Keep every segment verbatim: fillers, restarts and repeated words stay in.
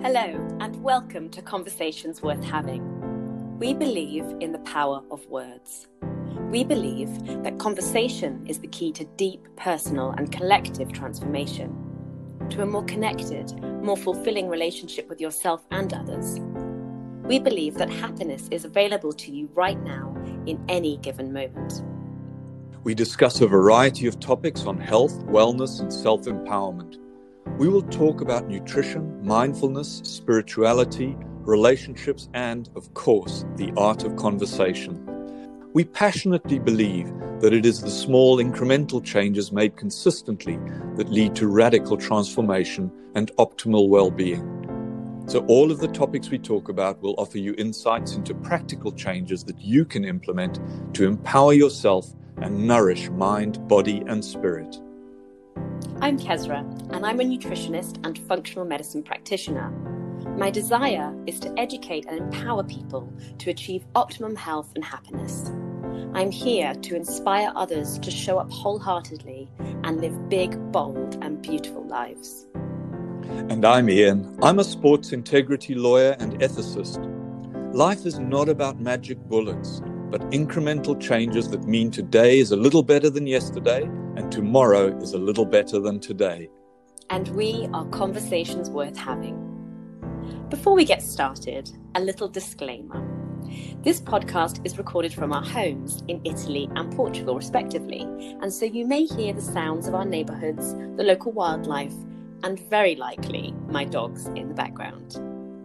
Hello, and welcome to Conversations Worth Having. We believe in the power of words. We believe that conversation is the key to deep personal and collective transformation, to a more connected, more fulfilling relationship with yourself and others. We believe that happiness is available to you right now in any given moment. We discuss a variety of topics on health, wellness, and self-empowerment. We will talk about nutrition, mindfulness, spirituality, relationships, and, of course, the art of conversation. We passionately believe that it is the small incremental changes made consistently that lead to radical transformation and optimal well-being. So all of the topics we talk about will offer you insights into practical changes that you can implement to empower yourself and nourish mind, body, and spirit. I'm Kezra, and I'm a nutritionist and functional medicine practitioner. My desire is to educate and empower people to achieve optimum health and happiness. I'm here to inspire others to show up wholeheartedly and live big, bold, and beautiful lives. And I'm Ian. I'm a sports integrity lawyer and ethicist. Life is not about magic bullets, but incremental changes that mean today is a little better than yesterday and tomorrow is a little better than today. And we are Conversations Worth Having. Before we get started, a little disclaimer. This podcast is recorded from our homes in Italy and Portugal, respectively, and so you may hear the sounds of our neighbourhoods, the local wildlife, and very likely my dogs in the background.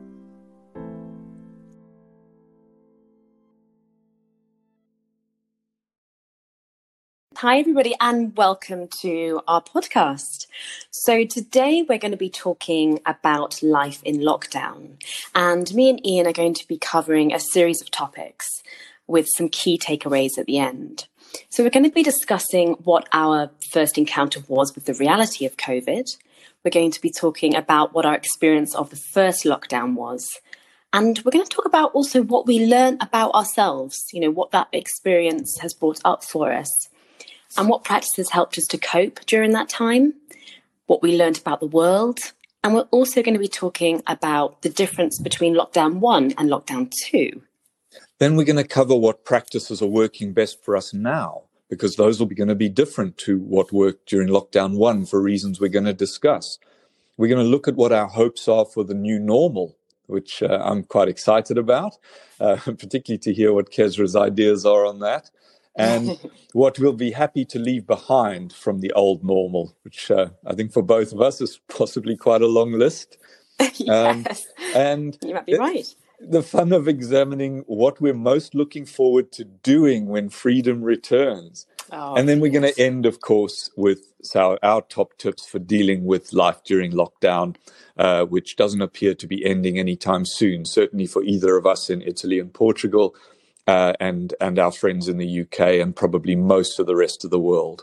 Hi, everybody, and welcome to our podcast. So today we're going to be talking about life in lockdown, and me and Ian are going to be covering a series of topics with some key takeaways at the end. So we're going to be discussing what our first encounter was with the reality of COVID. We're going to be talking about what our experience of the first lockdown was. And we're going to talk about also what we learned about ourselves, you know, what that experience has brought up for us. And what practices helped us to cope during that time, what we learned about the world. And we're also going to be talking about the difference between lockdown one and lockdown two. Then we're going to cover what practices are working best for us now, because those will be going to be different to what worked during lockdown one for reasons we're going to discuss. We're going to look at what our hopes are for the new normal, which uh, I'm quite excited about, uh, particularly to hear what Kezra's ideas are on that. And what we'll be happy to leave behind from the old normal, which uh, I think for both of us is possibly quite a long list. Yes, um, and you might be right. The fun of examining what we're most looking forward to doing when freedom returns. Oh, and then we're yes. going to end, of course, with our, our top tips for dealing with life during lockdown, uh, which doesn't appear to be ending anytime soon, certainly for either of us in Italy and Portugal. Uh, and and our friends in the U K and probably most of the rest of the world.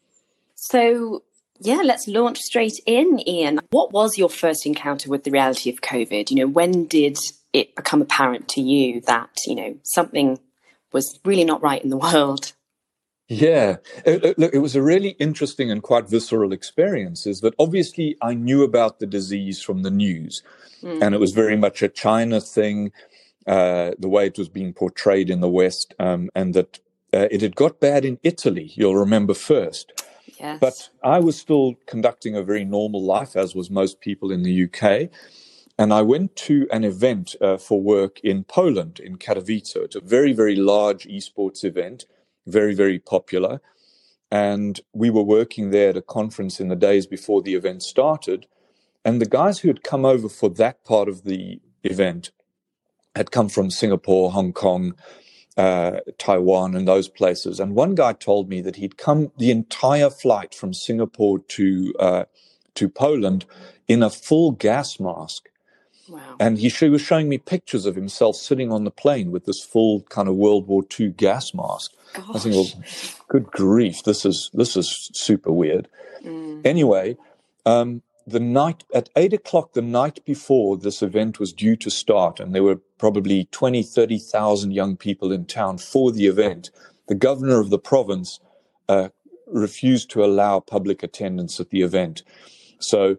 So, yeah, let's launch straight in, Ian. What was your first encounter with the reality of COVID? You know, when did it become apparent to you that, you know, something was really not right in the world? Yeah, it, it, it was a really interesting and quite visceral experience. Is that obviously I knew about the disease from the news, mm. and it was very much a China thing. Uh, the way it was being portrayed in the West, um, and that uh, it had got bad in Italy, you'll remember first. Yes. But I was still conducting a very normal life, as was most people in the U K. And I went to an event uh, for work in Poland, in Katowice. It's a very, very large esports event, very, very popular. And we were working there at a conference in the days before the event started. And the guys who had come over for that part of the event had come from Singapore, Hong Kong, uh, Taiwan, and those places. And one guy told me that he'd come the entire flight from Singapore to uh, to Poland in a full gas mask. Wow. And he sh- was showing me pictures of himself sitting on the plane with this full kind of World War Two gas mask. Gosh. I was thinking, well, good grief, this is this is super weird. Mm. Anyway, um, the night at eight o'clock the night before this event was due to start, and there were probably twenty, thirty thousand young people in town for the event, the governor of the province uh, refused to allow public attendance at the event. So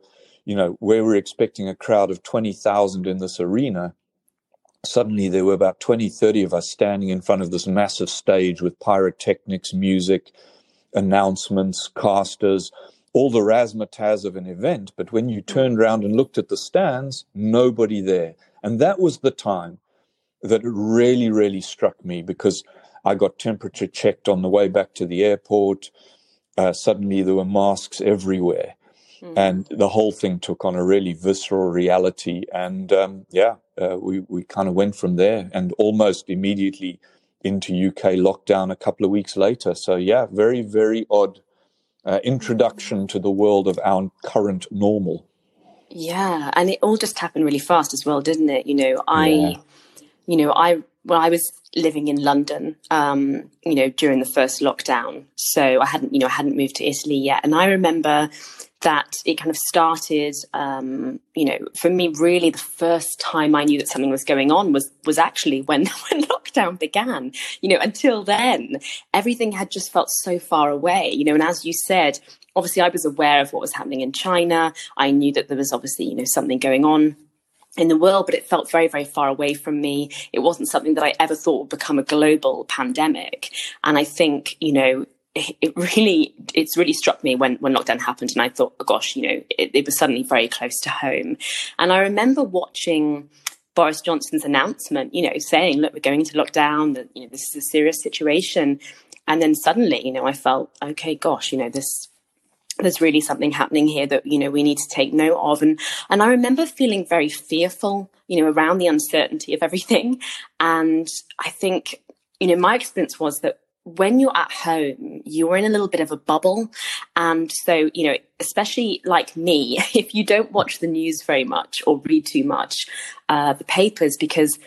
you know, where we're expecting a crowd of twenty thousand in this arena, suddenly there were about twenty, thirty of us standing in front of this massive stage with pyrotechnics, music, announcements, casters, all the razzmatazz of an event. But when you turned around and looked at the stands, nobody there. And that was the time that it really, really struck me, because I got temperature checked on the way back to the airport. Uh, suddenly there were masks everywhere. Mm-hmm. And the whole thing took on a really visceral reality. And um, yeah, uh, we, we kind of went from there and almost immediately into U K lockdown a couple of weeks later. So yeah, very, very odd uh, introduction to the world of our current normal. Yeah, and it all just happened really fast as well, didn't it? You know, I, yeah. you know, I, well, I was living in London, um, you know, during the first lockdown. So I hadn't, you know, I hadn't moved to Italy yet. And I remember that it kind of started, um, you know, for me, really the first time I knew that something was going on was was actually when, when lockdown began. You know, until then, everything had just felt so far away, you know, and as you said, obviously I was aware of what was happening in China. I knew that there was obviously, you know, something going on in the world, but it felt very, very far away from me. It wasn't something that I ever thought would become a global pandemic. And I think, you know, it really, it's really struck me when, when lockdown happened, and I thought, oh gosh, you know, it, it was suddenly very close to home. And I remember watching Boris Johnson's announcement, you know, saying, look, we're going into lockdown, that, you know, this is a serious situation. And then suddenly, you know, I felt, okay, gosh, you know, this, there's really something happening here that, you know, we need to take note of. And, and I remember feeling very fearful, you know, around the uncertainty of everything. And I think, you know, my experience was that when you're at home, you're in a little bit of a bubble. And so, you know, especially like me, if you don't watch the news very much or read too much, uh, the papers, because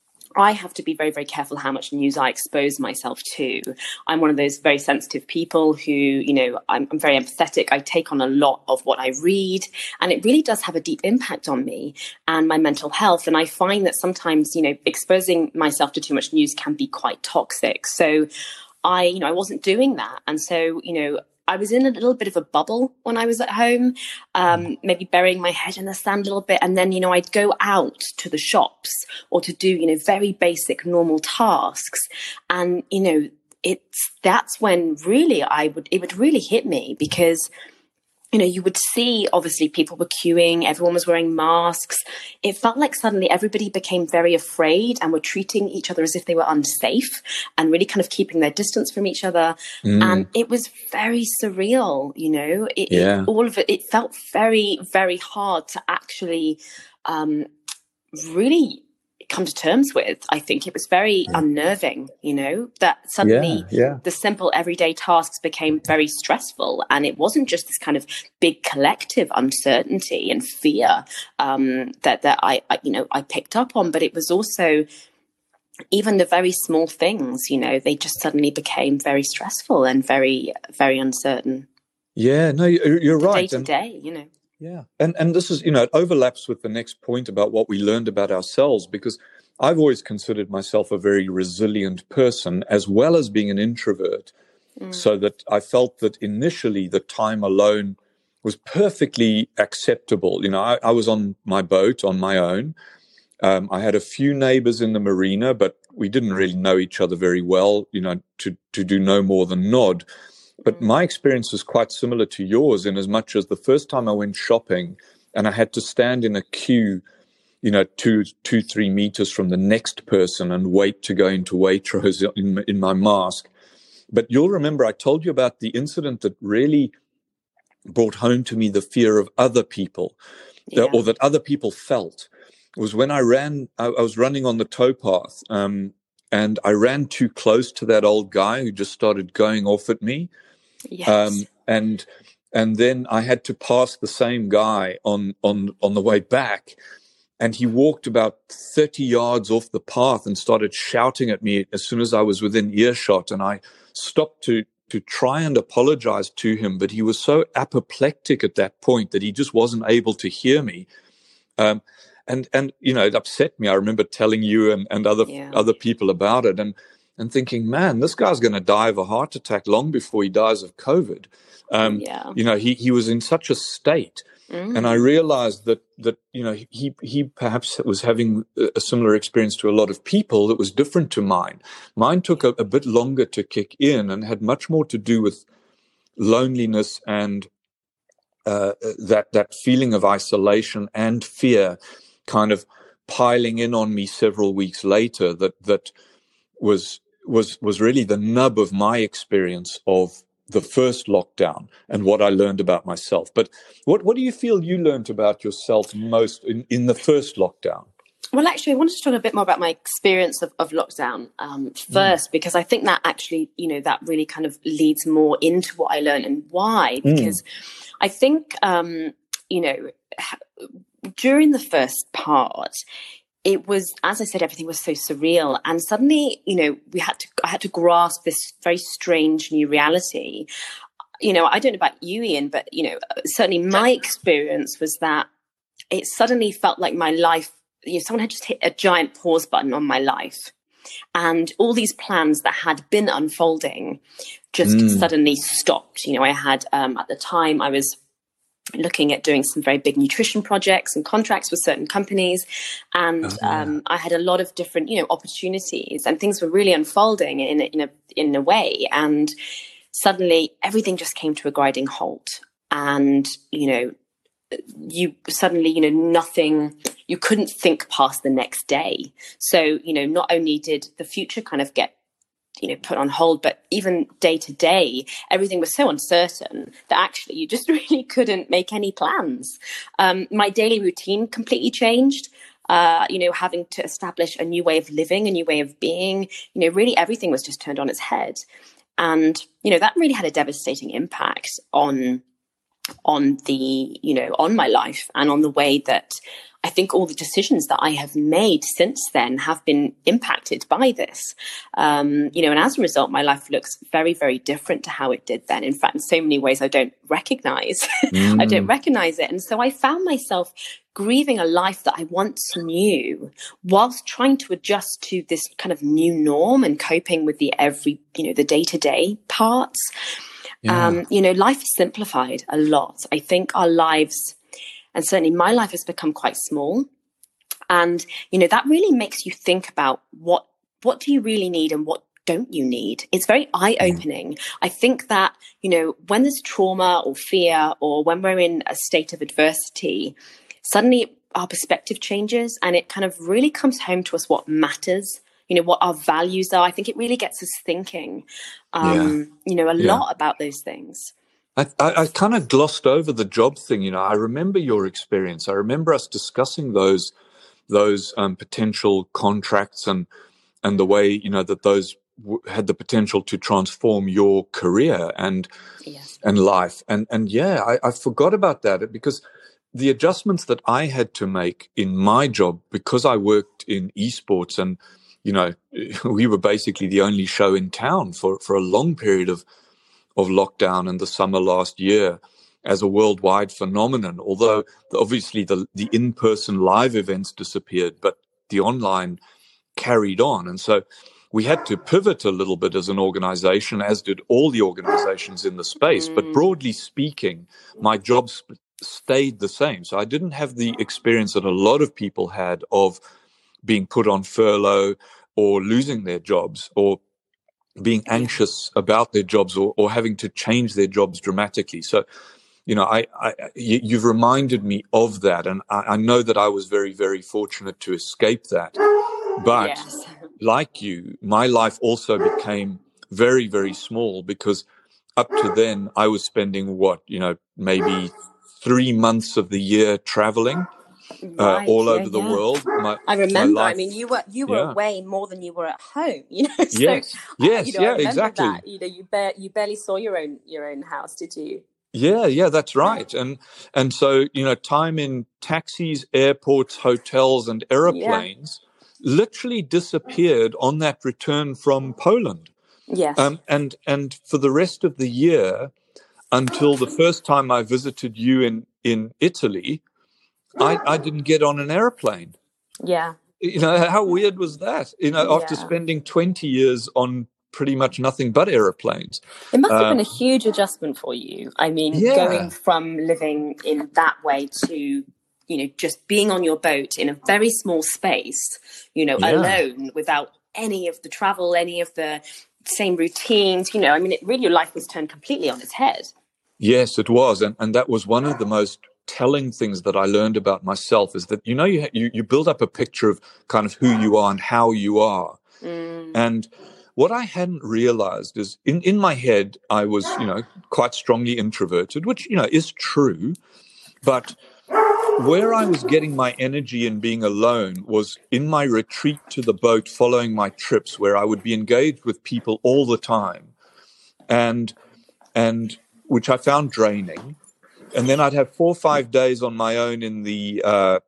I have to be very, very careful how much news I expose myself to. I'm one of those very sensitive people who, you know, I'm, I'm very empathetic. I take on a lot of what I read, and it really does have a deep impact on me and my mental health. And I find that sometimes, you know, exposing myself to too much news can be quite toxic. So I, you know, I wasn't doing that. And so, you know, I was in a little bit of a bubble when I was at home, um, maybe burying my head in the sand a little bit. And then, you know, I'd go out to the shops or to do, you know, very basic normal tasks. And, you know, it's, that's when really I would, it would really hit me, because, you know, you would see, obviously, people were queuing, everyone was wearing masks. It felt like suddenly everybody became very afraid and were treating each other as if they were unsafe and really kind of keeping their distance from each other. Mm. And it was very surreal, you know, it, yeah. it, all of it, it felt very, very hard to actually um, really come to terms with. I think it was very yeah. unnerving, you know, that suddenly yeah, yeah. the simple everyday tasks became very stressful. And it wasn't just this kind of big collective uncertainty and fear um, that, that I, I, you know, I picked up on, but it was also even the very small things, you know, they just suddenly became very stressful and very, very uncertain. Yeah, no, you're right. Day to day, you know. Yeah. And and this is, you know, it overlaps with the next point about what we learned about ourselves, because I've always considered myself a very resilient person, as well as being an introvert. Mm. So that I felt that initially the time alone was perfectly acceptable. You know, I, I was on my boat on my own. Um, I had a few neighbors in the marina, but we didn't really know each other very well, you know, to, to do no more than nod. But my experience was quite similar to yours, in as much as the first time I went shopping and I had to stand in a queue, you know, two, two, three meters from the next person and wait to go into Waitrose in, in my mask. But you'll remember I told you about the incident that really brought home to me the fear of other people, yeah. or that other people felt. It was when I ran, I, I was running on the towpath, um, and I ran too close to that old guy who just started going off at me. Yes. Um, and and then I had to pass the same guy on, on, on the way back. And he walked about thirty yards off the path and started shouting at me as soon as I was within earshot. And I stopped to, to try and apologize to him. But he was so apoplectic at that point that he just wasn't able to hear me. Um, and, and you know, it upset me. I remember telling you and, and other yeah. other people about it. And and thinking, man, this guy's going to die of a heart attack long before he dies of COVID. Um, yeah. You know, he, he was in such a state. And I realized that, that, you know, he, he perhaps was having a similar experience to a lot of people that was different to mine. Mine took a, a bit longer to kick in and had much more to do with loneliness and uh, that, that feeling of isolation and fear kind of piling in on me several weeks later that, that was, was, was really the nub of my experience of the first lockdown and what I learned about myself. But what, what do you feel you learned about yourself most in, in the first lockdown? Well, actually, I wanted to talk a bit more about my experience of, of lockdown um, first, mm. because I think that actually, you know, that really kind of leads more into what I learned and why. Because mm. I think, um, you know, during the first part, it was, as I said, everything was so surreal. And suddenly, you know, we had to, I had to grasp this very strange new reality. You know, I don't know about you, Ian, but, you know, certainly my experience was that it suddenly felt like my life, you know, someone had just hit a giant pause button on my life. And all these plans that had been unfolding just mm. suddenly stopped. You know, I had, um, at the time, I was looking at doing some very big nutrition projects and contracts with certain companies. And oh, yeah. um, I had a lot of different, you know, opportunities, and things were really unfolding in, in a, in a way. And suddenly everything just came to a grinding halt. And, you know, you suddenly, you know, nothing, you couldn't think past the next day. So, you know, not only did the future kind of get, you know, put on hold, but even day to day, everything was so uncertain that actually you just really couldn't make any plans. Um, my daily routine completely changed. Uh, you know, having to establish a new way of living, a new way of being, you know, really everything was just turned on its head. And, you know, that really had a devastating impact on, on the, you know, on my life and on the way that I think all the decisions that I have made since then have been impacted by this. Um, you know, and as a result, my life looks very, very different to how it did then. In fact, in so many ways, I don't recognize, mm. I don't recognize it. And so I found myself grieving a life that I once knew whilst trying to adjust to this kind of new norm and coping with the every, you know, the day-to-day parts. Yeah. Um, you know, life is simplified a lot. I think our lives, and certainly my life, has become quite small. And, you know, that really makes you think about what, what do you really need and what don't you need? It's very eye-opening. Mm. I think that, you know, when there's trauma or fear, or when we're in a state of adversity, suddenly our perspective changes, and it kind of really comes home to us what matters, you know, what our values are. I think it really gets us thinking, um, yeah. you know, a yeah. lot about those things. I, I, I kind of glossed over the job thing. You know, I remember your experience. I remember us discussing those those um, potential contracts and and the way, you know, that those w- had the potential to transform your career and yes. and life. And and yeah, I, I forgot about that because the adjustments that I had to make in my job, because I worked in esports, and you know, we were basically the only show in town for for a long period of. of lockdown in the summer last year as a worldwide phenomenon, although obviously the, the in-person live events disappeared, but the online carried on. And so we had to pivot a little bit as an organization, as did all the organizations in the space. But broadly speaking, my job sp- stayed the same. So I didn't have the experience that a lot of people had of being put on furlough or losing their jobs or being anxious about their jobs or, or having to change their jobs dramatically. So, you know, I, I you, you've reminded me of that. And I, I know that I was very, very fortunate to escape that. But yes. like you, my life also became very, very small because up to then I was spending what, you know, maybe three months of the year traveling. Uh, right, all yeah, over the yeah. world. My, I remember. I mean, you were you were yeah. away more than you were at home. You know, so yes, yes, uh, you know, yeah, I remember exactly. That. You know, you bar- you barely saw your own your own house, did you? Yeah, yeah, that's right. And and so you know, time in taxis, airports, hotels, and airplanes yeah. literally disappeared on that return from Poland. Yes, um, and and for the rest of the year, until the first time I visited you in in Italy. I, I didn't get on an airplane. Yeah. You know, how weird was that? You know, after yeah. spending twenty years on pretty much nothing but aeroplanes. It must have Uh, been a huge adjustment for you. I mean, yeah. going from living in that way to, you know, just being on your boat in a very small space, you know, Yeah. alone, without any of the travel, any of the same routines, you know, I mean, it really, your life was turned completely on its head. Yes, it was. And, and that was one of the most telling things that I learned about myself, is that, you know, you, you, you build up a picture of kind of who you are and how you are. Mm. And what I hadn't realized is in, in my head, I was, you know, quite strongly introverted, which, you know, is true. But where I was getting my energy in being alone was in my retreat to the boat following my trips, where I would be engaged with people all the time, and and which I found draining. And then I'd have four or five days on my own in the uh,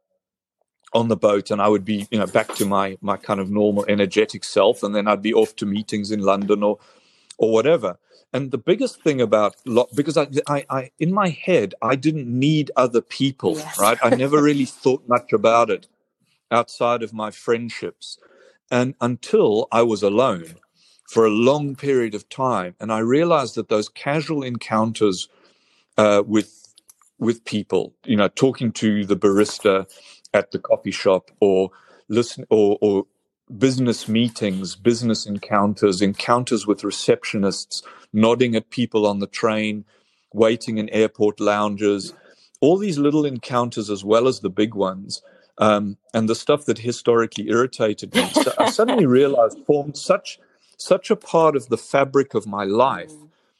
on the boat, and I would be, you know, back to my my kind of normal energetic self, and then I'd be off to meetings in London or or whatever. And the biggest thing about, because I, I, I, in my head, I didn't need other people, Yes. right? I never really thought much about it outside of my friendships. And until I was alone for a long period of time, and I realized that those casual encounters uh, with with people, you know, talking to the barista at the coffee shop, or listen, or, or business meetings, business encounters, encounters with receptionists, nodding at people on the train, waiting in airport lounges, all these little encounters as well as the big ones, um, and the stuff that historically irritated me, so I suddenly realized formed such such a part of the fabric of my life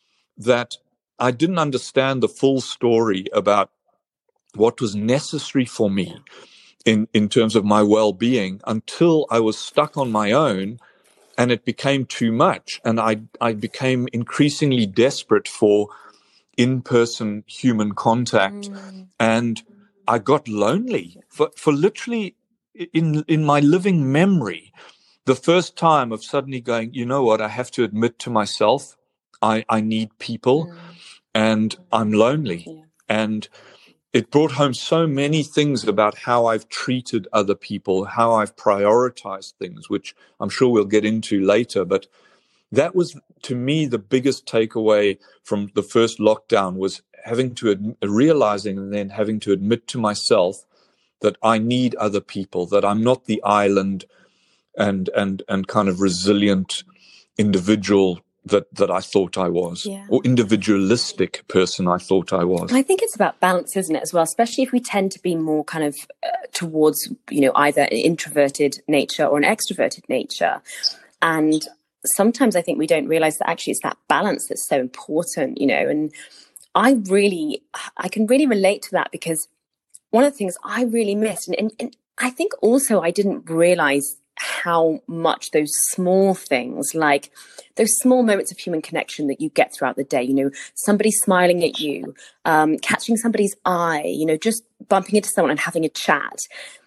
that I didn't understand the full story about what was necessary for me in, in terms of my well-being until I was stuck on my own, and it became too much. And I, I became increasingly desperate for in-person human contact. Mm. And I got lonely for, for literally in, in my living memory, the first time of suddenly going, you know what, I have to admit to myself, I, I need people, mm. and I'm lonely. Yeah. And it brought home so many things about how I've treated other people, how I've prioritized things, which I'm sure we'll get into later. But that was, to me, the biggest takeaway from the first lockdown, was having to ad- realizing and then having to admit to myself that I need other people, that I'm not the island and and and kind of resilient individual that that I thought I was, yeah. or individualistic person I thought I was. I think it's about balance, isn't it, as well, especially if we tend to be more kind of uh, towards, you know, either an introverted nature or an extroverted nature. And sometimes I think we don't realize that actually it's that balance that's so important, you know. And I really, I can really relate to that, because one of the things I really missed, and, and, and I think also I didn't realize how much those small things, like those small moments of human connection that you get throughout the day, you know, somebody smiling at you, um, catching somebody's eye, you know, just bumping into someone and having a chat.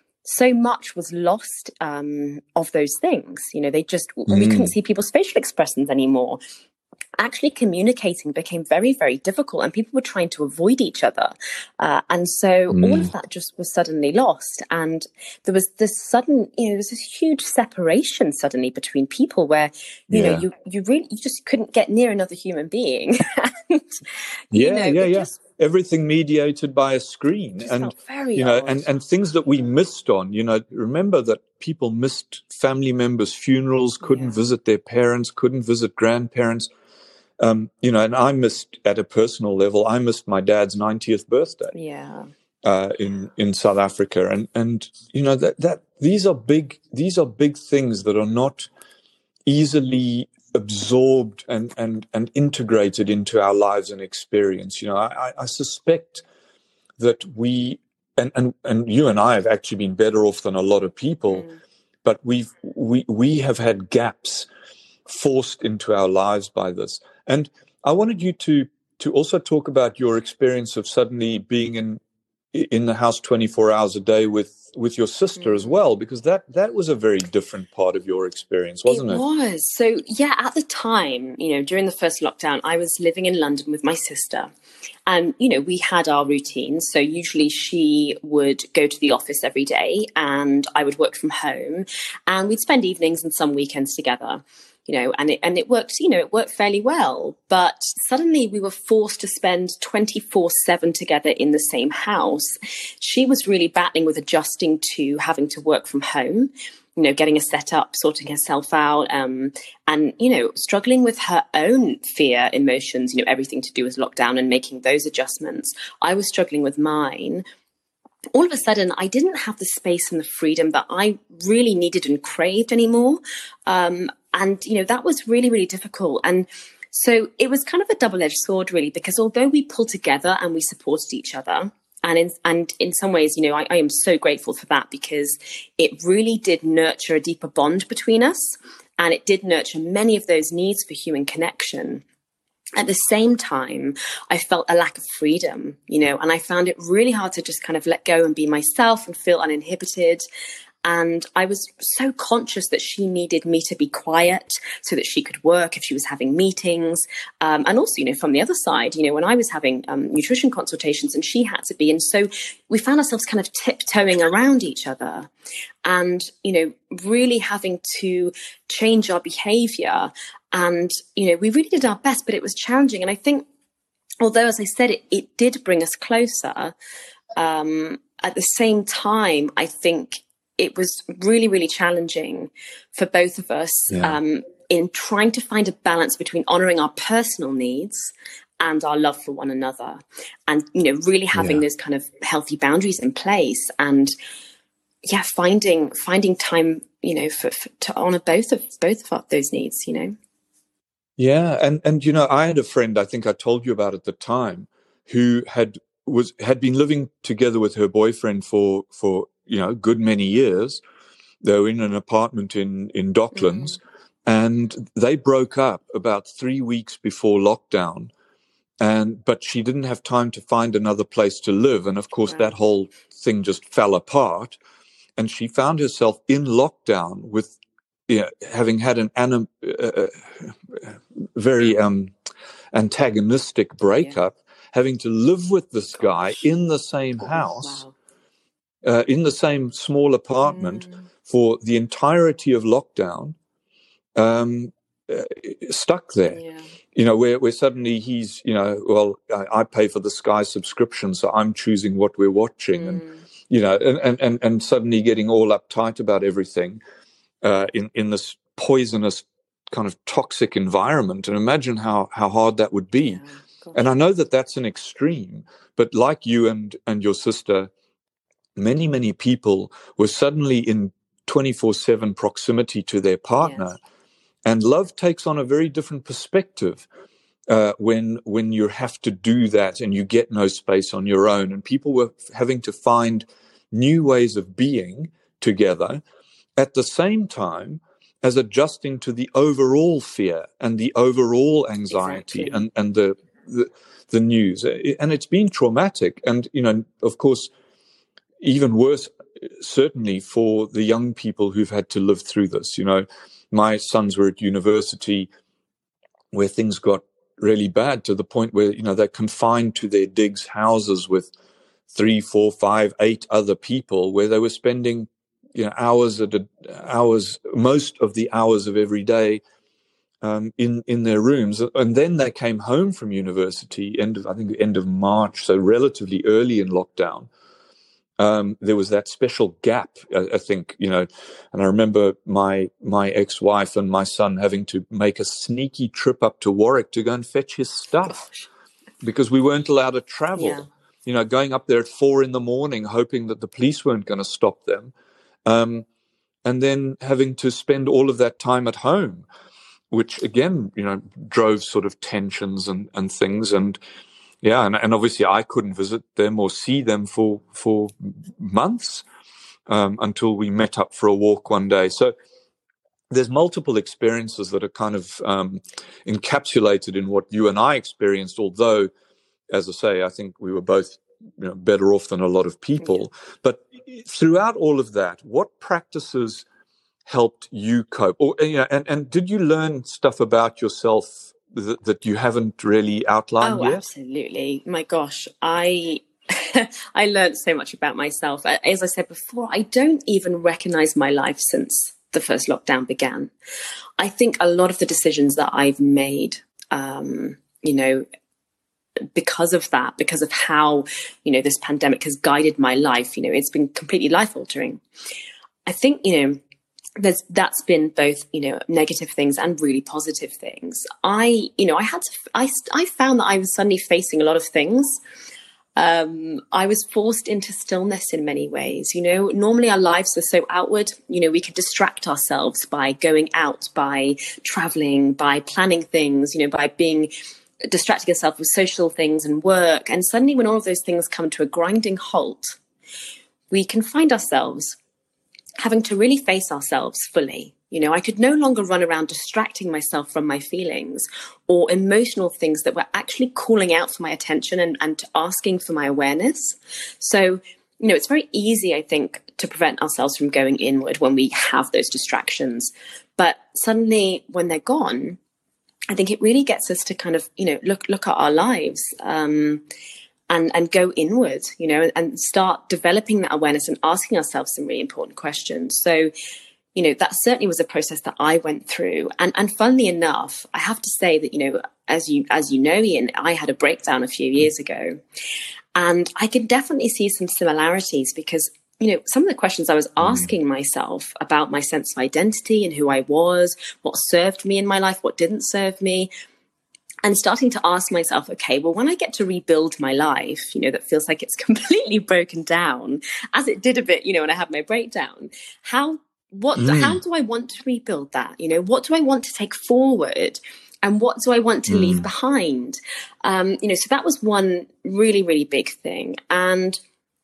So much was lost um, of those things. You know, they just, mm. we couldn't see people's facial expressions anymore. Actually communicating became very, very difficult, and people were trying to avoid each other. Uh, and so mm. all of that just was suddenly lost. And there was this sudden, you know, there was this huge separation suddenly between people where, you yeah. know, you, you really, you just couldn't get near another human being. and, yeah, you know, yeah, yeah. Just, everything mediated by a screen, and, you know, and, and things that we missed on, you know, remember that people missed family members' funerals, couldn't yeah. visit their parents, couldn't visit grandparents. Um, you know, and I missed, at a personal level, I missed my dad's ninetieth birthday. Yeah. Uh, in in South Africa, and and you know that that these are big these are big things that are not easily absorbed and and and integrated into our lives and experience. You know, I, I suspect that we and and and you and I have actually been better off than a lot of people, mm. but we've we we have had gaps forced into our lives by this. And I wanted you to to also talk about your experience of suddenly being in in the house twenty-four hours a day with with your sister mm. as well, because that that was a very different part of your experience, wasn't it? It was. So yeah, at the time, you know, during the first lockdown, I was living in London with my sister, and you know, we had our routines. So usually she would go to the office every day and I would work from home, and we'd spend evenings and some weekends together. you know, and it, and it worked, you know, it worked fairly well. But suddenly we were forced to spend twenty-four seven together in the same house. She was really battling with adjusting to having to work from home, you know, getting a setup, sorting herself out, um, and, you know, struggling with her own fear emotions, you know, everything to do with lockdown and making those adjustments. I was struggling with mine. All of a sudden, I didn't have the space and the freedom that I really needed and craved anymore. Um, and, you know, that was really, really difficult. And so it was kind of a double-edged sword, really, because although we pulled together and we supported each other, and in, and in some ways, you know, I, I am so grateful for that, because it really did nurture a deeper bond between us. And it did nurture many of those needs for human connection. At the same time, I felt a lack of freedom, you know, and I found it really hard to just kind of let go and be myself and feel uninhibited. And I was so conscious that she needed me to be quiet so that she could work if she was having meetings. Um, and also, you know, from the other side, you know, when I was having um, nutrition consultations and she had to be. And so we found ourselves kind of tiptoeing around each other and, you know, really having to change our behavior. And, you know, we really did our best, but it was challenging. And I think, although, as I said, it, it did bring us closer, um, at the same time, I think it was really, really challenging for both of us, yeah. um, in trying to find a balance between honoring our personal needs and our love for one another. And, you know, really having yeah. those kind of healthy boundaries in place and, yeah, finding finding time, you know, for, for to honor both of both of those needs, you know. Yeah, and and you know, I had a friend, I think I told you about at the time, who had was had been living together with her boyfriend for for you know a good many years. They were in an apartment in in Docklands, mm. and they broke up about three weeks before lockdown. And but she didn't have time to find another place to live, and of course right. that whole thing just fell apart. And she found herself in lockdown with, you know, having had an anim, uh, very um, antagonistic breakup, yeah. having to live with this guy in the same house, wow. uh, in the same small apartment mm. for the entirety of lockdown, um, uh, stuck there. Yeah. You know, where, where suddenly he's, you know, well, I, I pay for the Sky subscription, so I'm choosing what we're watching. Mm. And, you know, and, and, and suddenly getting all uptight about everything uh, in, in this poisonous kind of toxic environment. And imagine how, how hard that would be. Yeah, and I know that that's an extreme, but like you and, and your sister, many, many people were suddenly in twenty-four seven proximity to their partner. Yes. And love takes on a very different perspective uh, when when you have to do that and you get no space on your own. And people were having to find new ways of being together at the same time as adjusting to the overall fear and the overall anxiety exactly. and, and the, the the news. And it's been traumatic. And, you know, of course, even worse, certainly for the young people who've had to live through this. You know, my sons were at university where things got really bad to the point where, you know, they're confined to their digs houses with three, four, five, eight other people where they were spending, you know, hours at a, hours, most of the hours of every day um, in, in their rooms. And then they came home from university, end of, I think, end of March, so relatively early in lockdown. Um, there was that special gap, I, I think, you know, and I remember my my ex-wife and my son having to make a sneaky trip up to Warwick to go and fetch his stuff Gosh. because we weren't allowed to travel. Yeah. You know, going up there at four in the morning, hoping that the police weren't going to stop them, um, and then having to spend all of that time at home, which again, you know, drove sort of tensions and, and things. And yeah, and, and obviously I couldn't visit them or see them for for months um, until we met up for a walk one day. So there's multiple experiences that are kind of um, encapsulated in what you and I experienced, although, as I say, I think we were both, you know, better off than a lot of people. Yeah. But throughout all of that, what practices helped you cope? Or, you know, and, and did you learn stuff about yourself that, that you haven't really outlined oh, yet? Absolutely. My gosh, I I learned so much about myself. As I said before, I don't even recognize my life since the first lockdown began. I think a lot of the decisions that I've made, um, you know, because of that, because of how, you know, this pandemic has guided my life, you know, it's been completely life altering. I think, you know, there's, that's been both, you know, negative things and really positive things. I, you know, I had to, I, I found that I was suddenly facing a lot of things. Um, I was forced into stillness in many ways. You know, normally our lives are so outward. You know, we could distract ourselves by going out, by traveling, by planning things, you know, by being distracting yourself with social things and work. And suddenly when all of those things come to a grinding halt, we can find ourselves having to really face ourselves fully. You know, I could no longer run around distracting myself from my feelings or emotional things that were actually calling out for my attention and, and asking for my awareness. So, you know, it's very easy, I think, to prevent ourselves from going inward when we have those distractions. But suddenly when they're gone, I think it really gets us to kind of, you know, look look at our lives um, and and go inward, you know, and start developing that awareness and asking ourselves some really important questions. So, you know, that certainly was a process that I went through. And and funnily enough, I have to say that, you know, as you as you know, Ian, I had a breakdown a few years ago, and I can definitely see some similarities because, you know, some of the questions I was asking myself about my sense of identity and who I was, what served me in my life, what didn't serve me, and starting to ask myself, okay, well, when I get to rebuild my life, you know, that feels like it's completely broken down, as it did a bit, you know, when I had my breakdown, how, what, mm. how do I want to rebuild that? You know, what do I want to take forward? And what do I want to mm. leave behind? Um, you know, so that was one really, really big thing. And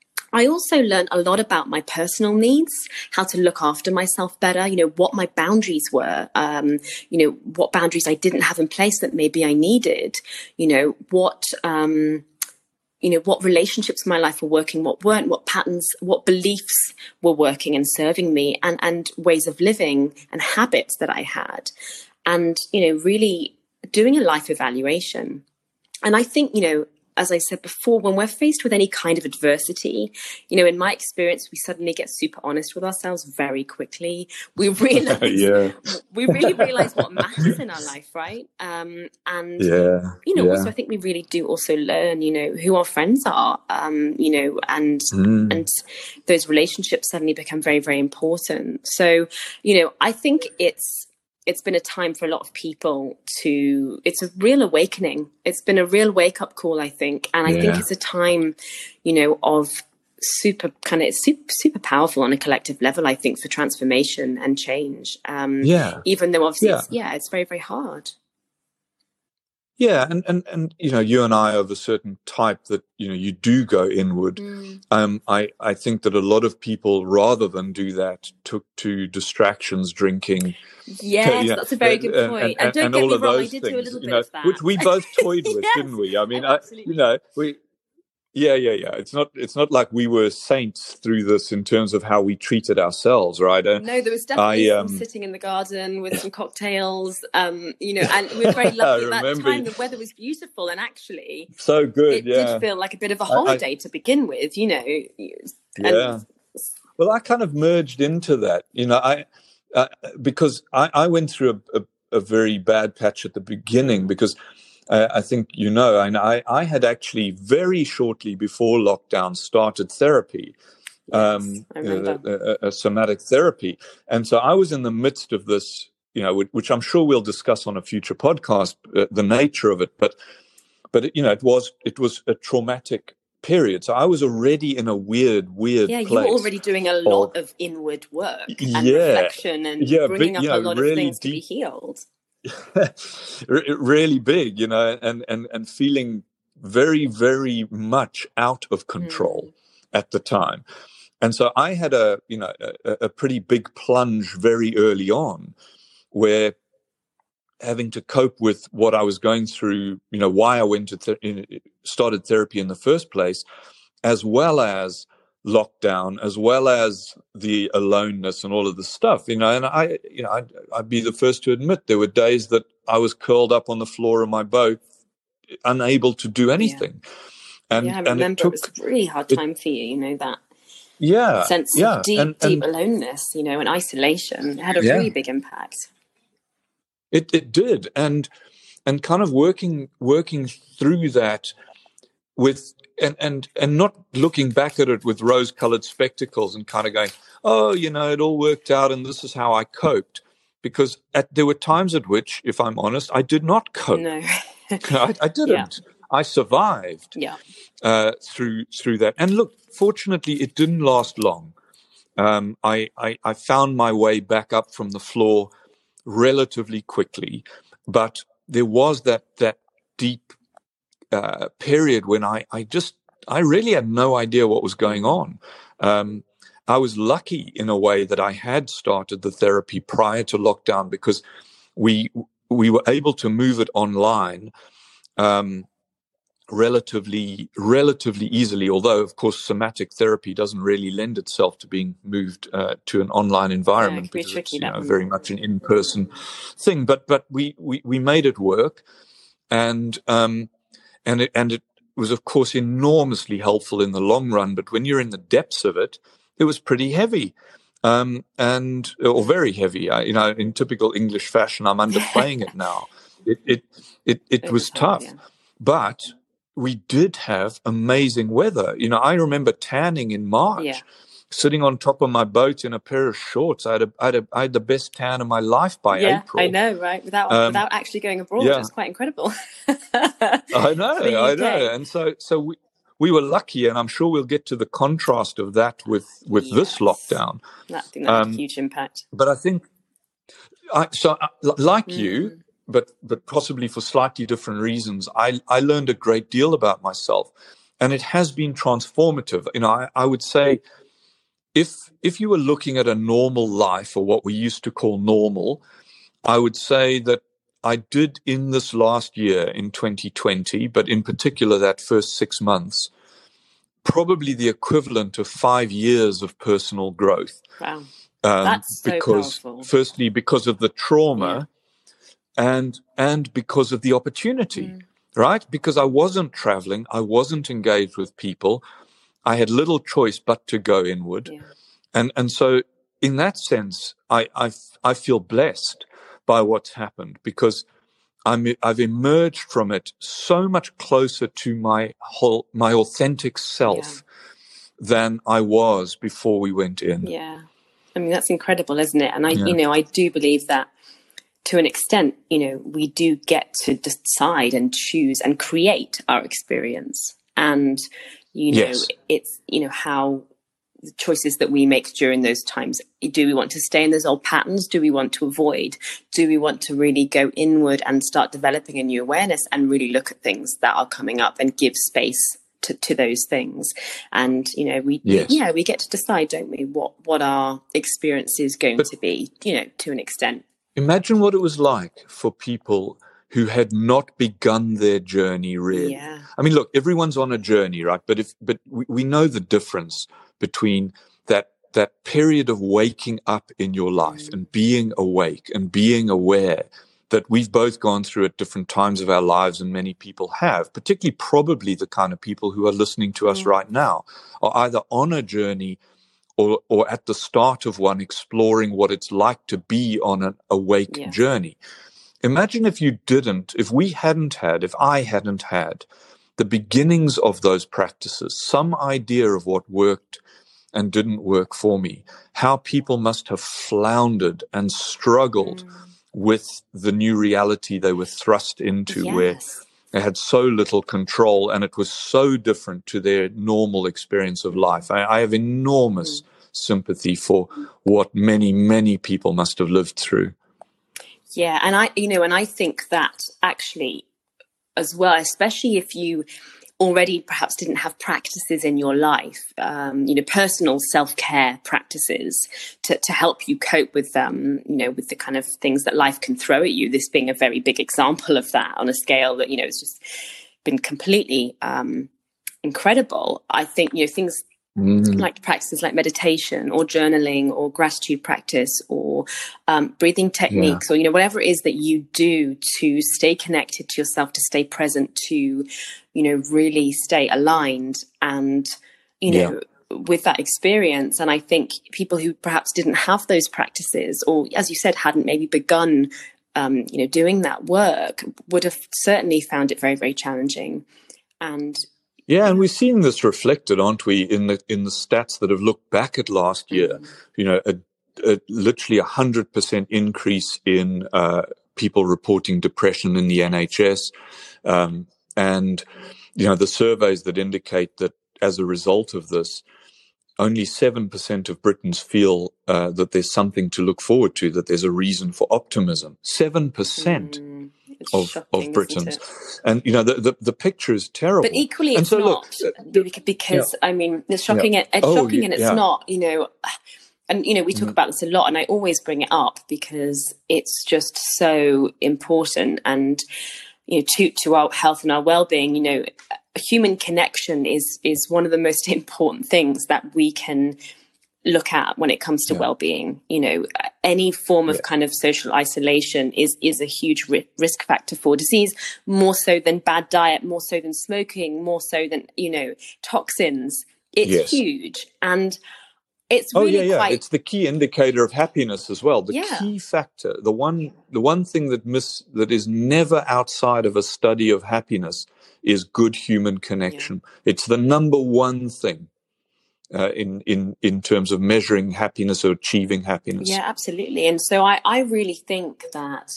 I also learned a lot about my personal needs, how to look after myself better, you know, what my boundaries were, um, you know, what boundaries I didn't have in place that maybe I needed, you know, what, um, you know, what relationships in my life were working, what weren't, what patterns, what beliefs were working and serving me, and, and ways of living and habits that I had. And, you know, really doing a life evaluation. And I think, you know, as I said before, when we're faced with any kind of adversity, you know, in my experience, we suddenly get super honest with ourselves very quickly. We realize, yeah. we really realize what matters in our life, right? Um, and, yeah. you know, yeah. also I think we really do also learn, you know, who our friends are, um, you know, and, mm. and those relationships suddenly become very, very important. So, you know, I think it's, it's been a time for a lot of people to, it's a real awakening. It's been a real wake up call, I think. And I yeah. think it's a time, you know, of super kind of super, super powerful on a collective level, I think, for transformation and change. Um, yeah. Even though obviously, yeah. It's, yeah, it's very, very hard. Yeah, and, and, and, you know, you and I are of a certain type that, you know, you do go inward. Mm. Um, I, I think that a lot of people, rather than do that, took to distractions, drinking. Yes, you know, that's a very good point. And, and, and don't and get all me of wrong, those I did things, do a little you bit know, of that. which we both toyed with, yes, didn't we? I mean, oh, I, you know, we... Yeah, yeah, yeah. It's not. It's not like we were saints through this in terms of how we treated ourselves, right? Uh, no, there was definitely I, some um, sitting in the garden with some cocktails, um, you know, and we were very lucky at that time. The weather was beautiful, and actually, so good. It yeah. did feel like a bit of a holiday I, I, to begin with, you know. And, yeah. Well, I kind of merged into that, you know, I uh, because I, I went through a, a, a very bad patch at the beginning because. Uh, I think you know, and I, I had actually very shortly before lockdown started therapy, um, yes, I remember. a, a, a somatic therapy. And so I was in the midst of this, you know, which I'm sure we'll discuss on a future podcast, uh, the nature of it. But, but it, you know, it was it was a traumatic period. So I was already in a weird, weird yeah, place. Yeah, you were already doing a lot of, of inward work and yeah, reflection and yeah, bringing but, up you know, a lot really of things deep, to be healed. really big, you know, and, and, and feeling very, very much out of control mm. at the time. And so I had a, you know, a, a pretty big plunge very early on where having to cope with what I was going through, you know, why I went to th- started therapy in the first place, as well as lockdown, as well as the aloneness and all of the stuff, you know, and I, you know, I'd, I'd be the first to admit there were days that I was curled up on the floor of my boat, unable to do anything. Yeah, And, yeah I and remember it, took, it was a really hard time it, for you, you know that. Yeah, sense yeah. of deep, and, deep and aloneness, you know, and isolation. It had a yeah, really big impact. it, it did. And, and kind of working, working through that with, and, and, and not looking back at it with rose colored spectacles and kind of going, oh, you know, it all worked out and this is how I coped. Because at, there were times at which, if I'm honest, I did not cope. No. I, I didn't. Yeah. I survived yeah. uh, through through that. And look, fortunately, it didn't last long. Um, I, I, I found my way back up from the floor relatively quickly, but there was that that deep uh, period when I, I just I really had no idea what was going on. Um, I was lucky in a way that I had started the therapy prior to lockdown because we we were able to move it online um, relatively relatively easily. Although, of course, somatic therapy doesn't really lend itself to being moved uh, to an online environment yeah, because tricky, it's you know one. very much an in-person thing. But but we we, we made it work, and um, and it and it was of course enormously helpful in the long run. But when you're in the depths of it, it was pretty heavy. Um, and or very heavy, I, you know. In typical English fashion, I'm underplaying it now. It it it, it, it was, was tough, hard, yeah. but we did have amazing weather. You know, I remember tanning in March, yeah. sitting on top of my boat in a pair of shorts. I had a, I had, a, I had the best tan of my life by yeah, April. I know, right? Without um, without actually going abroad, yeah. It's quite incredible. I know, I know, and so so we. We were lucky, and I'm sure we'll get to the contrast of that with, with yes. this lockdown. That, I think that had um, a huge impact. But I think, I, so I, like mm. you, but but possibly for slightly different reasons, I, I learned a great deal about myself, and it has been transformative. You know, I, I would say, if if you were looking at a normal life, or what we used to call normal, I would say that I did in this last year, in twenty twenty, but in particular that first six months, probably the equivalent of five years of personal growth. Wow. Um, That's so because, powerful. Firstly, because of the trauma yeah. and and because of the opportunity, mm. right? Because I wasn't traveling, I wasn't engaged with people. I had little choice but to go inward. Yeah. And and so in that sense, I, I, I feel blessed by what's happened, because I'm, I've emerged from it so much closer to my whole, my authentic self yeah. than I was before we went in. Yeah. I mean, that's incredible, isn't it? And I, yeah. you know, I do believe that to an extent, you know, we do get to decide and choose and create our experience. And, you know, yes. it's, you know, how the choices that we make during those times. Do we want to stay in those old patterns? Do we want to avoid? Do we want to really go inward and start developing a new awareness and really look at things that are coming up and give space to, to those things? And, you know, we, yes. yeah, we get to decide, don't we, what, what our experience is going but, to be, you know, to an extent. Imagine what it was like for people who had not begun their journey really. Yeah. I mean, look, everyone's on a journey, right? But if, but we, we know the difference between that that period of waking up in your life mm. and being awake and being aware that we've both gone through at different times of our lives, and many people have, particularly probably the kind of people who are listening to us mm. right now, are either on a journey or or at the start of one, exploring what it's like to be on an awake yeah. journey. Imagine if you didn't, if we hadn't had, if I hadn't had the beginnings of those practices, some idea of what worked and didn't work for me, how people must have floundered and struggled mm. with the new reality they were thrust into, yes. where they had so little control and it was so different to their normal experience of life. I, I have enormous mm. sympathy for what many, many people must have lived through. Yeah, and I, you know, and I think that actually as well, especially if you already perhaps didn't have practices in your life, um, you know, personal self-care practices to, to help you cope with, um, you know, with the kind of things that life can throw at you. This being a very big example of that on a scale that, you know, it's just been completely um, incredible. I think, you know, things mm. like practices like meditation or journaling or gratitude practice or um, breathing techniques yeah. or, you know, whatever it is that you do to stay connected to yourself, to stay present, to, you know, really stay aligned and, you know, yeah. with that experience. And I think people who perhaps didn't have those practices, or as you said, hadn't maybe begun, um, you know, doing that work, would have certainly found it very, very challenging. And yeah, and we've seen this reflected, aren't we, in the in the stats that have looked back at last year. Mm. You know, a, a literally a hundred percent increase in uh, people reporting depression in the N H S, um, and you know the surveys that indicate that as a result of this, only seven percent of Britons feel uh, that there's something to look forward to, that there's a reason for optimism. seven percent mm, of, shocking, of Britons. And, you know, the, the, the picture is terrible. But equally, and it's so, not. Look, because, yeah. I mean, it's shocking, yeah. and, it's, oh, shocking and it's yeah. not, you know... And, you know, we talk mm. about this a lot, and I always bring it up because it's just so important. And, you know, to, to our health and our well-being, you know, human connection is is one of the most important things that we can look at when it comes to yeah. well-being. You know, any form of yeah. kind of social isolation is is a huge ri- risk factor for disease, more so than bad diet, more so than smoking, more so than, you know, toxins. It's yes. huge. And it's really oh, yeah, yeah. quite... It's the key indicator of happiness as well. The yeah. key factor, the one the one thing that miss that is never outside of a study of happiness is good human connection. Yeah. It's the number one thing uh, in in in terms of measuring happiness or achieving happiness. Yeah, absolutely. And so I, I really think that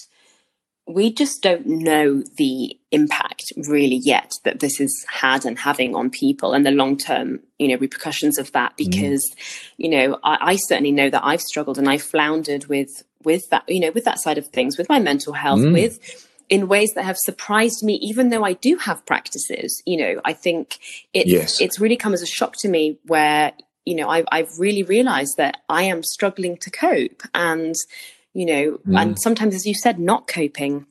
we just don't know the impact really yet that this has had and having on people, and the long-term, you know, repercussions of that, because, mm. you know, I, I certainly know that I've struggled and I've floundered with, with that, you know, with that side of things, with my mental health, mm. with, in ways that have surprised me, even though I do have practices. You know, I think it's, yes. it's really come as a shock to me where, you know, I've, I've really realized that I am struggling to cope, and, you know, mm. and sometimes, as you said, not coping.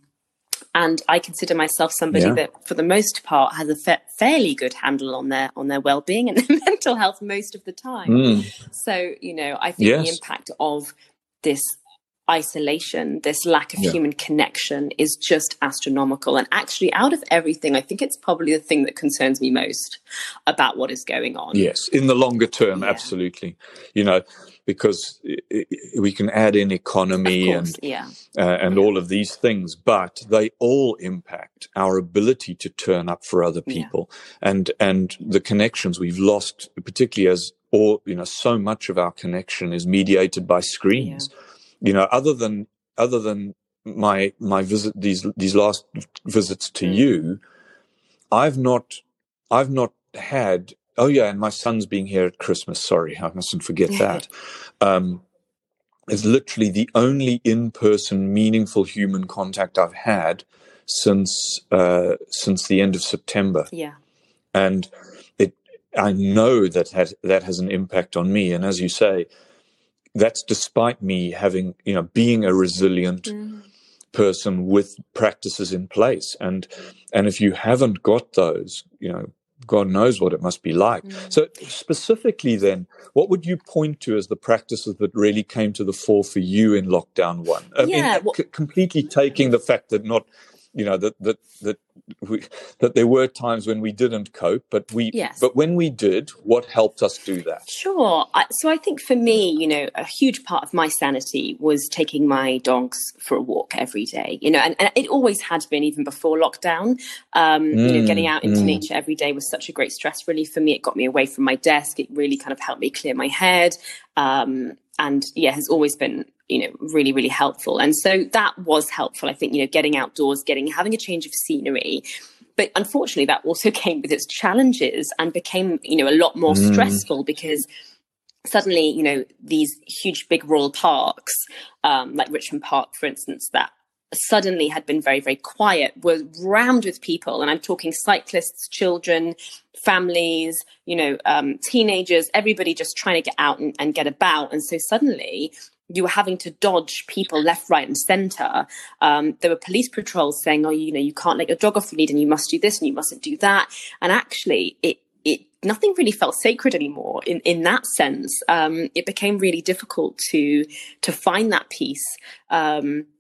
And I consider myself somebody yeah. that, for the most part, has a fa- fairly good handle on their on their well-being and their mental health most of the time. Mm. So, you know, I think yes. the impact of this isolation, this lack of yeah. human connection, is just astronomical. And actually, out of everything, I think it's probably the thing that concerns me most about what is going on. Yes, in the longer term, yeah. absolutely. You know, because we can add in economy course, and yeah. uh, and yeah. all of these things, but they all impact our ability to turn up for other people, yeah. and and the connections we've lost, particularly as all you know, so much of our connection is mediated by screens. Yeah. You know, other than other than my my visit these these last visits to mm. you, I've not I've not had. Oh yeah, and my son's being here at Christmas. Sorry, I mustn't forget that. Um, it's literally the only in-person, meaningful human contact I've had since uh, since the end of September. Yeah, and it I know that has, that has an impact on me. And as you say, that's despite me having, you know, being a resilient mm. person with practices in place. And and if you haven't got those, you know, God knows what it must be like. Mm. So specifically then, what would you point to as the practices that really came to the fore for you in lockdown one? I yeah, mean, well, c- completely taking the fact that not, you know, that that that we, that there were times when we didn't cope, but we, yes. but when we did, what helped us do that? Sure. I, so I think for me, you know, a huge part of my sanity was taking my dogs for a walk every day, you know, and, and it always had been even before lockdown. Um, mm, you know, getting out into mm. nature every day was such a great stress relief for me. It got me away from my desk. It really kind of helped me clear my head. Um, and yeah, has always been, you know, really, really helpful. And so that was helpful. I think, you know, getting outdoors, getting, having a change of scenery. But unfortunately, that also came with its challenges and became, you know, a lot more mm. stressful, because suddenly, you know, these huge, big rural parks, um, like Richmond Park, for instance, that suddenly had been very, very quiet, were rammed with people. And I'm talking cyclists, children, families, you know, um, teenagers, everybody just trying to get out and, and get about. And so suddenly you were having to dodge people left, right, and centre. Um, there were police patrols saying, oh, you know, you can't let your dog off the lead and you must do this and you mustn't do that. And actually, it it nothing really felt sacred anymore in, in that sense. Um, it became really difficult to to find that peace. Um,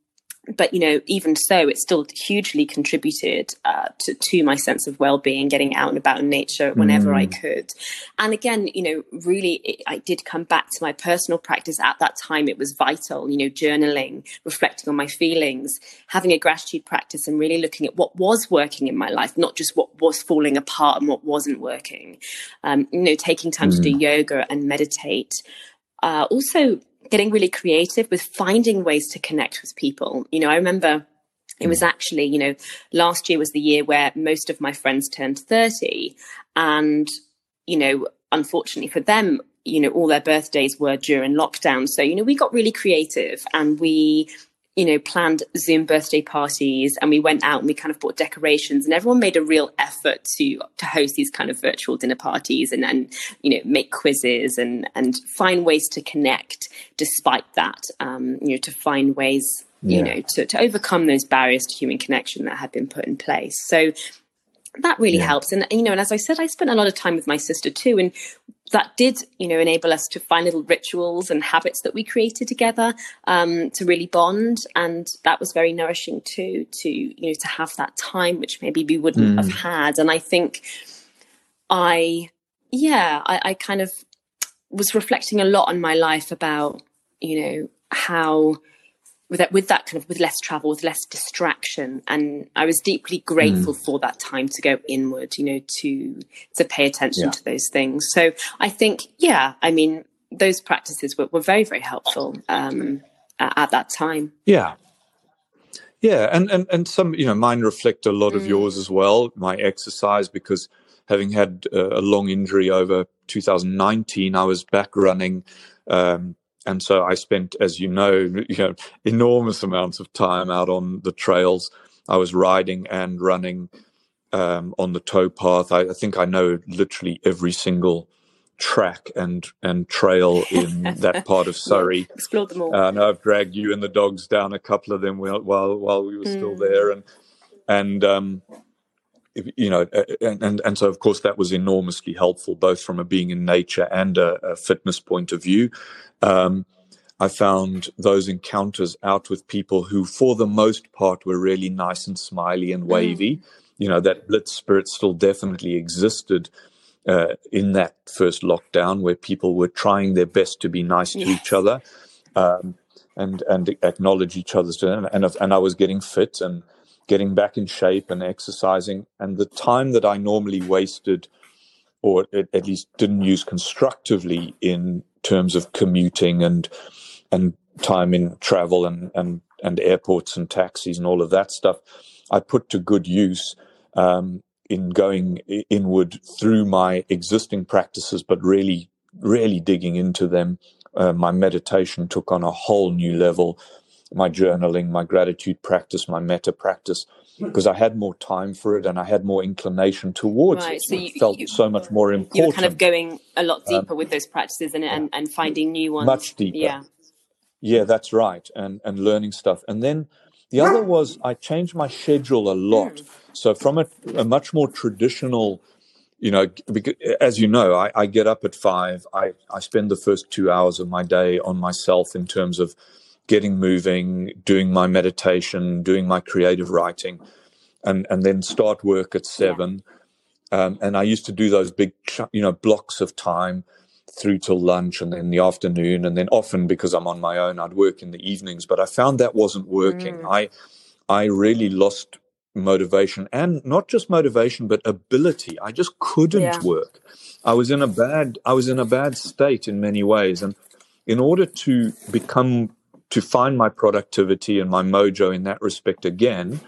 but, you know, even so, it still hugely contributed uh, to, to my sense of well-being, getting out and about in nature whenever mm. I could. And again, you know, really, it, I did come back to my personal practice at that time. It was vital, you know, journaling, reflecting on my feelings, having a gratitude practice, and really looking at what was working in my life, not just what was falling apart and what wasn't working. Um, you know, taking time mm. to do yoga and meditate. Uh, also, getting really creative with finding ways to connect with people. You know, I remember it was actually, you know, last year was the year where most of my friends turned thirty. And, you know, unfortunately for them, you know, all their birthdays were during lockdown. So, you know, we got really creative and we, you know, planned Zoom birthday parties, and we went out and we kind of bought decorations, and everyone made a real effort to to host these kind of virtual dinner parties and, and you know, make quizzes and and find ways to connect despite that, um, you know, to find ways, you yeah. know, to, to overcome those barriers to human connection that had been put in place. So that really yeah. helps. And, you know, and as I said, I spent a lot of time with my sister too. And that did, you know, enable us to find little rituals and habits that we created together, um, to really bond. And that was very nourishing too, to, you know, to have that time, which maybe we wouldn't mm. have had. And I think I, yeah, I, I kind of was reflecting a lot on my life about, you know, how with that, with that kind of, with less travel, with less distraction. And I was deeply grateful mm. for that time to go inward, you know, to, to pay attention yeah. to those things. So I think, yeah, I mean, those practices were, were very, very helpful, um, at, at that time. Yeah. Yeah. And, and, and some, you know, mine reflect a lot of mm. yours as well. My exercise, because having had uh, a long injury over two thousand nineteen, I was back running, um, and so I spent, as you know, you know, enormous amounts of time out on the trails. I was riding and running um, on the towpath. I, I think I know literally every single track and and trail in that part of Surrey. Yeah, explored them all. Uh, and I've dragged you and the dogs down a couple of them while while, while we were mm. still there, and and um, you know, and, and and so of course that was enormously helpful, both from a being in nature and a, a fitness point of view. Um, I found those encounters out with people who, for the most part, were really nice and smiley and wavy. Mm. You know, that blitz spirit still definitely existed uh, in that first lockdown, where people were trying their best to be nice to yes. each other, um, and and acknowledge each other's. And and, and I was getting fit and getting back in shape and exercising, and the time that I normally wasted, or at least didn't use constructively in terms of commuting and and time in travel and, and, and airports and taxis and all of that stuff, I put to good use um, in going inward through my existing practices, but really, really digging into them. Uh, my meditation took on a whole new level. My journaling, my gratitude practice, my metta practice, because I had more time for it and I had more inclination towards right. it. So it you, felt you, so much more important. You were kind of going a lot deeper um, with those practices and, and and finding new ones. Much deeper. Yeah, yeah, that's right. And and learning stuff. And then the other was I changed my schedule a lot. Mm. So from a, a much more traditional, you know, because, as you know, I, I get up at five. I, I spend the first two hours of my day on myself in terms of getting moving, doing my meditation, doing my creative writing, and, and then start work at seven. Yeah. Um, and I used to do those big, you know, blocks of time through till lunch and then the afternoon. And then often, because I'm on my own, I'd work in the evenings. But I found that wasn't working. Mm. I I really lost motivation, and not just motivation, but ability. I just couldn't yeah. work. I was in a bad, I was in a bad state in many ways. And in order to become to find my productivity and my mojo in that respect again,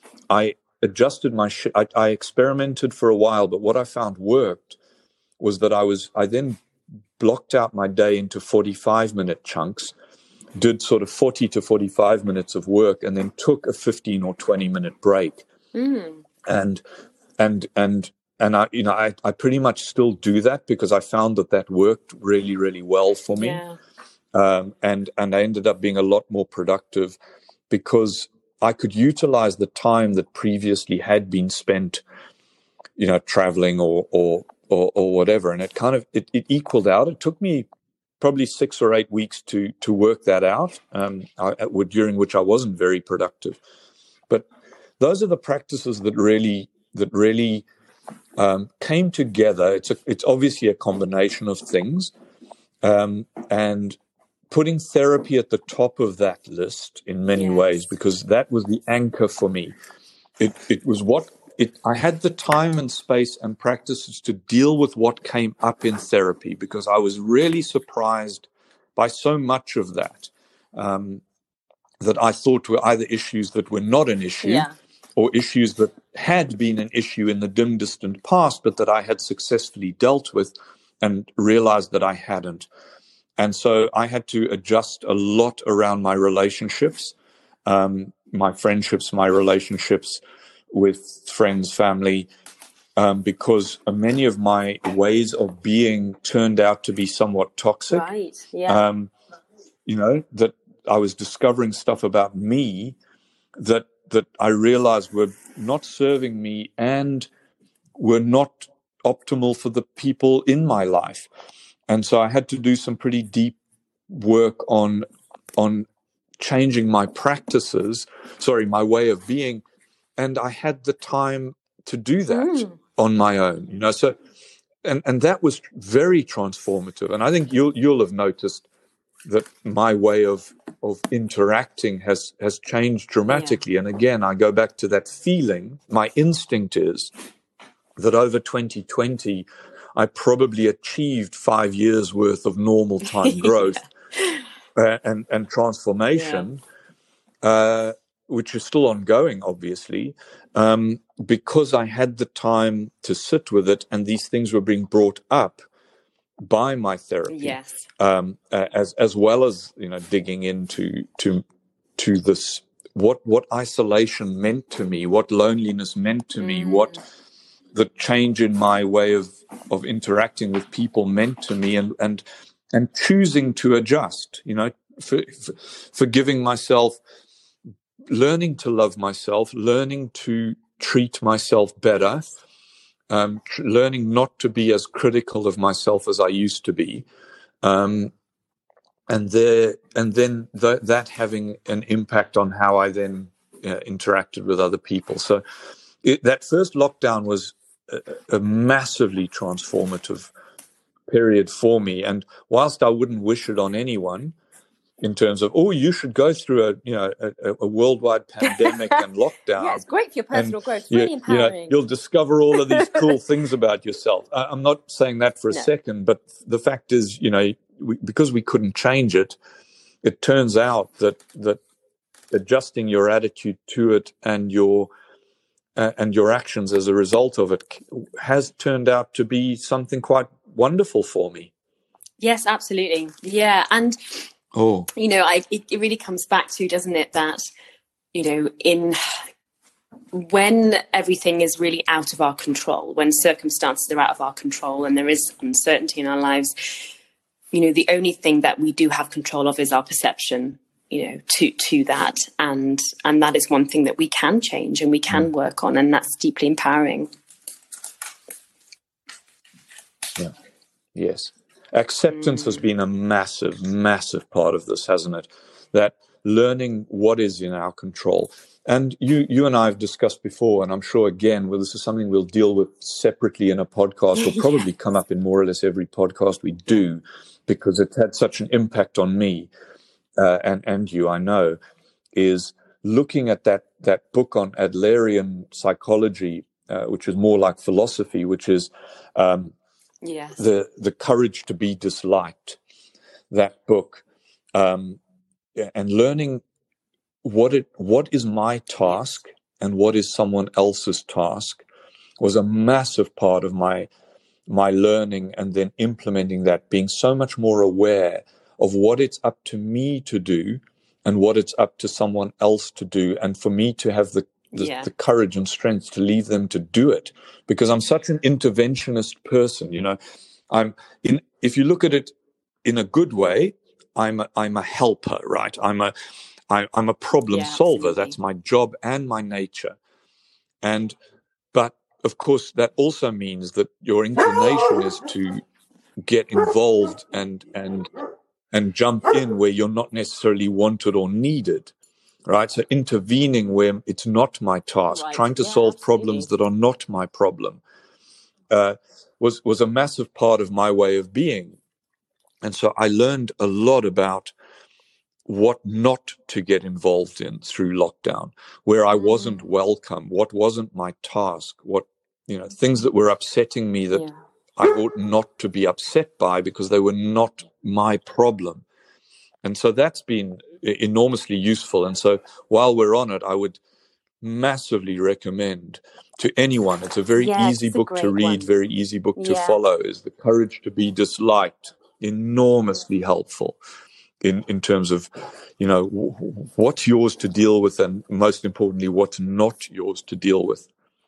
I adjusted my, sh- I, I experimented for a while, but what I found worked was that I was, I then blocked out my day into forty-five minute chunks, did sort of forty to forty-five minutes of work, and then took a fifteen or twenty minute break. Mm. And, and, and, and I, you know, I, I pretty much still do that because I found that that worked really, really well for me. Yeah. Um, and, and I ended up being a lot more productive because I could utilize the time that previously had been spent, you know, traveling or, or, or, or whatever. And it kind of, it, it equaled out. It took me probably six or eight weeks to to work that out, um, I, during which I wasn't very productive. But those are the practices that really that really um, came together. It's a, it's obviously a combination of things, um, and putting therapy at the top of that list in many Yes. ways, because that was the anchor for me. It it was what it. I had the time and space and practices to deal with what came up in therapy, because I was really surprised by so much of that um, that I thought were either issues that were not an issue, Yeah. or issues that had been an issue in the dim, distant past, but that I had successfully dealt with and realized that I hadn't. And so I had to adjust a lot around my relationships, um, my friendships, my relationships with friends, family, um, because many of my ways of being turned out to be somewhat toxic. Right. Yeah. Um, you know, that I was discovering stuff about me that that I realized were not serving me and were not optimal for the people in my life. And so I had to do some pretty deep work on on changing my practices, sorry, my way of being. And I had the time to do that Mm. on my own, you know. So, and and that was very transformative. And I think you'll you'll have noticed that my way of of interacting has has changed dramatically. Yeah. And again, I go back to that feeling. My instinct is that over twenty twenty, I probably achieved five years worth of normal time growth yeah. uh, and and transformation, yeah. uh, which is still ongoing, obviously, um, because I had the time to sit with it, and these things were being brought up by my therapy, yes. um, as as well as, you know, digging into to to this, what what isolation meant to me, what loneliness meant to mm. me, what the change in my way of of interacting with people meant to me, and and and choosing to adjust, you know, for, for, forgiving myself, learning to love myself, learning to treat myself better. Um, learning not to be as critical of myself as I used to be, um, and there, and then th- that having an impact on how I then uh, interacted with other people. So it, that first lockdown was a, a massively transformative period for me. And whilst I wouldn't wish it on anyone, in terms of, oh, you should go through a you know a, a worldwide pandemic and lockdown. Yeah, it's great for your personal and growth. It's you, really empowering. You know, you'll discover all of these cool things about yourself. I, I'm not saying that for a no. second, but the fact is, you know, we, because we couldn't change it, it turns out that that adjusting your attitude to it and your uh, and your actions as a result of it has turned out to be something quite wonderful for me. Yes, absolutely. Yeah, and. Oh, you know, I, it, it really comes back to, doesn't it, that, you know, in when everything is really out of our control, when circumstances are out of our control and there is uncertainty in our lives, you know, the only thing that we do have control of is our perception, you know, to to that. And and that is one thing that we can change and we can mm. work on, and that's deeply empowering. Yeah. Yes. Acceptance mm. has been a massive, massive part of this, hasn't it? That learning what is in our control. And you you and I have discussed before, and I'm sure, again, well, this is something we'll deal with separately in a podcast. Will probably come up in more or less every podcast we do, because it's had such an impact on me uh, and, and you, I know, is looking at that, that book on Adlerian psychology, uh, which is more like philosophy, which is... Um, Yes. The the courage to be disliked, that book, um, and learning what it what is my task and what is someone else's task was a massive part of my my learning, and then implementing that, being so much more aware of what it's up to me to do and what it's up to someone else to do, and for me to have the The, yeah. the courage and strength to leave them to do it, because I'm such an interventionist person. You know, I'm in. If you look at it in a good way, I'm a, I'm a helper, right? I'm a I, I'm a problem yeah, solver. absolutely. That's my job and my nature. And but of course, that also means that your inclination is to get involved and and and jump in where you're not necessarily wanted or needed, right? So intervening where it's not my task, Right. trying to Yeah, solve absolutely. problems that are not my problem, uh, was was a massive part of my way of being. And so I learned a lot about what not to get involved in through lockdown, where I wasn't welcome, what wasn't my task, what, you know, things that were upsetting me that Yeah. I ought not to be upset by because they were not my problem. And so that's been enormously useful. And so while we're on it, I would massively recommend to anyone, it's a very Yeah, easy it's a book to great read, one. very easy book to Yeah. follow, is The Courage to Be Disliked. Enormously helpful in, in terms of, you know, w- what's yours to deal with, and most importantly, what's not yours to deal with.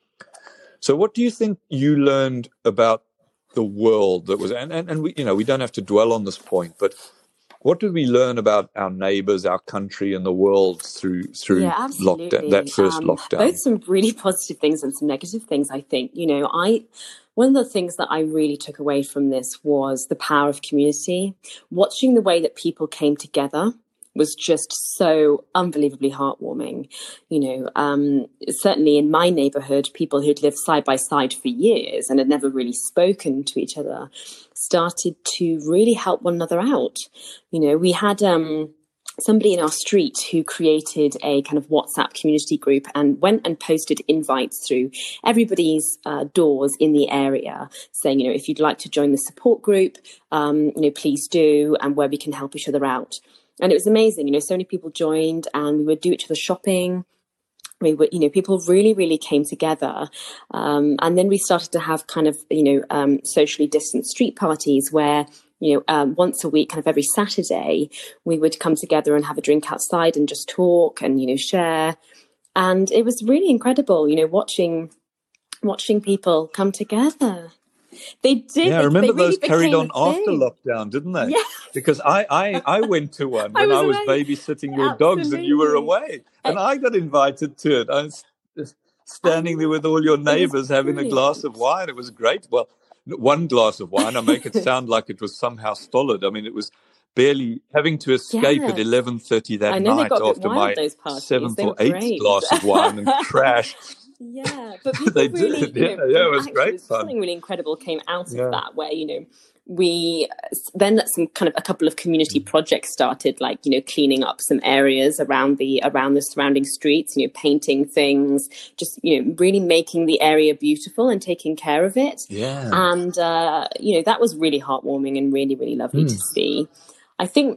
So what do you think you learned about the world that was, and, and, and we, you know, we don't have to dwell on this point, but what did we learn about our neighbors, our country, and the world through through Yeah, lockdown, absolutely. that first Um, lockdown? both some really positive things and some negative things, I think. You know, I one of the things that I really took away from this was the power of community. Watching the way that people came together was just so unbelievably heartwarming. You know, um, certainly in my neighborhood, people who'd lived side by side for years and had never really spoken to each other started to really help one another out. You know, we had um, somebody in our street who created a kind of WhatsApp community group and went and posted invites through everybody's uh, doors in the area saying, you know, if you'd like to join the support group, um, you know, please do, and where we can help each other out. And it was amazing, you know, so many people joined and we would do each other shopping. We were, you know, people really, really came together. Um, and then we started to have kind of, you know, um, socially distant street parties where, you know, um, once a week, kind of every Saturday, we would come together and have a drink outside and just talk and, you know, share. And it was really incredible, you know, watching, watching people come together. They did. Yeah, I they, remember they really those carried on after thing. lockdown, didn't they? Yeah. Because I, I, I went to one when I was, I was babysitting your Absolutely. dogs and you were away. And I, I got invited to it. I was standing there with all your neighbors having a glass of wine. It was great. Well, one glass of wine. I make it sound like it was somehow stolid. I mean, it was barely having to escape yes. at eleven thirty that night after my seventh or eighth great. glass of wine and crash. Yeah, but people they really, did. You know, yeah, yeah, it was actually, great fun. Something really incredible came out of yeah. that, where, you know, we then some kind of a couple of community projects started, like, you know, cleaning up some areas around the around the surrounding streets, you know, painting things, just, you know, really making the area beautiful and taking care of it. Yeah, and uh, you know, that was really heartwarming and really, really lovely mm. to see. I think,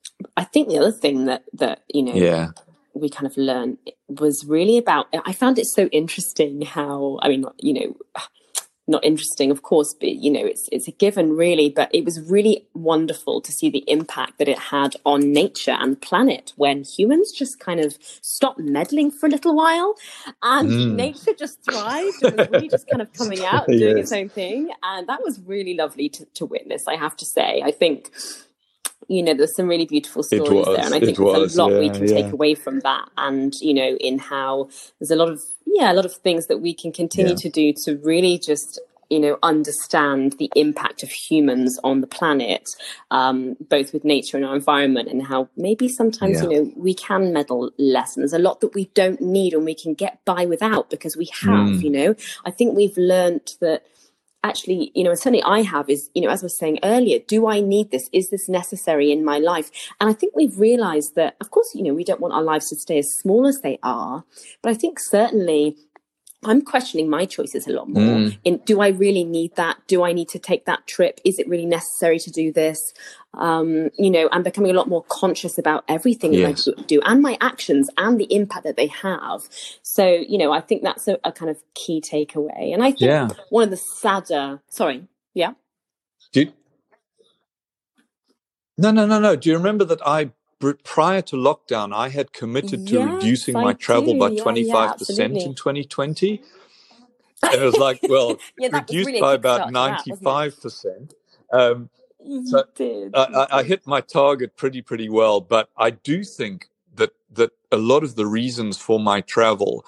I think the other thing that that you know. Yeah. we kind of learned was really about, I found it so interesting how, I mean, you know, not interesting, of course, but, you know, it's it's a given really, but it was really wonderful to see the impact that it had on nature and the planet when humans just kind of stopped meddling for a little while and mm. nature just thrived and was really just kind of coming out and doing yes. its own thing. And that was really lovely to, to witness, I have to say. I think, you know, there's some really beautiful stories there. And I think there's was, a lot yeah, we can yeah. take away from that. And, you know, in how there's a lot of, yeah, a lot of things that we can continue yeah. to do to really just, you know, understand the impact of humans on the planet, um, both with nature and our environment, and how maybe sometimes, yeah. you know, we can meddle less. And there's a lot that we don't need and we can get by without because we have, mm. you know. I think we've learnt that actually, you know, and certainly I have is, you know, as I was saying earlier, do I need this? Is this necessary in my life? And I think we've realized that, of course, you know, we don't want our lives to stay as small as they are. But I think certainly I'm questioning my choices a lot more. Mm. In, do I really need that? Do I need to take that trip? Is it really necessary to do this? Um, you know, I'm becoming a lot more conscious about everything yes. that I do and my actions and the impact that they have. So, you know, I think that's a, a kind of key takeaway. And I think yeah. one of the sadder, sorry, yeah? Do you, no, no, no, no. Do you remember that I, prior to lockdown, I had committed to yes, reducing I my travel do. by yeah, twenty-five percent yeah, in twenty twenty. And it was like, well, yeah, reduced really by about ninety-five percent. That, um, so did, I, I, I hit my target pretty, pretty well. But I do think that that a lot of the reasons for my travel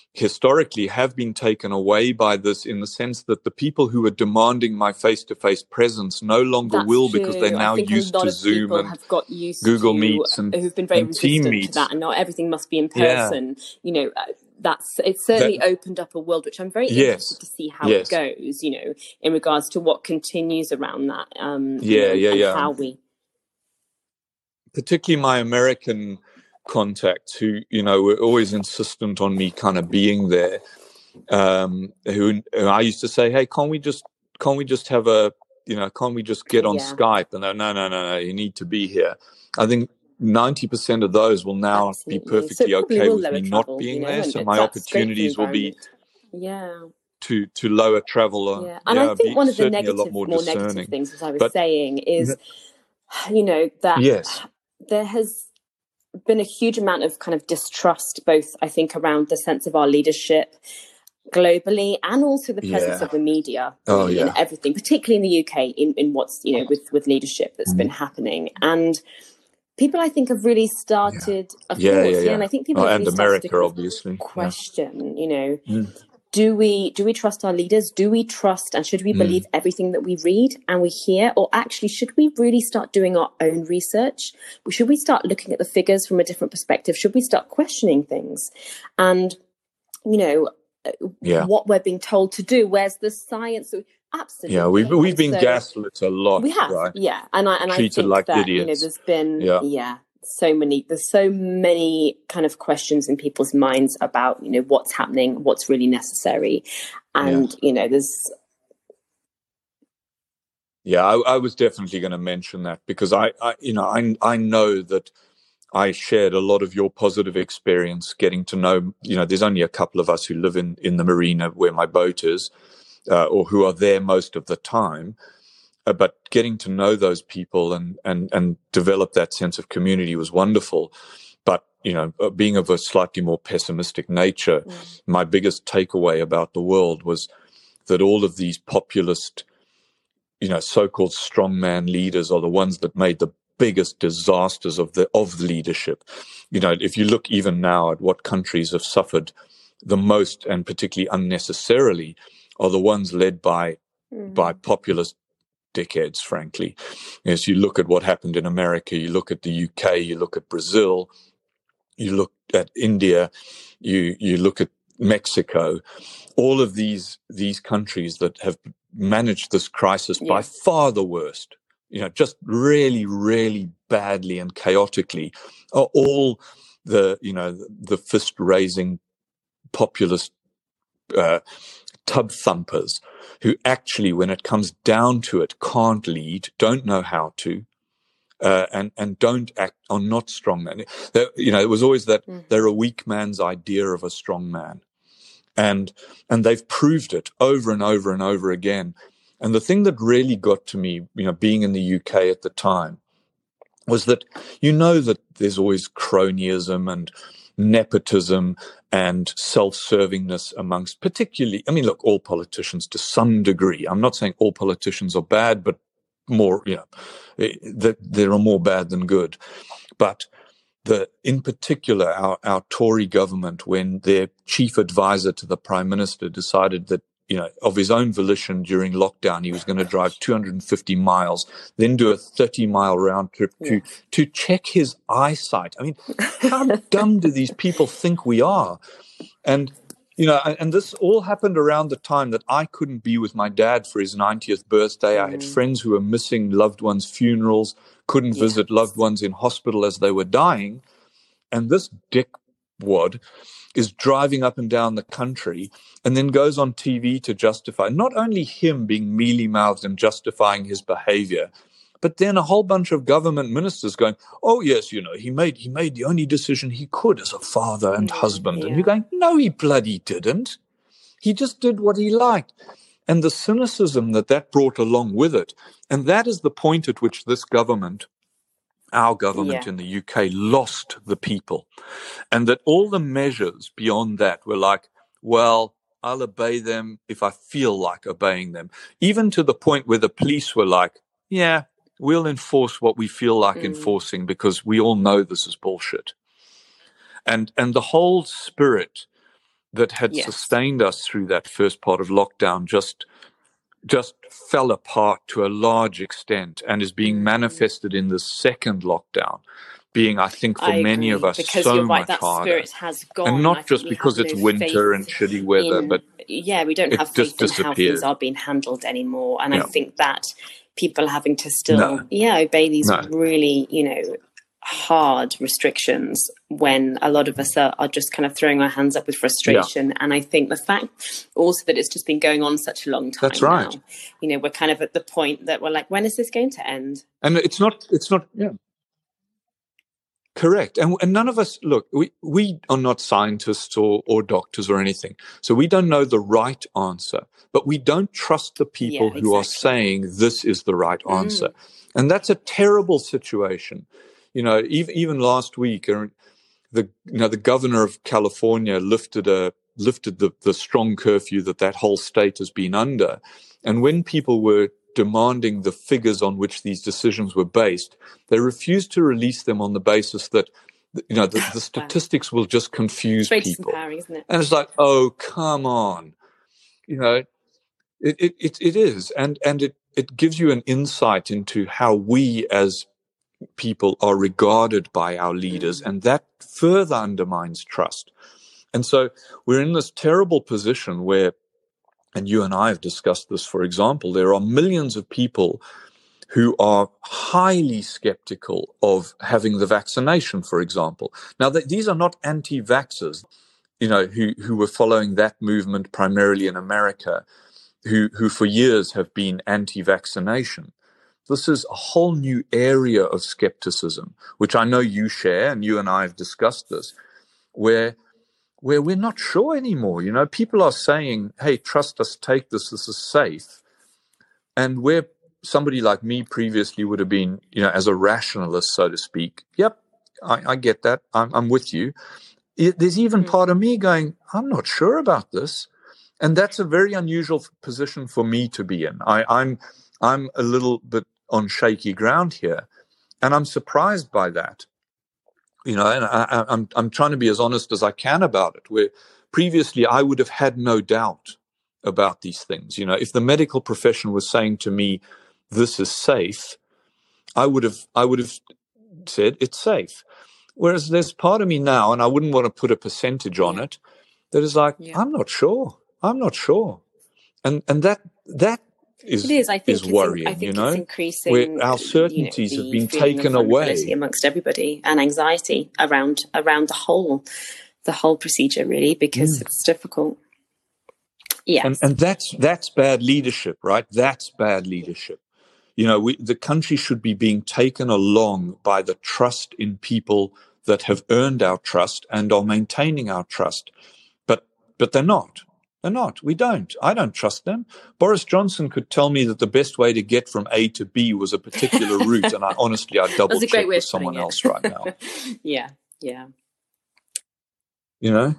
historically have been taken away by this, in the sense that the people who were demanding my face-to-face presence no longer That's will, true. because they're now I think used a lot to of Zoom people and have got used Google to, Meets and, who've been very and Team resistant Meets. to that, and not everything must be in Yeah. person. You know, uh, that's it's certainly That, opened up a world, which I'm very yes, interested to see how yes. it goes. You know, in regards to what continues around that. Um, Yeah, you know, yeah, and yeah. how we. Particularly my American contacts, who, you know, were always insistent on me kind of being there. Um, who, who I used to say, hey, can't we just can't we just have a, you know, can't we just get on Yeah. Skype? And they're, no, no, no, no, you need to be here. I think ninety percent of those will now Absolutely. be perfectly so it probably okay will with lower me travel, not being you know, there. and So it, my that's great for the opportunities will be environment. Yeah. to to lower travel. Uh, Yeah. And yeah, I think be one of the certainly a lot negative, more more negative discerning. things, as I was But saying, is, you know, that yes, there has been a huge amount of kind of distrust, both, I think, around the sense of our leadership globally, and also the presence yeah, of the media, oh really, in yeah, everything, particularly in the U K, in, in what's, you know, with, with leadership that's mm. been happening. And people, I think, have really yeah, started, of yeah, course, yeah, yeah, yeah. and I think people Oh, have and really started to America, kind of obviously. Yeah. question, you know, Mm. do we do we trust our leaders? Do we trust, and should we Mm. believe everything that we read and we hear? Or actually, should we really start doing our own research? Should we start looking at the figures from a different perspective? Should we start questioning things? And, you know, Yeah, what we're being told to do? Where's the science? Absolutely. yeah. We've we've And been so gaslit a lot, we have, right? yeah. And I and I Treated think like that, you know, idiots. there's been, Yeah, yeah, so many, there's so many kind of questions in people's minds about, you know, what's happening, what's really necessary. And, yeah, you know, there's, yeah. I, I was definitely going to mention that, because I, I, you know, I I know that I shared a lot of your positive experience getting to know, you know, there's only a couple of us who live in, in the marina where my boat is, uh, or who are there most of the time. Uh, but getting to know those people and, and, and develop that sense of community was wonderful. But, you know, uh, being of a slightly more pessimistic nature, mm, my biggest takeaway about the world was that all of these populist, you know, so-called strongman leaders are the ones that made the biggest disasters of the of leadership. You know, if you look even now at what countries have suffered the most, and particularly unnecessarily, are the ones led by mm, by populist dickheads, frankly. As you look at what happened in America, you look at the U K, you look at Brazil, you look at India, you you look at Mexico, all of these these countries that have managed this crisis by yeah, far the worst, you know, just really, really badly and chaotically, are all the, you know, the fist raising populist uh, tub thumpers who actually, when it comes down to it, can't lead, don't know how to, uh, and and don't act, are not strong men. There, you know, it was always that mm, they're a weak man's idea of a strong man, and and they've proved it over and over and over again. And the thing that really got to me, you know, being in the U K at the time, was that, you know, that there's always cronyism and nepotism and self-servingness amongst, particularly, I mean, look, all politicians to some degree. I'm not saying all politicians are bad, but more, you know, that there are more bad than good. But the, in particular, our, our Tory government, when their chief advisor to the Prime Minister decided that, you know, of his own volition during lockdown, he was going to drive two hundred fifty miles, then do a thirty mile round trip to, yes. to check his eyesight. I mean, how dumb do these people think we are? And, you know, and, and this all happened around the time that I couldn't be with my dad for his ninetieth birthday. I had Mm, friends who were missing loved ones' funerals, couldn't yes. visit loved ones in hospital as they were dying. And this dickwad is driving up and down the country and then goes on T V to justify not only him being mealy-mouthed and justifying his behavior, but then a whole bunch of government ministers going, oh, yes, you know, he made he made the only decision he could as a father and Mm, husband. And yeah. you're going, no, he bloody didn't. He just did what he liked. And the cynicism that that brought along with it. And that is the point at which this government, our government Yeah. in the U K, lost the people. And that all the measures beyond that were like, well, I'll obey them if I feel like obeying them. Even to the point where the police were like, yeah, we'll enforce what we feel like Mm, enforcing because we all know this is bullshit. And and the whole spirit that had Yes. sustained us through that first part of lockdown just just fell apart to a large extent and is being Mm. manifested in the second lockdown, being, I think, for I many agree, of us because so you're right, much that harder. spirit has gone. And I not think just we because have it's no winter and faith shitty weather, in, but yeah, we don't it have just faith in how things disappeared. are being handled anymore. And I Yeah. think that people are having to still, No. yeah, obey these No. really, you know, hard restrictions when a lot of us are, are just kind of throwing our hands up with frustration. Yeah. And I think the fact also that it's just been going on such a long time That's right. now, you know, we're kind of at the point that we're like, when is this going to end? And it's not, it's not, yeah. Correct. And, and none of us, look, we, we are not scientists or, or doctors or anything. So we don't know the right answer, but we don't trust the people Yeah, exactly. who are saying this is the right answer. Mm. And that's a terrible situation. You know, even, even last week, the, you know, the governor of California lifted a, lifted the, the strong curfew that that whole state has been under. And when people were demanding the figures on which these decisions were based, they refused to release them on the basis that, you know, the, the statistics will just confuse it's people. Isn't it? And it's like, oh, come on. You know, it, it, it, it is. And, and it, it gives you an insight into how we as people are regarded by our leaders, mm. and that further undermines trust. And so we're in this terrible position where, and you and I have discussed this, for example, there are millions of people who are highly skeptical of having the vaccination, for example. Now, th- these are not anti-vaxxers, you know, who, who were following that movement primarily in America, who, who for years have been anti-vaccination. This is a whole new area of skepticism, which I know you share, and you and I have discussed this, where where we're not sure anymore. You know, people are saying, hey, trust us, take this, this is safe. And where somebody like me previously would have been, you know, as a rationalist, so to speak, yep, I, I get that, I'm, I'm with you. It, there's even mm-hmm. part of me going, I'm not sure about this. And that's a very unusual position for me to be in. I, I'm, I'm a little bit on shaky ground here, and I'm surprised by that. You know, and I, I'm I'm trying to be as honest as I can about it. Where previously I would have had no doubt about these things. You know, if the medical profession was saying to me, "This is safe," I would have I would have said it's safe. Whereas there's part of me now, and I wouldn't want to put a percentage on yeah. it, that is like, yeah. I'm not sure. I'm not sure, and and that that. Is, it is. I think is it's worrying, in, I think you know, it's increasing. Where our certainties you know, have been feeling taken of away amongst everybody, and anxiety around around the whole the whole procedure, really, because mm. it's difficult. Yes, and and that's that's bad leadership, right? That's bad leadership. You know, we, the country should be being taken along by the trust in people that have earned our trust and are maintaining our trust, but but they're not. They're not. We don't. I don't trust them. Boris Johnson could tell me that the best way to get from A to B was a particular route, and I honestly, I'd double check with someone else right now. yeah, yeah. You know,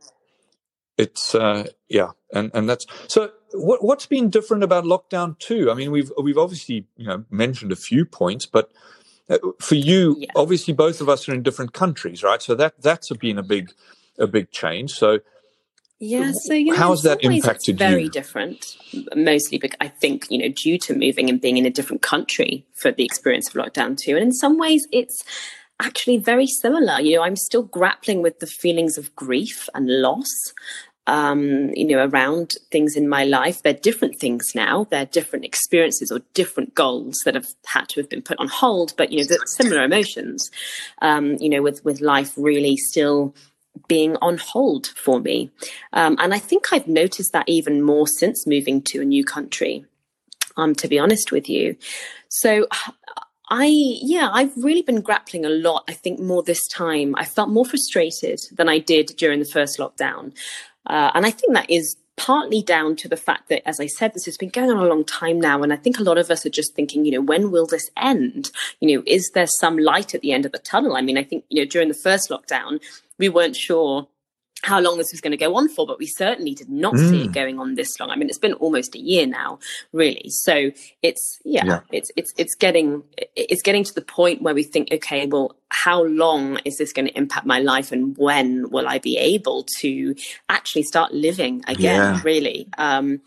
it's uh, yeah, and and that's so. What what's been different about lockdown two? I mean, we've we've obviously you know mentioned a few points, but for you, yeah. obviously, both of us are in different countries, right? So that that's been a big a big change. So. Yeah, so, you know, how has that impacted it's very you? different, mostly because I think, you know, due to moving and being in a different country for the experience of lockdown too. And in some ways, it's actually very similar. You know, I'm still grappling with the feelings of grief and loss, um, you know, around things in my life. They're different things now. They're different experiences or different goals that have had to have been put on hold. But, you know, the similar emotions, um, you know, with, with life really still being on hold for me. Um, and I think I've noticed that even more since moving to a new country, um, to be honest with you. So I, yeah, I've really been grappling a lot. I think more this time, I felt more frustrated than I did during the first lockdown. Uh, and I think that is partly down to the fact that, as I said, this has been going on a long time now. And I think a lot of us are just thinking, you know, when will this end? You know, is there some light at the end of the tunnel? I mean, I think, you know, during the first lockdown, we weren't sure how long this was going to go on for, but we certainly did not Mm. see it going on this long. I mean, it's been almost a year now, really. So it's, yeah, Yeah. it's, it's, it's getting, it's getting to the point where we think, okay, well, how long is this going to impact my life, and when will I be able to actually start living again? Yeah. Really. Um,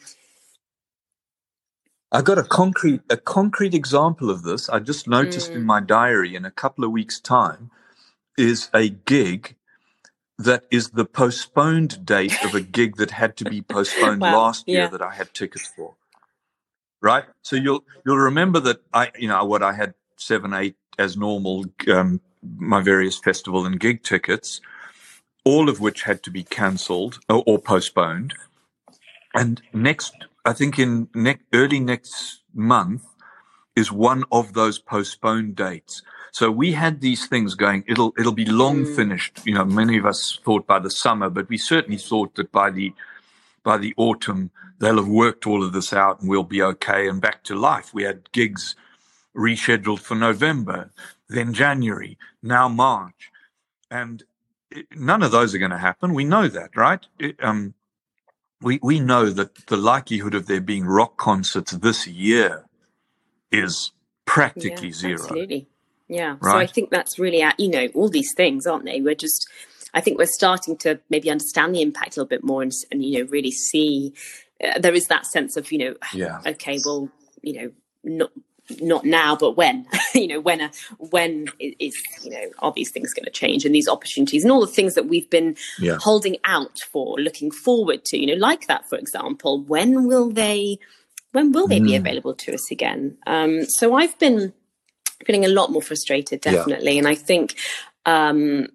I got a concrete, a concrete example of this. I just noticed mm. in my diary in a couple of weeks' time is a gig that is the postponed date of a gig that had to be postponed Wow. last year Yeah. that I had tickets for. Right? So you'll you'll remember that I, you know, what I had seven, eight as normal, um, my various festival and gig tickets, all of which had to be cancelled or, or postponed. And next, I think in ne- early next month is one of those postponed dates. So we had these things going, it'll it'll be long Mm. finished. You know, many of us thought by the summer, but we certainly thought that by the by the autumn, they'll have worked all of this out and we'll be okay and back to life. We had gigs rescheduled for November, then January, now March. And it, none of those are going to happen. We know that, right? It, um, we, we know that the likelihood of there being rock concerts this year is practically Yeah, zero. absolutely. Yeah. Right? So I think that's really, at, you know, all these things, aren't they? We're just, I think we're starting to maybe understand the impact a little bit more, and, and you know, really see uh, there is that sense of, you know, Yeah. okay, well, you know, not not now, but when, you know, when, uh, when is, you know, are these things going to change, and these opportunities and all the things that we've been Yeah. holding out for, looking forward to, you know, like that, for example, when will they, when will they be Mm. available to us again? Um, so I've been feeling a lot more frustrated, Yeah. definitely. And I think, um,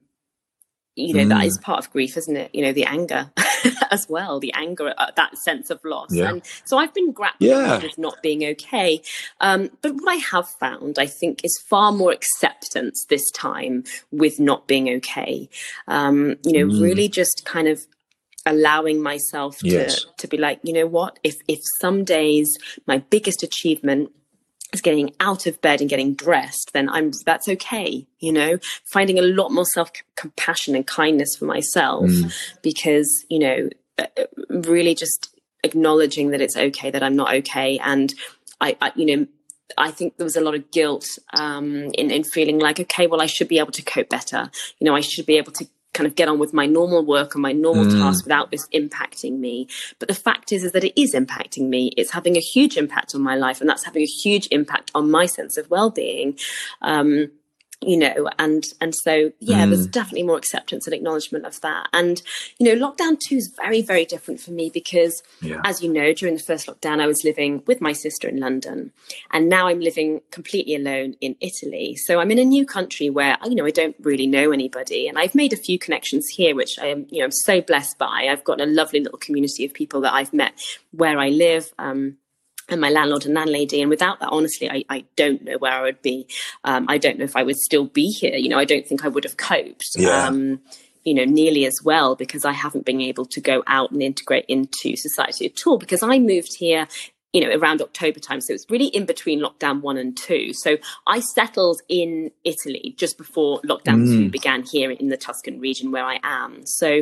you know, Mm. that is part of grief, isn't it? You know, the anger as well, the anger, uh, that sense of loss. Yeah. And so I've been grappling Yeah. with not being okay. Um, but what I have found, I think, is far more acceptance this time with not being okay. Um, you know, Mm. really just kind of allowing myself Yes. to, to be like, you know what, if, if some days my biggest achievement is getting out of bed and getting dressed, then I'm, that's okay. You know, finding a lot more self compassion and kindness for myself, Mm. because, you know, really just acknowledging that it's okay, that I'm not okay. And I, I you know, I think there was a lot of guilt um, in, in feeling like, okay, well, I should be able to cope better. You know, I should be able to kind of get on with my normal work and my normal Mm. tasks without this impacting me. But the fact is, is that it is impacting me. It's having a huge impact on my life, and that's having a huge impact on my sense of well-being. Um, you know, and, and so, yeah, Mm. there's definitely more acceptance and acknowledgement of that. And, you know, lockdown two is very, very different for me because, Yeah. as you know, during the first lockdown, I was living with my sister in London, and now I'm living completely alone in Italy. So I'm in a new country where, you know, I don't really know anybody, and I've made a few connections here, which I am, you know, I'm so blessed by. I've got a lovely little community of people that I've met where I live. Um, and my landlord and landlady. And without that, honestly, I, I don't know where I would be. Um, I don't know if I would still be here. You know, I don't think I would have coped, Yeah. um, you know, nearly as well, because I haven't been able to go out and integrate into society at all, because I moved here, you know, around October time. So it's really in between lockdown one and two. So I settled in Italy just before lockdown Mm. two began here in the Tuscan region where I am. So,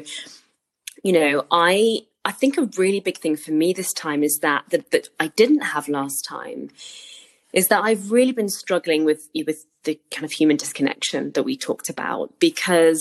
you know, I... I think a really big thing for me this time is that, that that I didn't have last time, is that I've really been struggling with with the kind of human disconnection that we talked about, because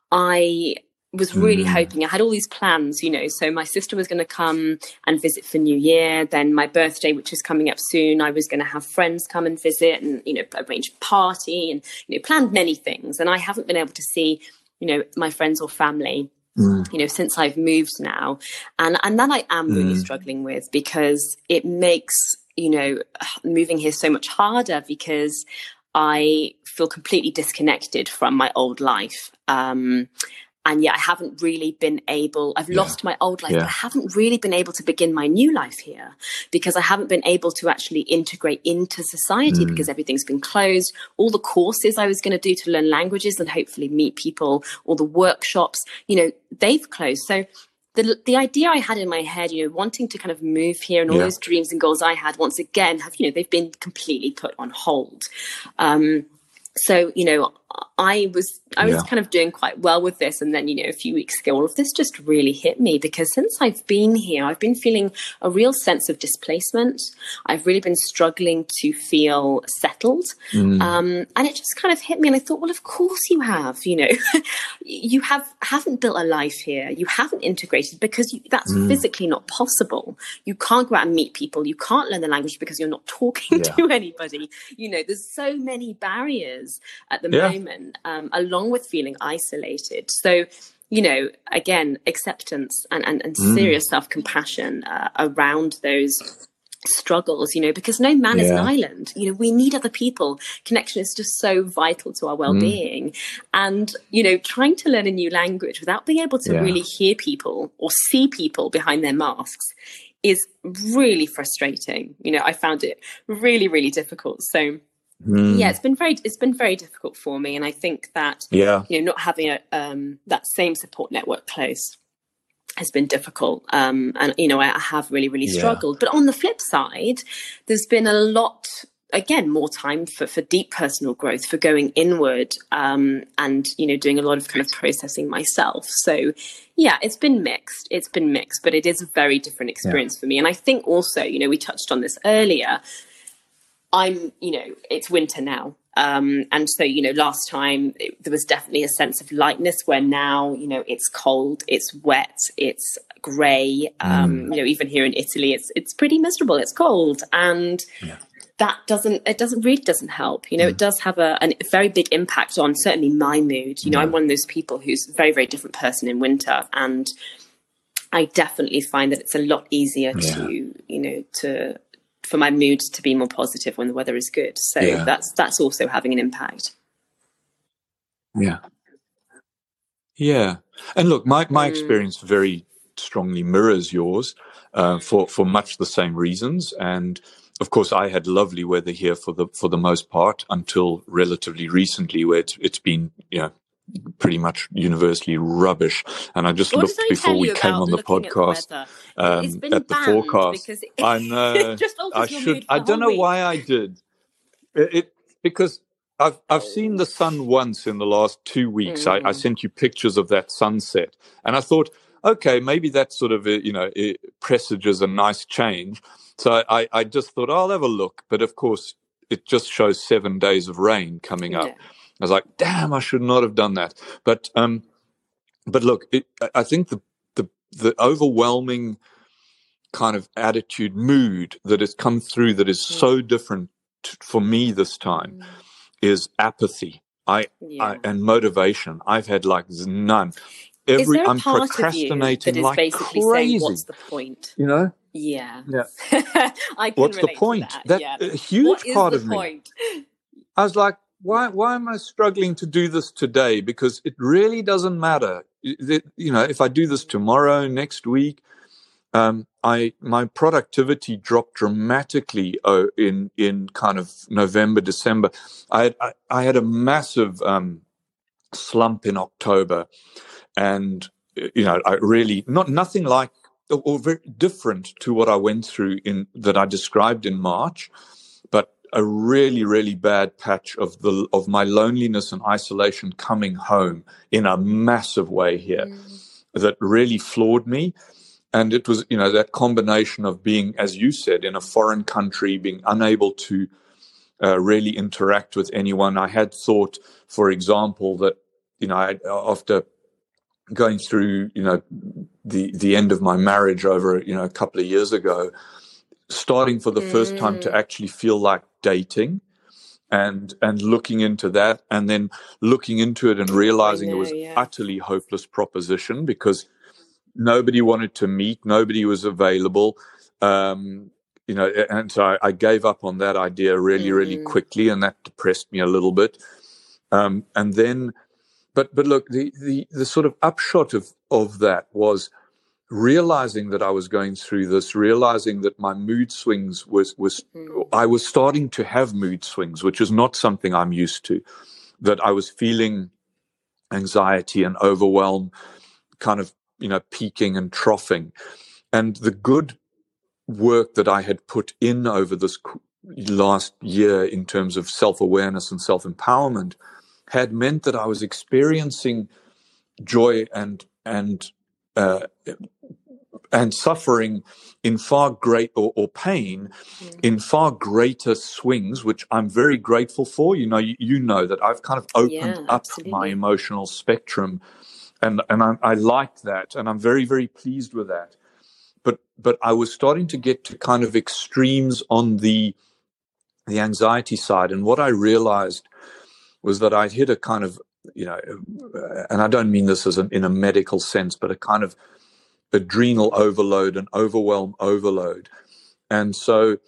I was really Mm. hoping, I had all these plans, you know, so my sister was going to come and visit for New Year, then my birthday, which is coming up soon, I was going to have friends come and visit and, you know, arrange a party and, you know, planned many things. And I haven't been able to see, you know, my friends or family, Mm. you know, since I've moved now. And, and that I am really Mm. struggling with, because it makes, you know, moving here so much harder, because I feel completely disconnected from my old life. Um, and yet I haven't really been able, I've Yeah. lost my old life, Yeah. but I haven't really been able to begin my new life here, because I haven't been able to actually integrate into society, Mm. because everything's been closed. All the courses I was going to do to learn languages and hopefully meet people, all the workshops, you know, they've closed. So the the idea I had in my head, you know, wanting to kind of move here, and all Yeah. those dreams and goals I had, once again, have, you know, they've been completely put on hold. Um, so, you know, I was I was Yeah. kind of doing quite well with this, and then, you know, a few weeks ago, all of this just really hit me, because since I've been here, I've been feeling a real sense of displacement. I've really been struggling to feel settled, Mm. um, and it just kind of hit me, and I thought, well, of course you have. You know, you have haven't built a life here. You haven't integrated, because you, that's Mm. physically not possible. You can't go out and meet people. You can't learn the language because you're not talking Yeah. to anybody. You know, there's so many barriers at the Yeah. moment, um, along with feeling isolated. So, you know, again, acceptance and, and, and Mm. serious self-compassion uh, around those struggles, you know, because no man is an Yeah. island. You know, we need other people. Connection is just so vital to our well-being. Mm. And, you know, trying to learn a new language without being able to Yeah. really hear people or see people behind their masks is really frustrating. You know, I found it really, really difficult. So, Mm. yeah, it's been very, it's been very difficult for me. And I think that, Yeah. you know, not having a, um, that same support network close has been difficult. Um, and, you know, I have really, really Yeah. struggled. But on the flip side, there's been a lot, again, more time for, for deep personal growth, for going inward, um, and, you know, doing a lot of kind of processing myself. So, yeah, it's been mixed. It's been mixed, but it is a very different experience Yeah. for me. And I think also, you know, we touched on this earlier, I'm, you know, it's winter now. Um, and so, you know, last time it, there was definitely a sense of lightness, where now, you know, it's cold, it's wet, it's grey. Um, Mm. you know, even here in Italy, it's it's pretty miserable. It's cold, and Yeah. that doesn't it doesn't really doesn't help. You know, mm. it does have a, a very big impact on certainly my mood. You know, Yeah. I'm one of those people who's a very, very different person in winter, and I definitely find that it's a lot easier Yeah. to, you know, to for my mood to be more positive when the weather is good. So Yeah. that's that's also having an impact. Yeah. Yeah. And look, my, my Mm. experience very strongly mirrors yours, uh, for, for much the same reasons. And of course, I had lovely weather here for the, for the most part, until relatively recently, where it's, it's been, you know, pretty much universally rubbish. And I just What looked did I before tell we you came about on the looking podcast, at the um, weather? It's been at the banned forecast. because it, I know. it just alters I your should, mood for I the don't whole know week. why I did it, it because I've, I've seen the sun once in the last two weeks. Mm. I, I sent you pictures of that sunset, and I thought, okay, maybe that sort of, you know, it presages a nice change. So I, I just thought, I'll have a look. But of course, it just shows seven days of rain coming up. No. I was like, damn, I should not have done that. But, um, but look, it, I think the, the, the overwhelming kind of attitude, mood that has come through that is Mm. so different t- for me this time Mm. is apathy. I, Yeah. I and motivation. I've had like none. Is Every there a I'm part of you procrastinating that is like basically crazy. saying, what's the point? You know? Yeah. Yeah. I can What's the relate to point? that. That Yeah. a huge What is part the of me. point? I was like, why? Why am I struggling to do this today? Because it really doesn't matter. It- You know, if I do this tomorrow, next week, um, I my productivity dropped dramatically uh, in in kind of November, December. I had, I, I had a massive um, slump in October, and you know, I really not nothing like or, or very different to what I went through in that I described in March, but a really, really bad patch of the of my loneliness and isolation coming home in a massive way here Mm. that really floored me. And it was, you know, that combination of being, as you said, in a foreign country, being unable to uh, really interact with anyone. I had thought, for example, that, you know, I, after going through, you know, the the end of my marriage over, you know, a couple of years ago, starting for the Mm. first time to actually feel like dating, and and looking into that, and then looking into it and realizing know, it was yeah. utterly hopeless proposition, because nobody wanted to meet, nobody was available, um, you know, and so I, I gave up on that idea really, really Mm. quickly, and that depressed me a little bit. Um, and then, but but look, the the the sort of upshot of of that was realizing that I was going through this, realizing that my mood swings was was Mm. I was starting to have mood swings, which is not something I'm used to. That I was feeling anxiety and overwhelm, kind of, you know, peaking and troughing. And the good work that I had put in over this last year in terms of self-awareness and self-empowerment had meant that I was experiencing joy and and uh, and suffering in far great or, or pain Mm. in far greater swings, which I'm very grateful for. You know, you, you know that I've kind of opened Yeah, up my absolutely. emotional spectrum, and and I, I like that, and I'm very very pleased with that. But but I was starting to get to kind of extremes on the the anxiety side, and what I realized was that I'd hit a kind of, you know, and I don't mean this as a, in a medical sense, but a kind of adrenal overload and overwhelm overload. And so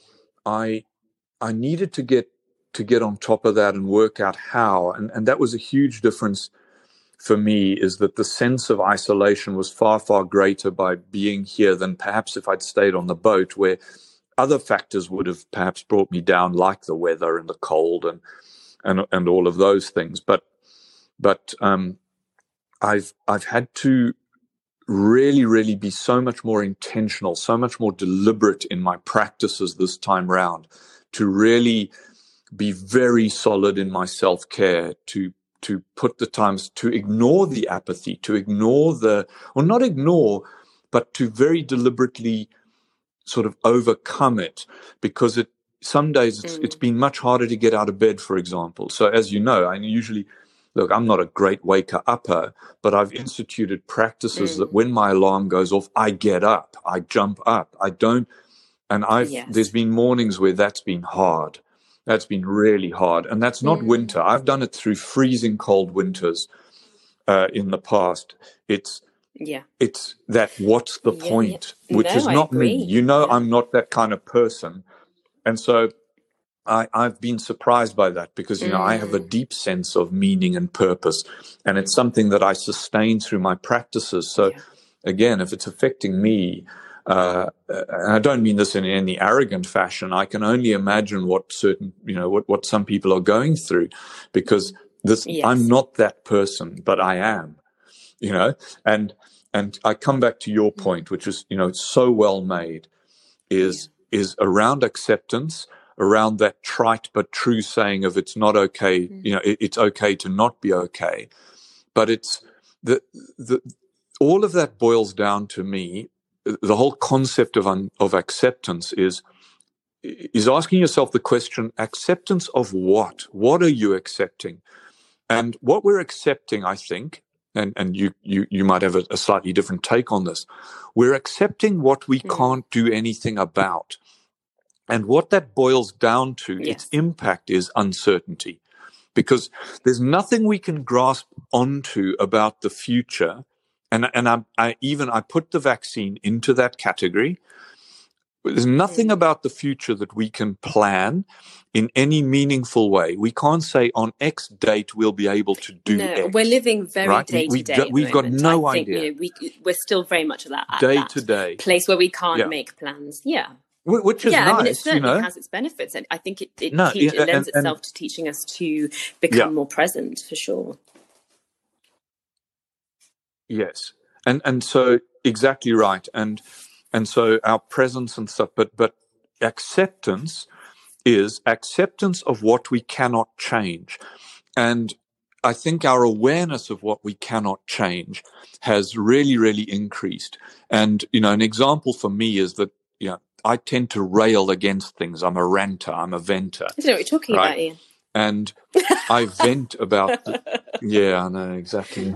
I I needed to get to get on top of that and work out how. And, and that was a huge difference for me, is that the sense of isolation was far, far greater by being here than perhaps if I'd stayed on the boat, where other factors would have perhaps brought me down, like the weather and the cold and and and all of those things. But but um, I've I've had to really, really be so much more intentional, so much more deliberate in my practices this time round, to really be very solid in my self-care, to to put the times, to ignore the apathy, to ignore the, or not ignore, but to very deliberately sort of overcome it, because it some days it's, Mm. it's been much harder to get out of bed, for example. So as you know, I usually, look, I'm not a great waker upper, but I've instituted practices Mm. that when my alarm goes off, I get up, I jump up, I don't, and I've, Yes. there's been mornings where that's been hard. That's been really hard. And that's not Mm. winter. I've done it through freezing cold winters uh, in the past. It's, Yeah. it's that what's the Yeah, point, yeah. which No, is I not me. agree. You know, Yeah. I'm not that kind of person. And so I, I've been surprised by that, because, you know, I have a Mm. deep sense of meaning and purpose, and it's something that I sustain through my practices. So Yeah. again, if it's affecting me, uh, and I don't mean this in any arrogant fashion, I can only imagine what certain, you know, what, what some people are going through, because this, Yes. I'm not that person, but I am, you know, and, and I come back to your point, which is, you know, so well made, is, Yeah. is around acceptance, around that trite but true saying of it's not okay, Mm. you know, it, it's okay to not be okay. But it's the, the, all of that boils down to me, the whole concept of, un, of acceptance is, is asking yourself the question, acceptance of what? What are you accepting? And what we're accepting, I think, and, and you, you, you might have a, a slightly different take on this, we're accepting what we Mm. can't do anything about. And what that boils down to, Yes. its impact, is uncertainty. Because there's nothing we can grasp onto about the future. And, and I, I even, I put the vaccine into that category. There's nothing Mm. about the future that we can plan in any meaningful way. We can't say on X date we'll be able to do No, X. we're living very Right? day We, to day. we've, we've got no I think, idea. you know, we we're still very much at that at Day that to day. place where we can't Yeah. make plans. Yeah. Which is yeah, nice, I mean, it certainly you know? has its benefits, and I think it it, No, teach, it lends and, and, itself to teaching us to become yeah. more present, for sure. Yes, and and so exactly right, and and so our presence and stuff, but but acceptance is acceptance of what we cannot change, and I think our awareness of what we cannot change has really really increased. And you know, an example for me is that, you know, I tend to rail against things. I'm a ranter. I'm a venter. I don't know what you're talking right? about, Ian. And I vent about. The, yeah, I know exactly.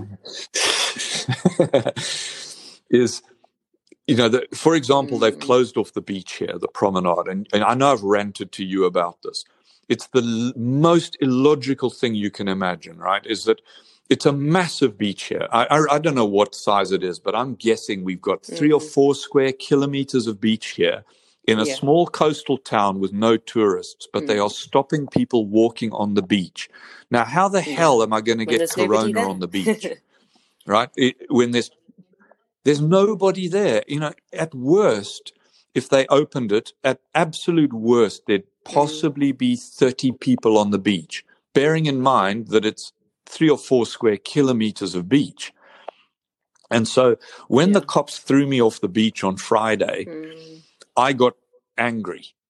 is, you know, the, for example, they've closed off the beach here, the promenade, and, and I know I've ranted to you about this. It's the l- most illogical thing you can imagine, right? Is that it's a massive beach here. I, I, I don't know what size it is, but I'm guessing we've got three Mm. or four square kilometers of beach here in a Yeah. small coastal town with no tourists, but Mm. they are stopping people walking on the beach. Now, how the Yeah. hell am I going to When get there's nobody corona there. on the beach? Right? It, when there's there's nobody there. You know, at worst, if they opened it, at absolute worst, there'd possibly be thirty people on the beach, bearing in mind that it's three or four square kilometers of beach. And so when Yeah. the cops threw me off the beach on Friday, Mm. I got angry.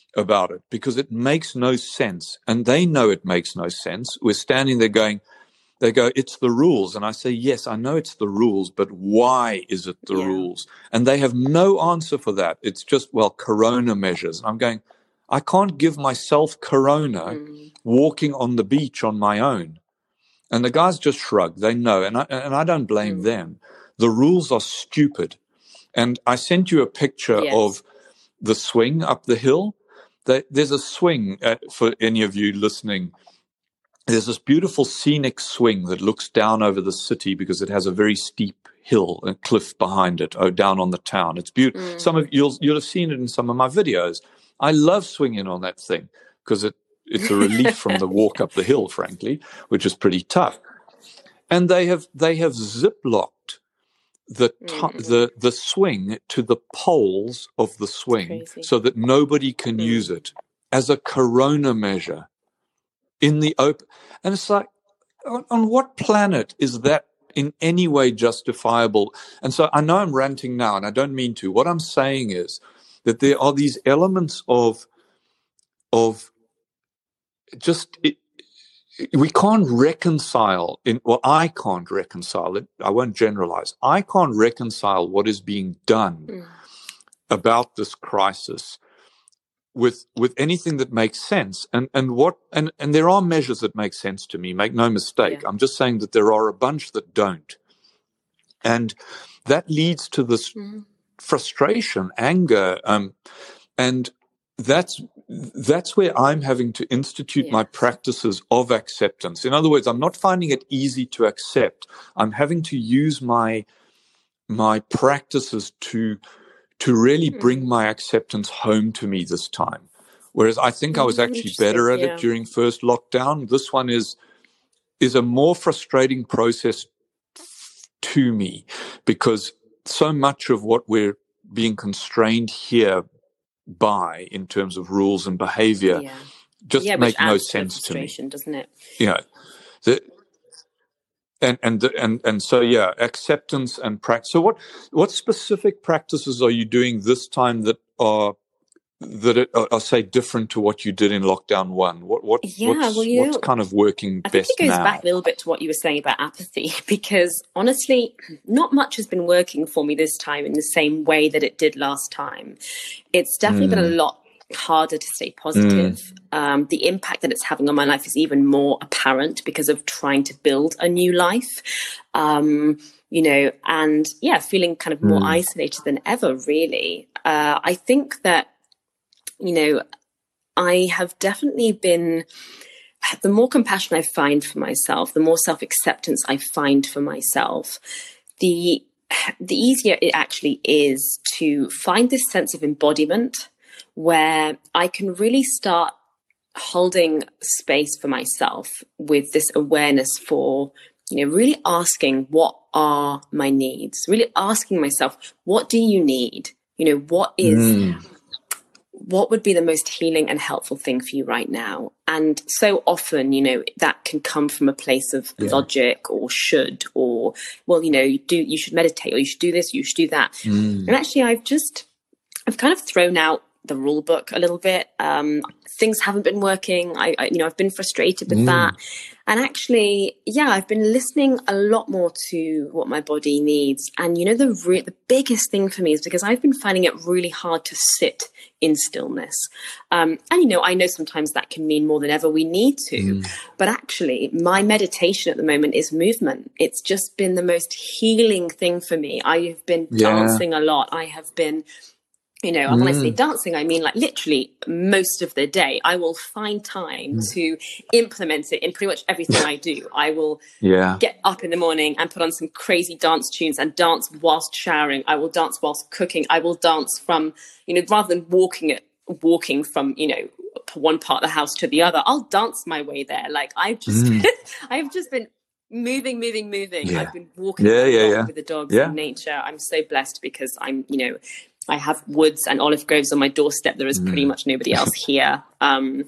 about it because it makes no sense. And they know it makes no sense. We're standing there going, they go, it's the rules. And I say, yes, I know it's the rules, but why is it the yeah. rules? And they have no answer for that. It's just, well, corona measures. And I'm going, I can't give myself corona mm. walking on the beach on my own. And the guys just shrug. They know. And I, and I don't blame mm. them. The rules are stupid. And I sent you a picture yes. of the swing up the hill. There's a swing, uh, for any of you listening. There's this beautiful scenic swing that looks down over the city because it has a very steep hill, a cliff behind it, oh, down on the town. It's beautiful. Mm. Some of you'll you'll have seen it in some of my videos. I love swinging on that thing because it it's a relief from the walk up the hill, frankly, which is pretty tough. And they have they have ziplocked the t- mm. the the swing to the poles of the swing so that nobody can mm. use it as a corona measure. In the open. And it's like, on, on what planet is that in any way justifiable? And so I know I'm ranting now, and I don't mean to. What I'm saying is that there are these elements of, of just, it, we can't reconcile, in, well, I can't reconcile it. I won't generalize. I can't reconcile what is being done mm. about this crisis with with anything that makes sense. And and what and, and there are measures that make sense to me, make no mistake. Yeah. I'm just saying that there are a bunch that don't. And that leads to this mm. frustration, anger, um, and that's that's where I'm having to institute yes. my practices of acceptance. In other words, I'm not finding it easy to accept. I'm having to use my my practices to to really bring my acceptance home to me this time. Whereas I think I was actually better at yeah. it during first lockdown. This one is is a more frustrating process to me because so much of what we're being constrained here by in terms of rules and behavior yeah. just yeah, make no sense to me. Doesn't it? You know, the, And and and and so yeah, acceptance and practice. So what what specific practices are you doing this time that are that are, are say different to what you did in lockdown one? What what yeah, what's, well, you what's know, kind of working I best think it goes now? back a little bit to what you were saying about apathy, because honestly, not much has been working for me this time in the same way that it did last time. It's definitely mm. been a lot harder to stay positive. Mm. Um, the impact that it's having on my life is even more apparent because of trying to build a new life, um, you know, and yeah, feeling kind of more mm. isolated than ever, really. Uh, I think that, you know, I have definitely been, the more compassion I find for myself, the more self-acceptance I find for myself, the, the easier it actually is to find this sense of embodiment where I can really start holding space for myself with this awareness for, you know, really asking what are my needs, really asking myself, what do you need? You know, what is, mm. what would be the most healing and helpful thing for you right now? And so often, you know, that can come from a place of yeah. logic or should, or, well, you know, you do, you should meditate, or you should do this, you should do that. Mm. And actually I've just, I've kind of thrown out the rule book a little bit. Um, things haven't been working. I, I, you know, I've been frustrated with mm. that. And actually, yeah, I've been listening a lot more to what my body needs. And, you know, the re- the biggest thing for me is because I've been finding it really hard to sit in stillness. Um, and, you know, I know sometimes that can mean more than ever we need to. Mm. But actually, my meditation at the moment is movement. It's just been the most healing thing for me. I have been yeah. dancing a lot. I have been... You know, and when mm. I say dancing, I mean like literally most of the day. I will find time mm. to implement it in pretty much everything I do. I will yeah. get up in the morning and put on some crazy dance tunes and dance whilst showering. I will dance whilst cooking. I will dance from, you know, rather than walking it, walking from, you know, one part of the house to the other. I'll dance my way there. Like I've just, mm. I've just been moving, moving, moving. Yeah. I've been walking yeah, yeah, yeah. with the dogs yeah. in nature. I'm so blessed because I'm, you know, I have woods and olive groves on my doorstep. There is pretty much nobody else here. Um,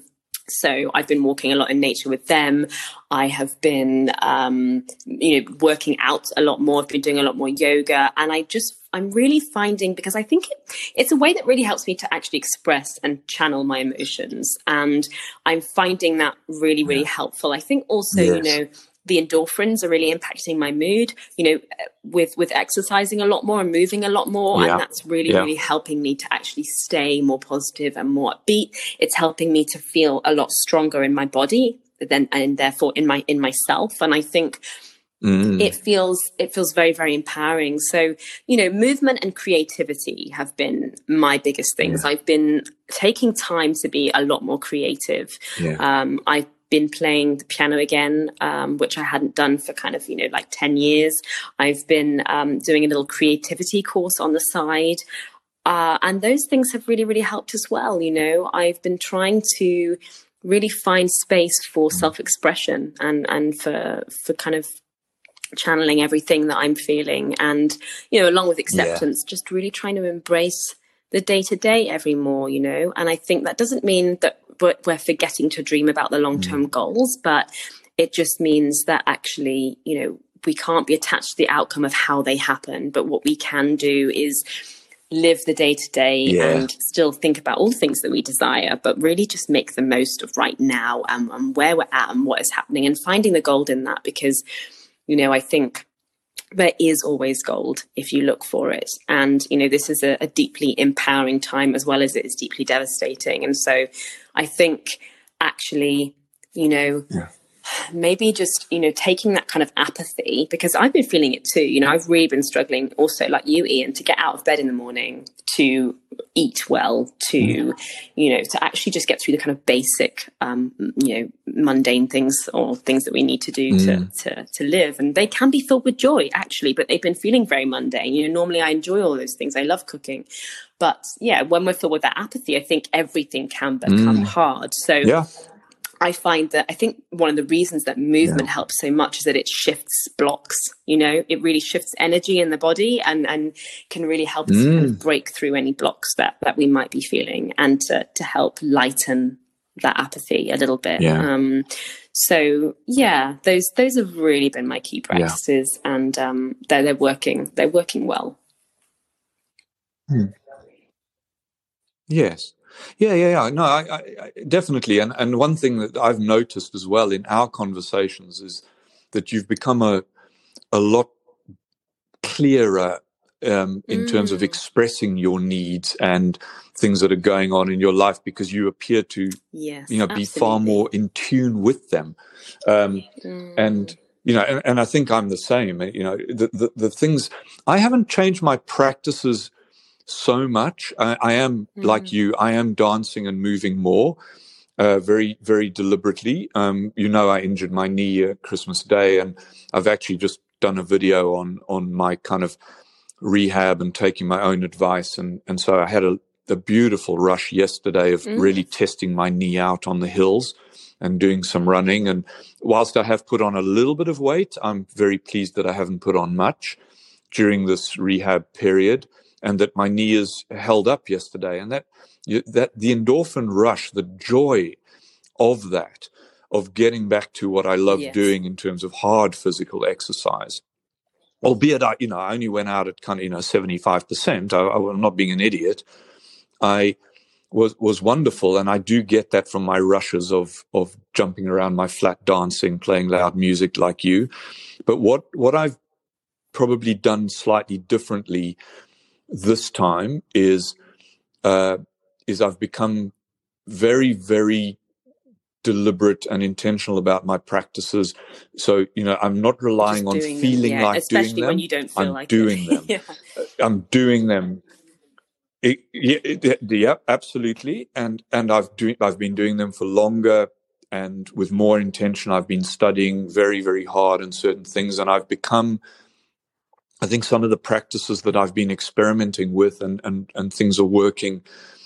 So I've been walking a lot in nature with them. I have been, um, you know, working out a lot more. I've been doing a lot more yoga. And I just, I'm really finding, because I think it, it's a way that really helps me to actually express and channel my emotions. And I'm finding that really, really yeah. helpful. I think also, yes. you know, the endorphins are really impacting my mood, you know, with, with exercising a lot more and moving a lot more. Yeah. And that's really, yeah. really helping me to actually stay more positive and more upbeat. It's helping me to feel a lot stronger in my body than, and therefore in my, in myself. And I think mm. it feels, it feels very, very empowering. So, you know, movement and creativity have been my biggest things. Yeah. I've been taking time to be a lot more creative. Yeah. Um, I've been playing the piano again, um, which I hadn't done for kind of, you know, like ten years. I've been um, doing a little creativity course on the side. Uh, and those things have really, really helped as well. You know, I've been trying to really find space for self-expression and, and for, for kind of channeling everything that I'm feeling. And, you know, along with acceptance, yeah. just really trying to embrace the day-to-day every more, you know. And I think that doesn't mean that we're forgetting to dream about the long-term mm. goals, but it just means that actually, you know, we can't be attached to the outcome of how they happen. But what we can do is live the day-to-day yeah. and still think about all the things that we desire, but really just make the most of right now and, and where we're at and what is happening and finding the gold in that. Because, you know, I think there is always gold if you look for it. And, you know, this is a, a deeply empowering time as well as it is deeply devastating. And so I think actually, you know, yeah. maybe just, you know, taking that kind of apathy, because I've been feeling it too. You know, I've really been struggling also, like you, Ian, to get out of bed in the morning, to eat well, to, mm. you know, to actually just get through the kind of basic, um, you know, mundane things or things that we need to do mm. to, to, to live. And they can be filled with joy, actually, but they've been feeling very mundane. You know, normally I enjoy all those things. I love cooking. But yeah, when we're filled with that apathy, I think everything can become mm. hard. So yeah. I find that I think one of the reasons that movement yeah. helps so much is that it shifts blocks. You know, it really shifts energy in the body and, and can really help us mm. kind of break through any blocks that, that we might be feeling and to, to help lighten that apathy a little bit. Yeah. Um, so yeah, those those have really been my key practices, yeah. and um, they're they're working. They're working well. Hmm. Yes. Yeah, yeah, yeah. No, I, I, definitely. And and one thing that I've noticed as well in our conversations is that you've become a a lot clearer um, in mm. terms of expressing your needs and things that are going on in your life, because you appear to, yes, you know, absolutely. be far more in tune with them. Um, mm. And you know, and, and I think I'm the same. You know, the, the the things I haven't changed my practices so much. I, I am mm. like you. I am dancing and moving more, uh, very, very deliberately. Um, you know, I injured my knee at Christmas Day, and I've actually just done a video on on my kind of rehab and taking my own advice. And and so I had a, a beautiful rush yesterday of mm. really testing my knee out on the hills and doing some running. And whilst I have put on a little bit of weight, I'm very pleased that I haven't put on much during this rehab period, and that my knee is held up yesterday. And that that the endorphin rush, the joy of that, of getting back to what I love yes. doing in terms of hard physical exercise, albeit I, you know, I only went out at kind of, you know, seventy-five percent. I, I'm not being an idiot. I was was wonderful, and I do get that from my rushes of of jumping around my flat, dancing, playing loud music like you. But what what I've probably done slightly differently this time is uh, is I've become very, very deliberate and intentional about my practices. So, you know, I'm not relying on feeling yeah, like especially doing them. When you don't feel I'm like doing it. them. yeah. I'm doing them. It, yeah, it, yeah, absolutely. And and I've doing I've been doing them for longer and with more intention. I've been studying very, very hard on certain things, and I've become, I think some of the practices that I've been experimenting with and and, and things are working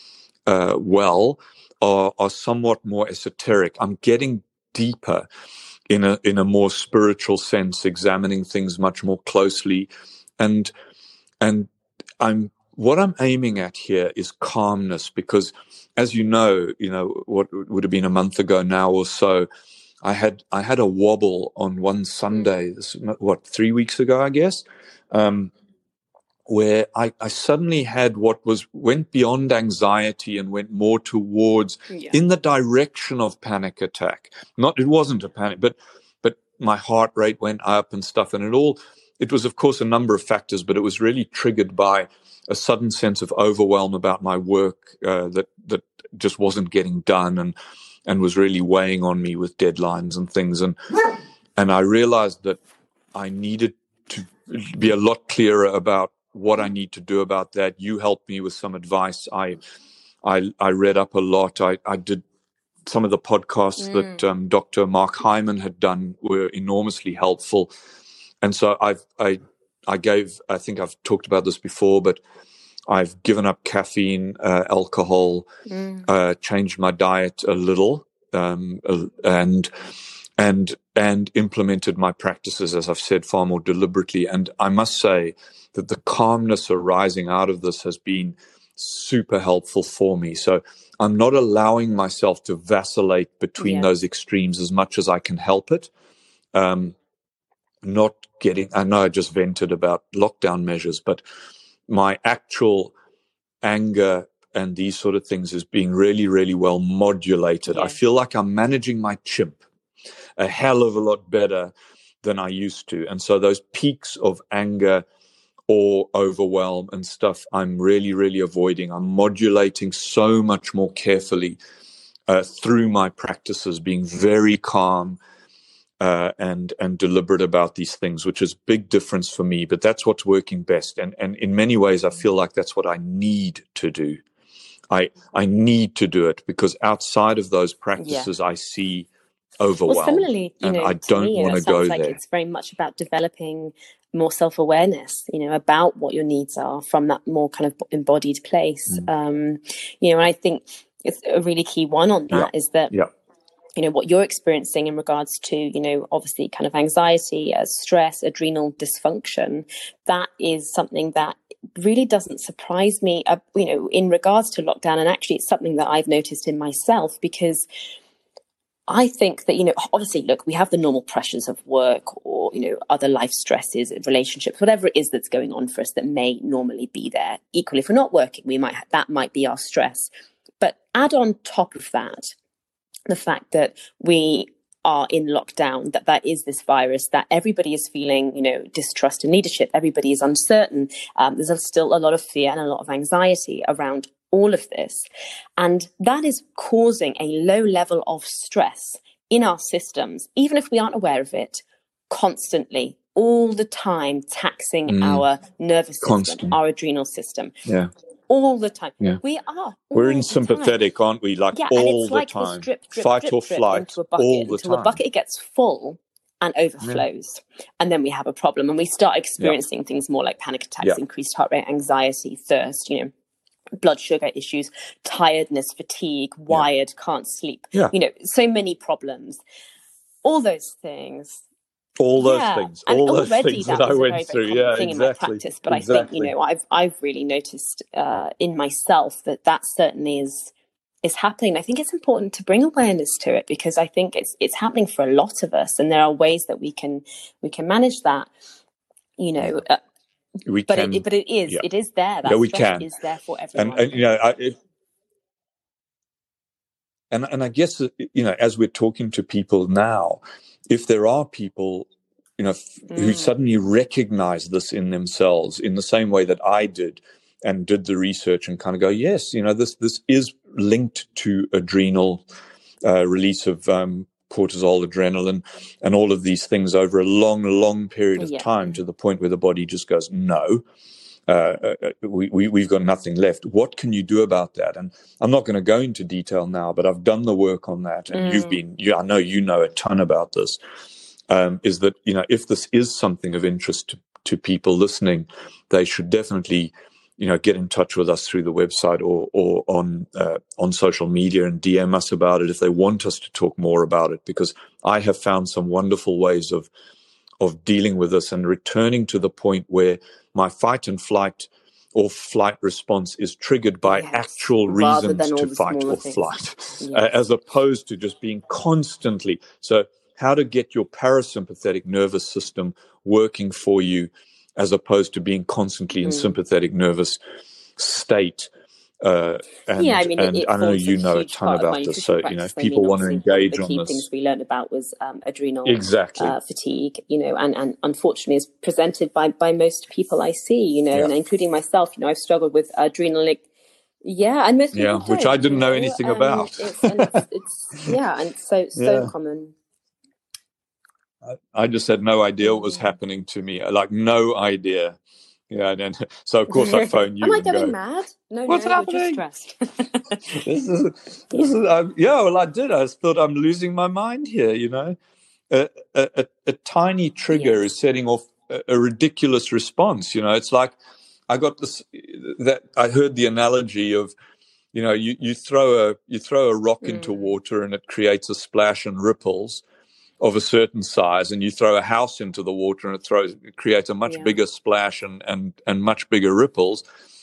uh, well are, are somewhat more esoteric. I'm getting deeper in a in a more spiritual sense, examining things much more closely, and and I'm what I'm aiming at here is calmness, because as you know, you know, what would have been a month ago now or so, I had I had a wobble on one Sunday, this, what, three weeks ago, I guess, um, where I, I suddenly had what was went beyond anxiety and went more towards Yeah. in the direction of panic attack. Not, it wasn't a panic, but but my heart rate went up and stuff, and it all. It was, of course, a number of factors, but it was really triggered by a sudden sense of overwhelm about my work uh, that that just wasn't getting done, and and was really weighing on me with deadlines and things. And and I realized that I needed to be a lot clearer about what I need to do about that. You helped me with some advice. I I, I read up a lot. I, I did some of the podcasts mm. that um, Doctor Mark Hyman had done were enormously helpful. And so I've I I gave I think I've talked about this before, but I've given up caffeine, uh, alcohol, mm. uh, changed my diet a little, um, and and and implemented my practices, as I've said, far more deliberately. And I must say that the calmness arising out of this has been super helpful for me. So I'm not allowing myself to vacillate between yeah. those extremes as much as I can help it. Um, not getting, I know I just vented about lockdown measures, but my actual anger and these sort of things is being really, really well modulated. Yeah. I feel like I'm managing my chimp a hell of a lot better than I used to. And so those peaks of anger or overwhelm and stuff, I'm really, really avoiding. I'm modulating so much more carefully uh, through my practices, being very calm uh, and and deliberate about these things, which is a big difference for me. But that's what's working best. And and in many ways, I feel like that's what I need to do. I I need to do it because outside of those practices, yeah. I see overwhelm. Well, similarly, you know, I don't want to go like there. It's very much about developing more self-awareness, you know, about what your needs are from that more kind of embodied place. Mm. Um, you know, and I think it's a really key one on that yeah. is that, yeah. you know, what you're experiencing in regards to, you know, obviously kind of anxiety, uh, stress, adrenal dysfunction, that is something that really doesn't surprise me, uh, you know, in regards to lockdown. And actually it's something that I've noticed in myself, because I think that, you know, obviously, look, we have the normal pressures of work or, you know, other life stresses, relationships, whatever it is that's going on for us that may normally be there. Equally, if we're not working, we might, that might be our stress. But add on top of that, the fact that we are in lockdown, that there is this virus, that everybody is feeling, you know, distrust in leadership. Everybody is uncertain. Um, there's still a lot of fear and a lot of anxiety around all of this. And that is causing a low level of stress in our systems, even if we aren't aware of it, constantly, all the time, taxing mm. our nervous system, Constant. our adrenal system. Yeah. All the time. Yeah. We are. We're in sympathetic, aren't we? Like yeah, all and it's the like time. This drip, drip, Fight drip, or drip flight into a bucket all the until time. the bucket gets full and overflows. Yeah. And then we have a problem and we start experiencing yeah. things more like panic attacks, yeah. increased heart rate, anxiety, thirst, you know, blood sugar issues, tiredness, fatigue, wired, yeah. can't sleep, yeah. you know, so many problems. All those things. All those yeah. things, and all those already things that, that I was went a very, through. very Yeah, thing exactly. in my practice, but exactly. I think, you know, I've I've really noticed uh, in myself that that certainly is is happening. I think it's important to bring awareness to it because I think it's it's happening for a lot of us, and there are ways that we can we can manage that. You know, uh, we but can, it but it is yeah. it is there. That yeah, we stress can. is there for everyone. And, and you know, I, it, and and I guess you know, as we're talking to people now, if there are people, you know, mm. who suddenly recognize this in themselves in the same way that I did and did the research and kind of go, yes, you know, this this is linked to adrenal uh, release of um, cortisol, adrenaline, and all of these things over a long, long period of yeah. time to the point where the body just goes, no, uh, we, we, we've got nothing left. What can you do about that? And I'm not going to go into detail now, but I've done the work on that. And mm. you've been, you, I know you know a ton about this. Um, is that, you know, if this is something of interest to, to people listening, they should definitely, you know, get in touch with us through the website or or on uh, on social media and D M us about it if they want us to talk more about it, because I have found some wonderful ways of, of, of dealing with this and returning to the point where my fight and flight, you know, or flight response is triggered by yes. actual Rather reasons to fight or things. flight, yes. uh, as opposed to just being constantly. So how to get your parasympathetic nervous system working for you as opposed to being constantly in mm. sympathetic nervous state. Uh, and, yeah, I mean, and it, it I know forms you a know a huge ton part of my about this. nutrition So, practice. you know, if I people mean, want to obviously, one of engage the on key this. things we learned about was um, adrenal Exactly. uh, fatigue, you know, and, and unfortunately is presented by, by most people I see, you know, Yeah. and including myself. You know, I've struggled with adrenal, like, yeah, and most people Yeah, don't, which I didn't you know, know anything um, about. it's, and it's, it's, yeah, and so, so Yeah. common. I just had no idea what was Mm. happening to me, like no idea. Yeah, and then, so of course I phone you Am I and going go, mad? No, "What's no, happening? you're just stressed." this is, this is, um, yeah. Well, I did. I thought I'm losing my mind here. You know, a, a, a, a tiny trigger yes. is setting off a, a ridiculous response. You know, it's like I got this. That I heard the analogy of, you know, you, you throw a you throw a rock Mm. into water and it creates a splash and ripples of a certain size, and you throw a house into the water and it throws it creates a much Yeah. bigger splash and, and and much bigger ripples.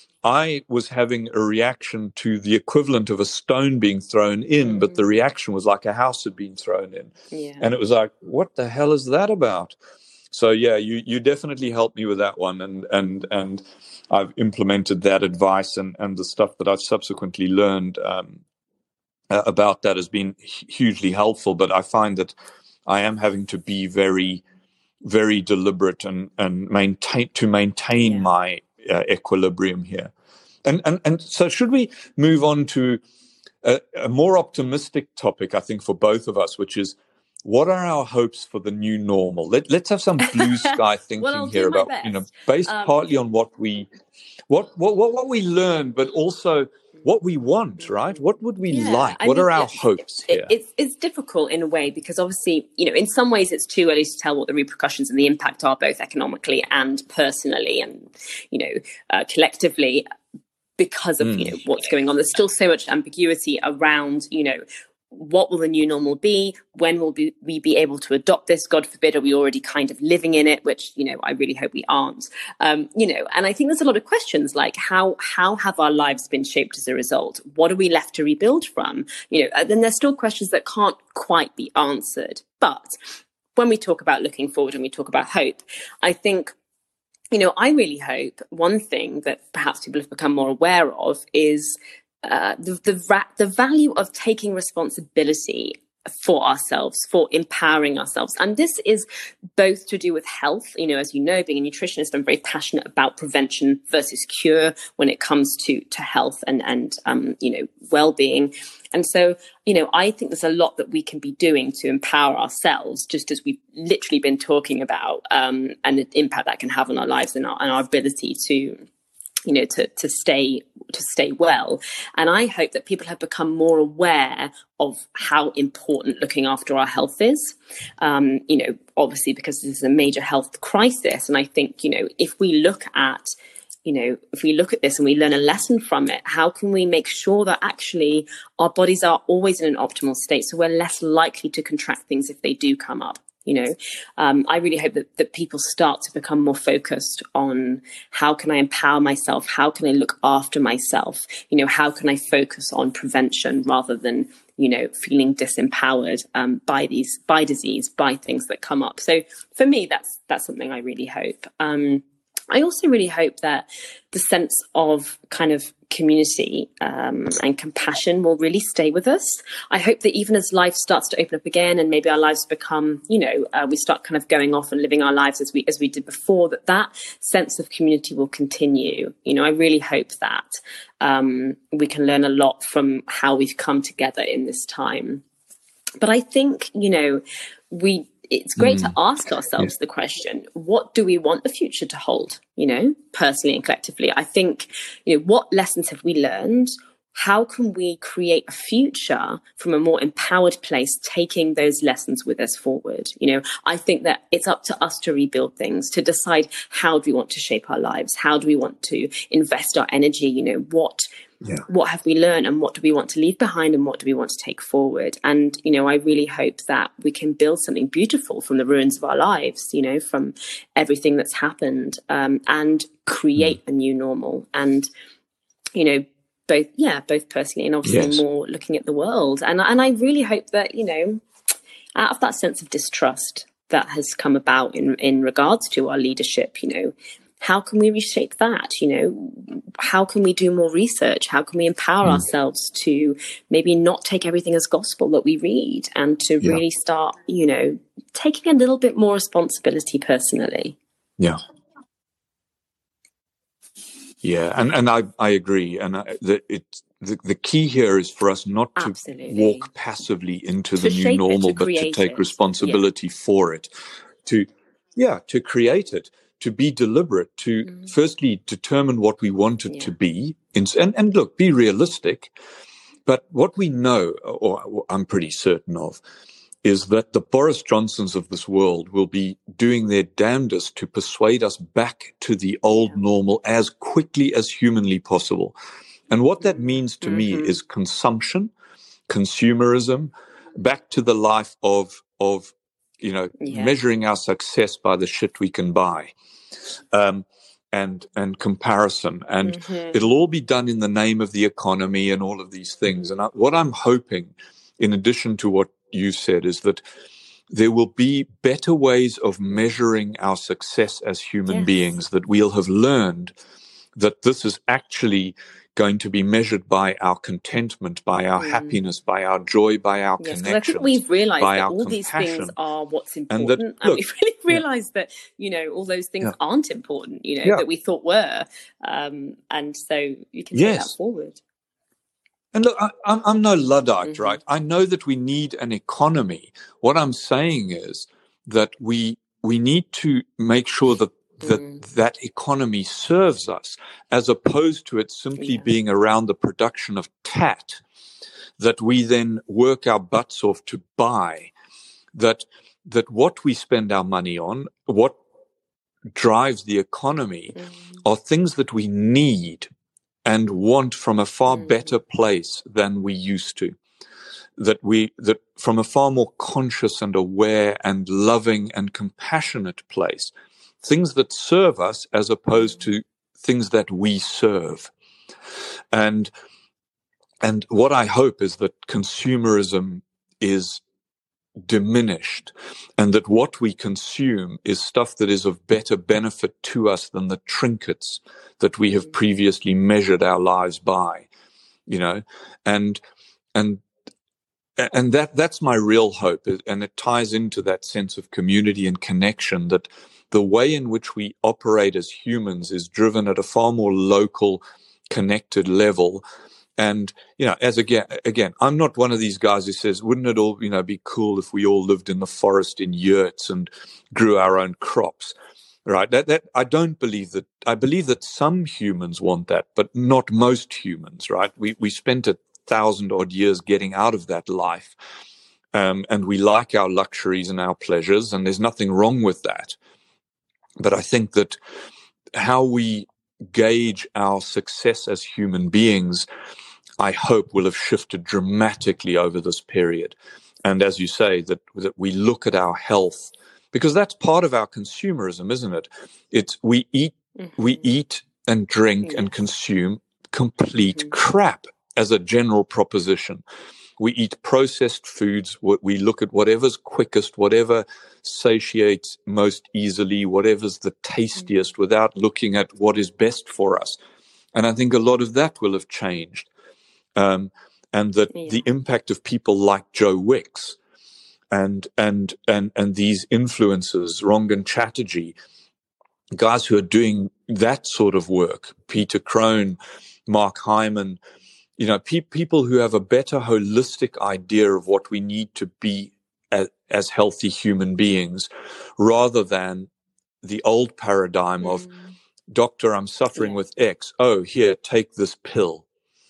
I was having a reaction to the equivalent of a stone being thrown in, mm. but the reaction was like a house had been thrown in. Yeah. And it was like, what the hell is that about? So yeah, you you definitely helped me with that one, and and and I've implemented that advice, and and the stuff that I've subsequently learned um, uh, about that has been hugely helpful. But I find that I am having to be very, very deliberate and, and maintain to maintain yeah. my uh, equilibrium here. And, and and so should we move on to a, a more optimistic topic, I think, for both of us, which is what are our hopes for the new normal? Let, let's have some blue sky thinking well, here about, best. you know, based um, partly on what we, what, what, what, what we learned, but also what we want, right? What would we yeah, like? I What mean, are our it, hopes it, here? It's, it's difficult in a way because obviously, you know, in some ways it's too early to tell what the repercussions and the impact are both economically and personally and, you know, uh, collectively because of, mm. you know, what's going on. There's still so much ambiguity around, you know, what will the new normal be? When will be, we be able to adopt this? God forbid, are we already kind of living in it? Which, you know, I really hope we aren't. Um, you know, and I think there's a lot of questions like how how have our lives been shaped as a result? What are we left to rebuild from? You know, then there's still questions that can't quite be answered. But when we talk about looking forward and we talk about hope, I think, you know, I really hope one thing that perhaps people have become more aware of is Uh, the the, ra- the value of taking responsibility for ourselves, for empowering ourselves. And this is both to do with health. You know, as you know, being a nutritionist, I'm very passionate about prevention versus cure when it comes to, to health and, and um, you know, well-being. And so, you know, I think there's a lot that we can be doing to empower ourselves, just as we've literally been talking about, um, and the impact that can have on our lives and our, and our ability to, you know, to, to stay, to stay well. And I hope that people have become more aware of how important looking after our health is, um, you know, obviously because this is a major health crisis. And I think, you know, if we look at, you know, if we look at this and we learn a lesson from it, how can we make sure that actually our bodies are always in an optimal state so we're less likely to contract things if they do come up? You know, um, I really hope that, that people start to become more focused on how can I empower myself? How can I look after myself? You know, how can I focus on prevention rather than, you know, feeling disempowered um, by these, by disease, by things that come up. So for me, that's, that's something I really hope. Um, I also really hope that the sense of kind of community um, and compassion will really stay with us. I hope that even as life starts to open up again and maybe our lives become, you know, uh, we start kind of going off and living our lives as we as we did before, that that sense of community will continue. You know, I really hope that um, we can learn a lot from how we've come together in this time. But I think, you know, we it's great mm. to ask ourselves yeah. the question, what do we want the future to hold, you know, personally and collectively? I think, you know, what lessons have we learned? How can we create a future from a more empowered place, taking those lessons with us forward? You know, I think that it's up to us to rebuild things, to decide how do we want to shape our lives? How do we want to invest our energy? You know, what Yeah. What have we learned, and what do we want to leave behind, and what do we want to take forward? And, you know, I really hope that we can build something beautiful from the ruins of our lives, you know, from everything that's happened, um, and create mm. a new normal. And, you know, both, yeah, both personally and obviously yes. more looking at the world. And, and I really hope that, you know, out of that sense of distrust that has come about in, in regards to our leadership, you know, how can we reshape that? You know, how can we do more research? How can we empower mm. ourselves to maybe not take everything as gospel that we read, and to yeah. really start, you know, taking a little bit more responsibility personally? Yeah. Yeah. And, and I, I agree. And I, the, it, the, the key here is for us not to Absolutely. walk passively into to the new normal, it, but to take it. responsibility yeah. for it, to, yeah, to create it. To be deliberate, to mm. firstly determine what we want it yeah. to be, and, and look, be realistic. But what we know, or I'm pretty certain of, is that the Boris Johnsons of this world will be doing their damnedest to persuade us back to the old yeah. normal as quickly as humanly possible. And what that means to mm-hmm. me is consumption, consumerism, back to the life of, of you know, yeah. measuring our success by the shit we can buy. Um, and and comparison, and mm-hmm. it'll all be done in the name of the economy and all of these things. And I, what I'm hoping, in addition to what you said, is that there will be better ways of measuring our success as human yes. beings, that we'll have learned that this is actually going to be measured by our contentment, by our mm. happiness, by our joy, by our yes, connections. I think we've realised that all compassion. these things are what's important, and, that, and look, we've really realised yeah. that, you know, all those things yeah. aren't important, you know, yeah. that we thought were, um, and so you can yes. take that forward. And look, I, I'm, I'm no Luddite, mm-hmm. right? I know that we need an economy. What I'm saying is that we we need to make sure that that mm. that economy serves us, as opposed to it simply yeah. being around the production of tat that we then work our butts off to buy. That that what we spend our money on, what drives the economy, mm. are things that we need and want from a far mm. better place than we used to. That we, that from a far more conscious and aware and loving and compassionate place, things that serve us as opposed to things that we serve. And, and what I hope is that consumerism is diminished, and that what we consume is stuff that is of better benefit to us than the trinkets that we have previously measured our lives by, you know, and, and, and that, that's my real hope. And it ties into that sense of community and connection, that the way in which we operate as humans is driven at a far more local, connected level. And, you know, as again, again, I'm not one of these guys who says, wouldn't it all, you know, be cool if we all lived in the forest in yurts and grew our own crops, right? That, that, I don't believe that. I believe that some humans want that, but not most humans, right? We, we spent a thousand odd years getting out of that life. Um, and we like our luxuries and our pleasures, and there's nothing wrong with that. But I think that how we gauge our success as human beings, I hope, will have shifted dramatically over this period. And as you say, that, that we look at our health, because that's part of our consumerism, isn't it? It's we eat, mm-hmm. we eat and drink yes. and consume complete mm-hmm. crap as a general proposition. We eat processed foods. We look at whatever's quickest, whatever satiates most easily, whatever's the tastiest, mm-hmm. without looking at what is best for us. And I think a lot of that will have changed. Um, and that yeah. the impact of people like Joe Wicks and and and and these influencers, Rangan Chatterjee, guys who are doing that sort of work, Peter Crone, Mark Hyman, you know, pe- people who have a better holistic idea of what we need to be as, as healthy human beings, rather than the old paradigm mm. of, doctor, I'm suffering yeah. with X. Oh, here, take this pill.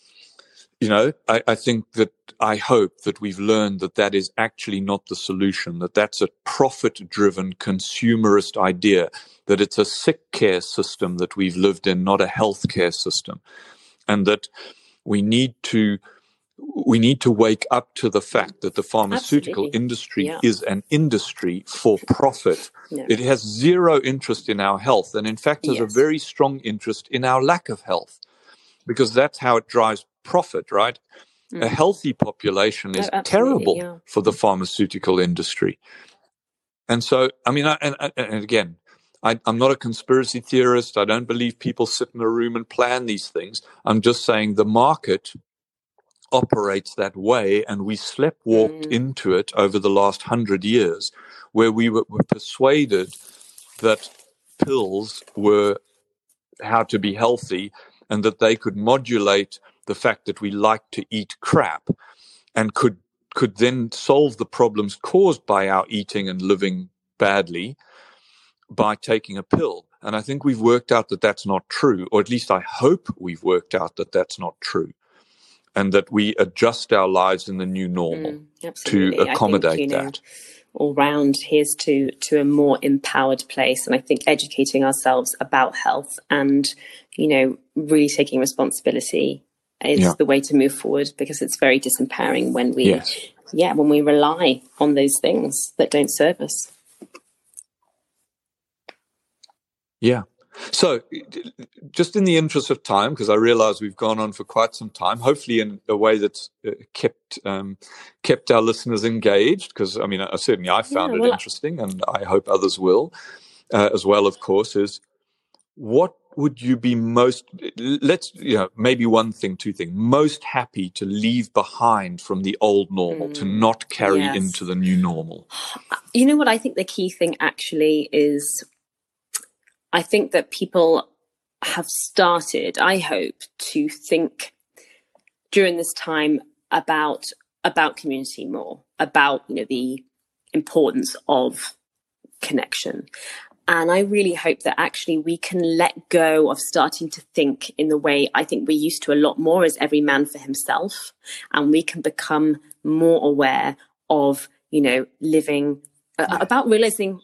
You know, I, I think that I hope that we've learned that that is actually not the solution, that that's a profit-driven consumerist idea, that it's a sick care system that we've lived in, not a healthcare system. And that we need to we need to wake up to the fact that the pharmaceutical Absolutely. industry Yeah. is an industry for profit. Yeah. It has zero interest in our health, and in fact has Yes. a very strong interest in our lack of health, because that's how it drives profit, right? Mm. A healthy population is oh, terrible yeah. for the pharmaceutical industry. And so, I mean, I, and, and again, I, I'm not a conspiracy theorist. I don't believe people sit in a room and plan these things. I'm just saying the market operates that way, and we sleptwalked mm. into it over the last hundred years, where we were, were persuaded that pills were how to be healthy, and that they could modulate the fact that we like to eat crap, and could could then solve the problems caused by our eating and living badly by taking a pill. And I think we've worked out that that's not true, or at least I hope we've worked out that that's not true, and that we adjust our lives in the new normal mm, to accommodate I think, you know, that. All round, here's to to a more empowered place. And I think educating ourselves about health and, you know, really taking responsibility is yeah. the way to move forward, because it's very disempowering when we, yes. yeah, when we rely on those things that don't serve us. Yeah. So just in the interest of time, because I realize we've gone on for quite some time, hopefully in a way that's uh, kept um, kept our listeners engaged, because, I mean, uh, certainly I found yeah, well, it interesting, and I hope others will uh, as well, of course, is what would you be most, let's, you know, maybe one thing, two things, most happy to leave behind from the old normal, mm, to not carry yes. into the new normal? You know what, I think the key thing actually is, I think that people have started, I hope, to think during this time about about community more, about, you know, the importance of connection. And I really hope that actually we can let go of starting to think in the way I think we used to a lot more, as every man for himself. And we can become more aware of, you know, living, uh, yeah. about realizing,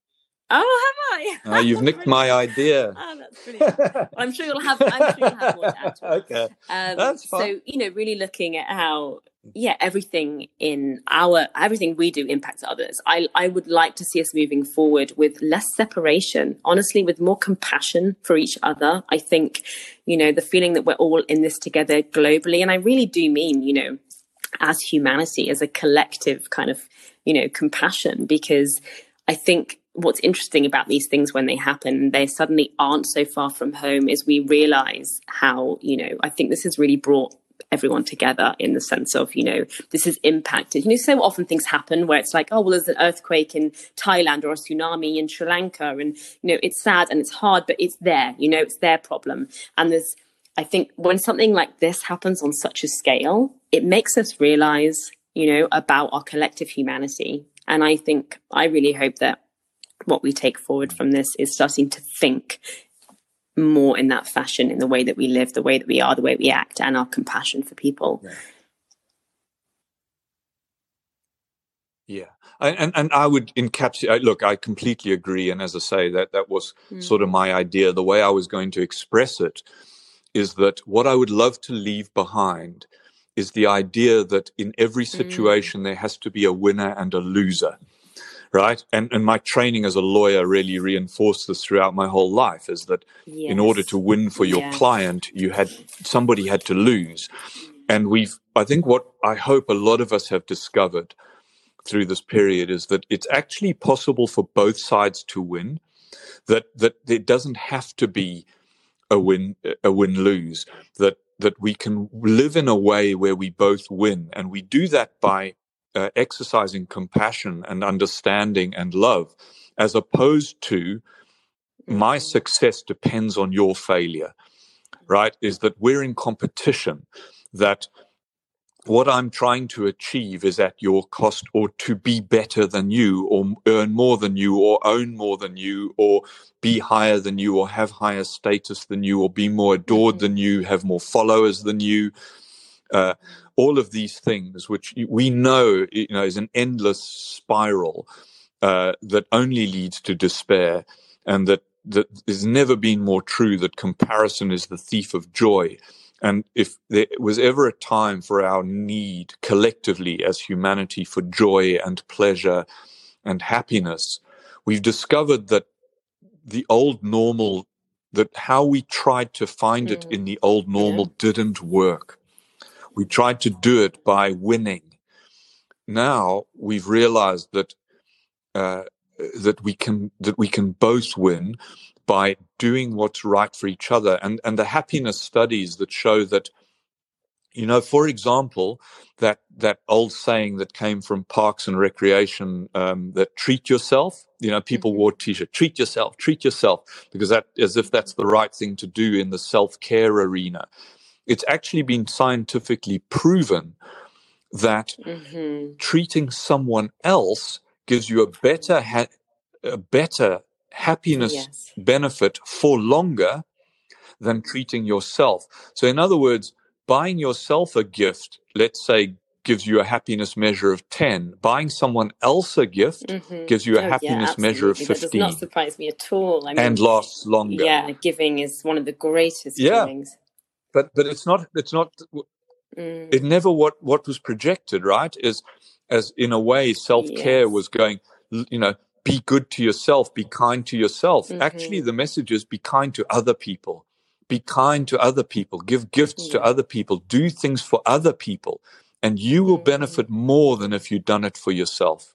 oh, have I? Uh, you've nicked brilliant. my idea. Oh, that's brilliant. Well, I'm sure you'll have. I'm sure you'll have more to add to it. Okay, um, that's fine. So, you know, really looking at how, yeah, everything in our everything we do impacts others. I I would like to see us moving forward with less separation. Honestly, with more compassion for each other. I think, you know, the feeling that we're all in this together globally, and I really do mean, you know, as humanity, as a collective kind of, you know, compassion, because I think what's interesting about these things when they happen, they suddenly aren't so far from home, is we realize how, you know, I think this has really brought everyone together in the sense of, you know, this has impacted, you know, so often things happen where it's like, oh, well, there's an earthquake in Thailand or a tsunami in Sri Lanka, and, you know, it's sad and it's hard, but it's there, you know, it's their problem. And there's, I think when something like this happens on such a scale, it makes us realize, you know, about our collective humanity. And I think, I really hope that what we take forward from this is starting to think more in that fashion, in the way that we live, the way that we are, the way we act, and our compassion for people. Yeah. Yeah. And, and I would encapsulate, look, I completely agree. And as I say, that, that was mm. sort of my idea. The way I was going to express it is that what I would love to leave behind is the idea that in every situation mm. there has to be a winner and a loser. Right. And and my training as a lawyer really reinforced this throughout my whole life, is that yes. in order to win for your yes. client, you had somebody had to lose. And we've I think what I hope a lot of us have discovered through this period is that it's actually possible for both sides to win, that that it doesn't have to be a win a win-lose, that that we can live in a way where we both win. And we do that by Uh, exercising compassion and understanding and love, as opposed to my success depends on your failure, right? Is that we're in competition, that what I'm trying to achieve is at your cost, or to be better than you, or earn more than you, or own more than you, or be higher than you, or have higher status than you, or be more adored than you, have more followers than you. Uh, all of these things, which we know, you know, is an endless spiral uh, that only leads to despair, and that that has never been more true, that comparison is the thief of joy, And if there was ever a time for our need collectively as humanity for joy and pleasure and happiness, we've discovered that the old normal, that how we tried to find it Mm. in the old normal Yeah. didn't work. We tried to do it by winning. Now we've realized that uh, that we can that we can both win by doing what's right for each other. And and the happiness studies that show that, you know, for example, that that old saying that came from Parks and Recreation, um, that treat yourself. You know, people Mhm. wore T-shirt, treat yourself, treat yourself, because that, as if that's the right thing to do in the self-care arena. It's actually been scientifically proven that Mhm. treating someone else gives you a better ha- a better happiness Yes. benefit for longer than treating yourself. So in other words, buying yourself a gift, let's say, gives you a happiness measure of ten. Buying someone else a gift Mhm. gives you a Oh, yeah, happiness measure of absolutely. That does not fifteen surprise me at all. I and mean, lasts longer. yeah, giving is one of the greatest Yeah, feelings. but but it's not it's not Mm. it never what what was projected, right? Is as in a way self-care Yes. was going, you know, be good to yourself, be kind to yourself. Mhm. Actually, the message is be kind to other people. Be kind to other people, give gifts to Yeah. other people, do things for other people, and you will Mhm. benefit more than if you'd done it for yourself.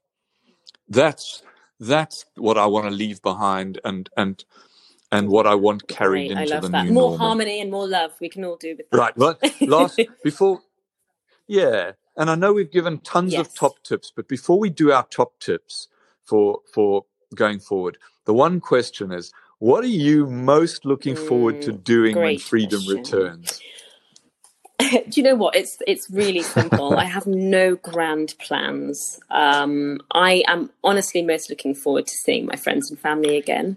That's that's what I want to leave behind, and and and what I want carried Great. I into love the that. new More normal. harmony and more love. We can all do with that. Right. Well, last before yeah, and I know we've given tons Yes. of top tips, but before we do our top tips for for going forward, the one question is, what are you most looking forward to Mm, doing when great freedom question. returns? Do you know what? It's it's really simple. I have no grand plans. Um, I am honestly most looking forward to seeing my friends and family again,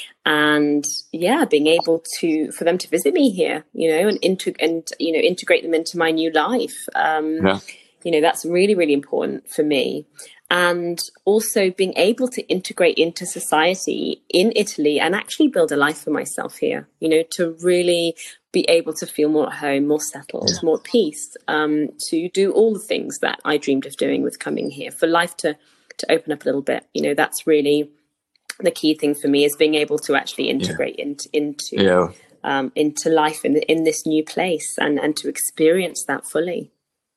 and yeah, being able to for them to visit me here, you know, and integ- and you know integrate them into my new life. Um, Yeah. You know, that's really really important for me. And also being able to integrate into society in Italy and actually build a life for myself here, you know, to really be able to feel more at home, more settled, Yeah. more at peace, um, to do all the things that I dreamed of doing with coming here, for life to, to open up a little bit. You know, that's really the key thing for me, is being able to actually integrate Yeah. into, into, Yeah. um, into life in, in this new place, and, and to experience that fully.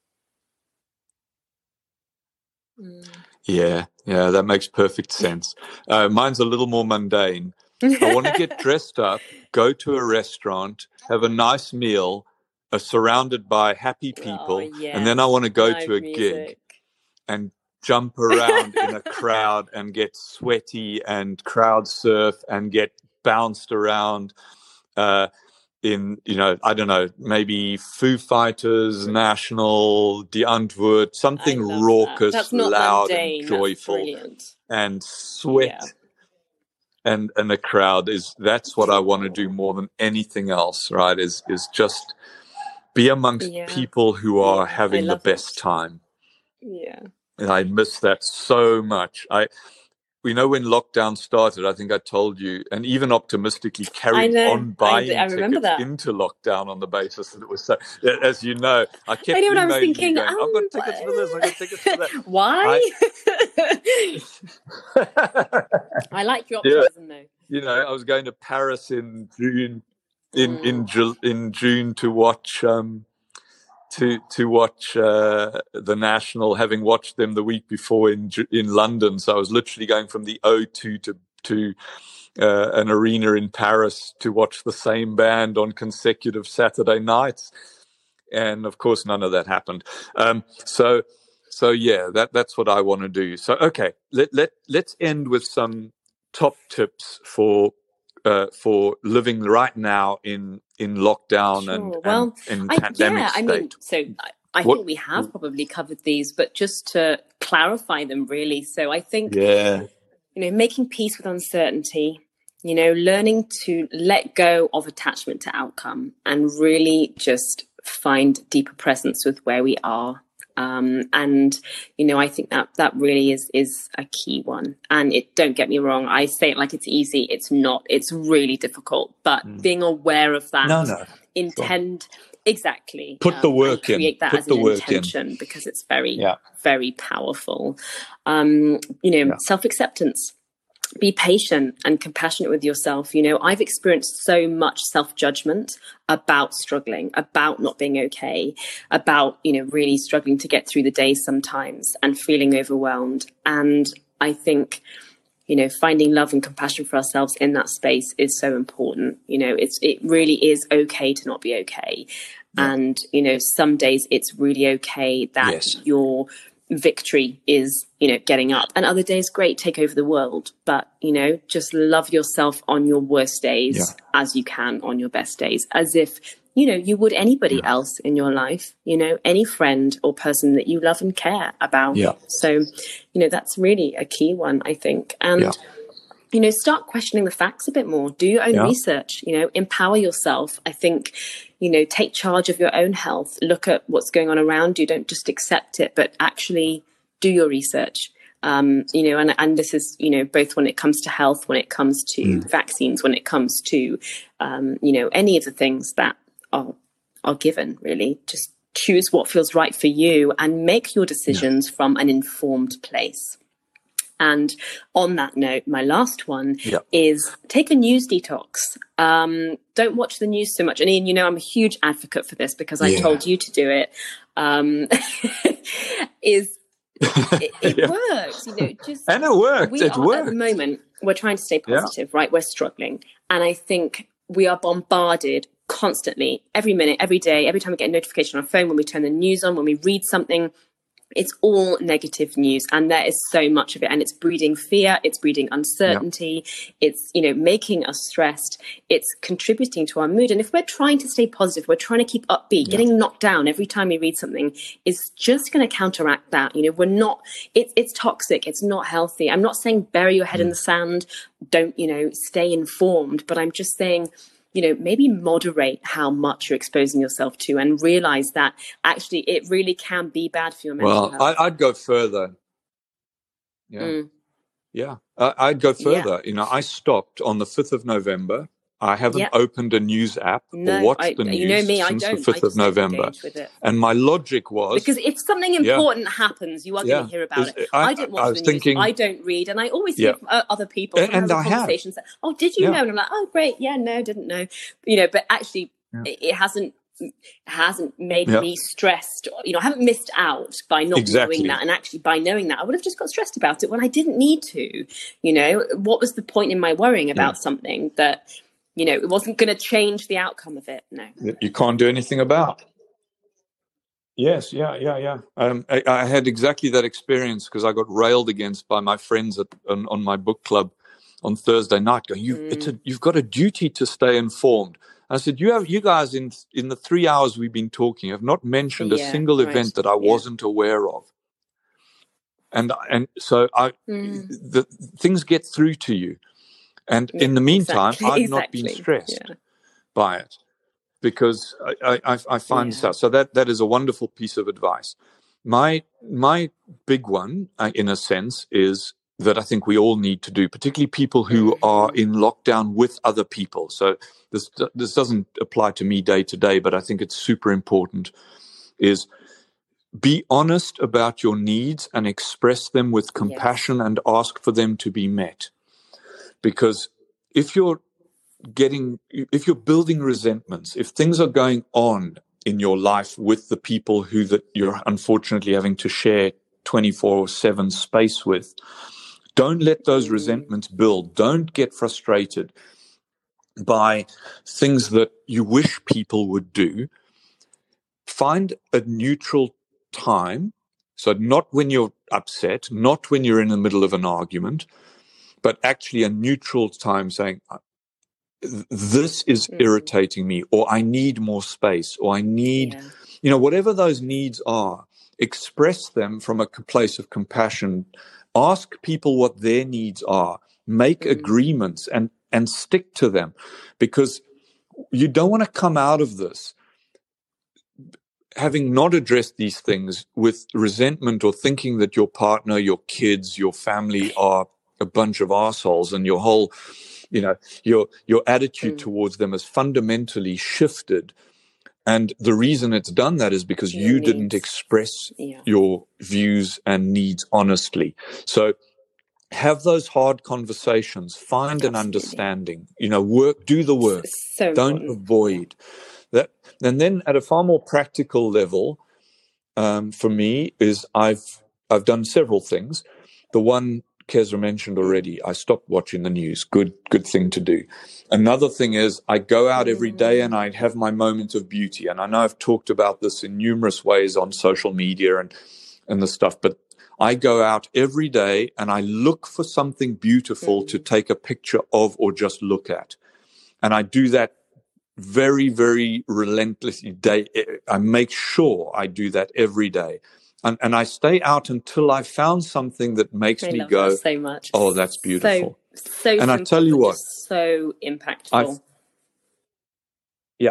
Mm. Yeah, yeah, that makes perfect sense. Uh, mine's a little more mundane. I want to get dressed up, go to a restaurant, have a nice meal, uh, surrounded by happy Oh, people, yes. and then I want to go Live to a music. gig and jump around in a crowd and get sweaty and crowd surf and get bounced around. Uh, in, you know, I don't know, maybe Foo Fighters, National, Die Antwoord, something I love raucous, that. That's not loud mundane. and That's joyful, brilliant. and sweat Yeah. and and the crowd is that's what I want to do more than anything else, right? Is is just be amongst Yeah. people who are Yeah. I having the love best it. time. Yeah. And I miss that so much. I we know when lockdown started, I think I told you, and even optimistically I carried know. on I, buying I remember tickets that. into lockdown on the basis that it was so, as you know, I I kept know what I was emailing you thinking. going, I've Um, got tickets for this, I've got tickets for that. why? I, I like your yeah, optimism, though. you know, I was going to Paris in June, in, in, Mm. Ju- in June to watch, um, to to watch uh, the National, having watched them the week before in in London. So I was literally going from the O two to to uh, an arena in Paris to watch the same band on consecutive Saturday nights, and of course none of that happened. Um, so so yeah, that that's what I want to do. So okay, let let let's end with some top tips for. Uh, for living right now in in lockdown Sure. and Well, and in I pandemic yeah. I mean, state. so I, I What? think we have probably covered these, but just to clarify them, really. So I think, Yeah, you know, making peace with uncertainty, you know, learning to let go of attachment to outcome and really just find deeper presence with where we are. Um, and, you know, I think that that really is, is a key one. And it, don't get me wrong, I say it like it's easy. It's not, it's really difficult, but Mm. being aware of that, No, no. intend, Exactly. Put the Um, work and create in. that Put as the an work intention in. because it's very, Yeah. very powerful. Um, you know, Yeah. self-acceptance. Be patient and compassionate with yourself. You know, I've experienced so much self-judgment about struggling, about not being okay, about, you know, really struggling to get through the day sometimes and feeling overwhelmed. And I think, you know, finding love and compassion for ourselves in that space is so important. You know, it's, it really is okay to not be okay. Yeah. And, you know, some days it's really okay that Yes. your victory is, you know, getting up, and other days, great, take over the world. But, you know, just love yourself on your worst days yeah. as you can on your best days, as if, you know, you would anybody yeah. else in your life, you know, any friend or person that you love and care about. Yeah. So, you know, that's really a key one, I think. And, yeah. you know, start questioning the facts a bit more. Do your own yeah. research, you know, empower yourself. I think, you know, take charge of your own health. Look at what's going on around you. Don't just accept it, but actually do your research. Um, you know, and, and this is, you know, both when it comes to health, when it comes to mm. vaccines, when it comes to, um, you know, any of the things that are, are given, really. Just choose what feels right for you and make your decisions yeah. from an informed place. And on that note, my last one yeah. is take a news detox. Um, don't watch the news so much. And Ian, you know, I'm a huge advocate for this because I yeah. told you to do it. Um, is it, it yeah. works, you know, just and it works. We it are works. At the moment, we're trying to stay positive, yeah. right? We're struggling. And I think we are bombarded constantly, every minute, every day, every time we get a notification on our phone, when we turn the news on, when we read something. It's all negative news, and there is so much of it, and it's breeding fear, it's breeding uncertainty, yeah. it's, you know, making us stressed, it's contributing to our mood. And if we're trying to stay positive, we're trying to keep upbeat, yeah. getting knocked down every time we read something is just going to counteract that. You know, we're not, it's, it's toxic, it's not healthy. I'm not saying bury your head mm. in the sand, don't, you know, stay informed, but I'm just saying, you know, maybe moderate how much you're exposing yourself to and realize that actually it really can be bad for your mental well, health. Well, I'd go further. Yeah. Mm. Yeah. I'd go further. Yeah. You know, I stopped on the fifth of November. I haven't yep. opened a news app no, or watched I, the news you know me, since I don't. the fifth of November. And my logic was... Because if something important yeah. happens, you are yeah. going to hear about it. I, I don't watch I the news. Thinking, I don't read. And I always hear yeah. from other people. And, and I conversations have. That, oh, did you yeah. know? And I'm like, oh, great. Yeah, no, didn't know. You know, but actually, yeah. it, it hasn't hasn't made yeah. me stressed. You know, I haven't missed out by not exactly. knowing that. And actually, by knowing that, I would have just got stressed about it when I didn't need to. You know, what was the point in my worrying about yeah. something that... You know, it wasn't going to change the outcome of it. No, you can't do anything about. Yes, yeah, yeah, yeah. Um, I, I had exactly that experience because I got railed against by my friends at, on, on my book club on Thursday night. Going, you, mm. it's a, you've got a duty to stay informed. I said, you have, you guys in in the three hours we've been talking have not mentioned yeah, a single right. event that I yeah. wasn't aware of. And and so I, mm. the things get through to you. And yeah, in the meantime, exactly, I've exactly. not been stressed yeah. by it because I, I, I find yeah. this out. So that, that is a wonderful piece of advice. My my big one, uh, in a sense, is that I think we all need to do, particularly people who mm-hmm. are in lockdown with other people. So this this doesn't apply to me day to day, but I think it's super important, is be honest about your needs and express them with compassion yes. and ask for them to be met. Because if you're getting, if you're building resentments, if things are going on in your life with the people who that you're unfortunately having to share twenty-four seven space with, don't let those resentments build. Don't get frustrated by things that you wish people would do. Find a neutral time. So not when you're upset, not when you're in the middle of an argument, but actually a neutral time saying, this is mm. irritating me, or I need more space, or I need, yeah. you know, whatever those needs are, express them from a place of compassion. Ask people what their needs are. Make mm. agreements and, and stick to them, because you don't want to come out of this having not addressed these things with resentment or thinking that your partner, your kids, your family are a bunch of assholes, and your whole, you know, your your attitude mm. towards them has fundamentally shifted, And the reason it's done that is because Your you needs. didn't express Yeah. your views and needs honestly. So have those hard conversations, find an Absolutely. understanding, you know, work, do the work. So Don't important. avoid that. And then at a far more practical level, um, for me is I've, I've done several things. The one Kesra mentioned already, I stopped watching the news. Good, good thing to do. Another thing is I go out every day and I have my moment of beauty. And I know I've talked about this in numerous ways on social media and, and the stuff, but I go out every day and I look for something beautiful to take a picture of or just look at. And I do that very, very relentlessly. Day, I make sure I do that every day. And, and I stay out until I've found something that makes I me love go, that so much. oh, that's beautiful. So, so and simple, I tell you but what, just so impactful. I've, yeah.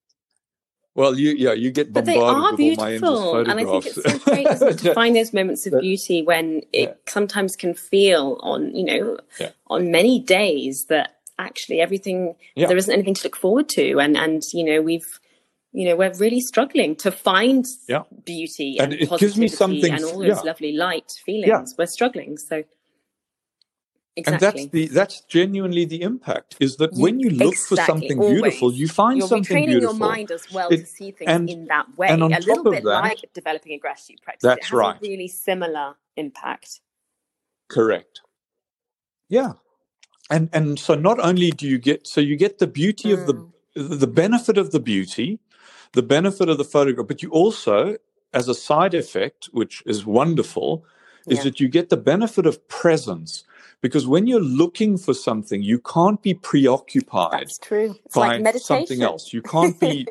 Well, you yeah, you get But they bombarded are with all my endless beautiful. And I think photographs. it's so great, isn't it, to find those moments of That- beauty when it Yeah. sometimes can feel on, you know, Yeah. on many days that actually everything, Yeah. there isn't anything to look forward to. And, and, you know, we've, you know, we're really struggling to find Yeah. beauty And and, it gives me positivity something- and all those yeah. lovely light feelings. Yeah. We're struggling. So exactly. And that's the that's genuinely the impact, is that You- when you look for exactly, something always. beautiful, you find You're something retraining beautiful. your mind as well It- to see things and- in that way. and on a top little of bit that- like developing a gratitude practice. That's it has right. a really similar impact. Correct. Yeah. And and so not only do you get so you get the beauty of the the benefit of the beauty, the benefit of the photograph, but you also, as a side effect, which is wonderful, is Yeah. that you get the benefit of presence. Because when you're looking for something, you can't be preoccupied That's true. It's by like meditation. something else. You can't be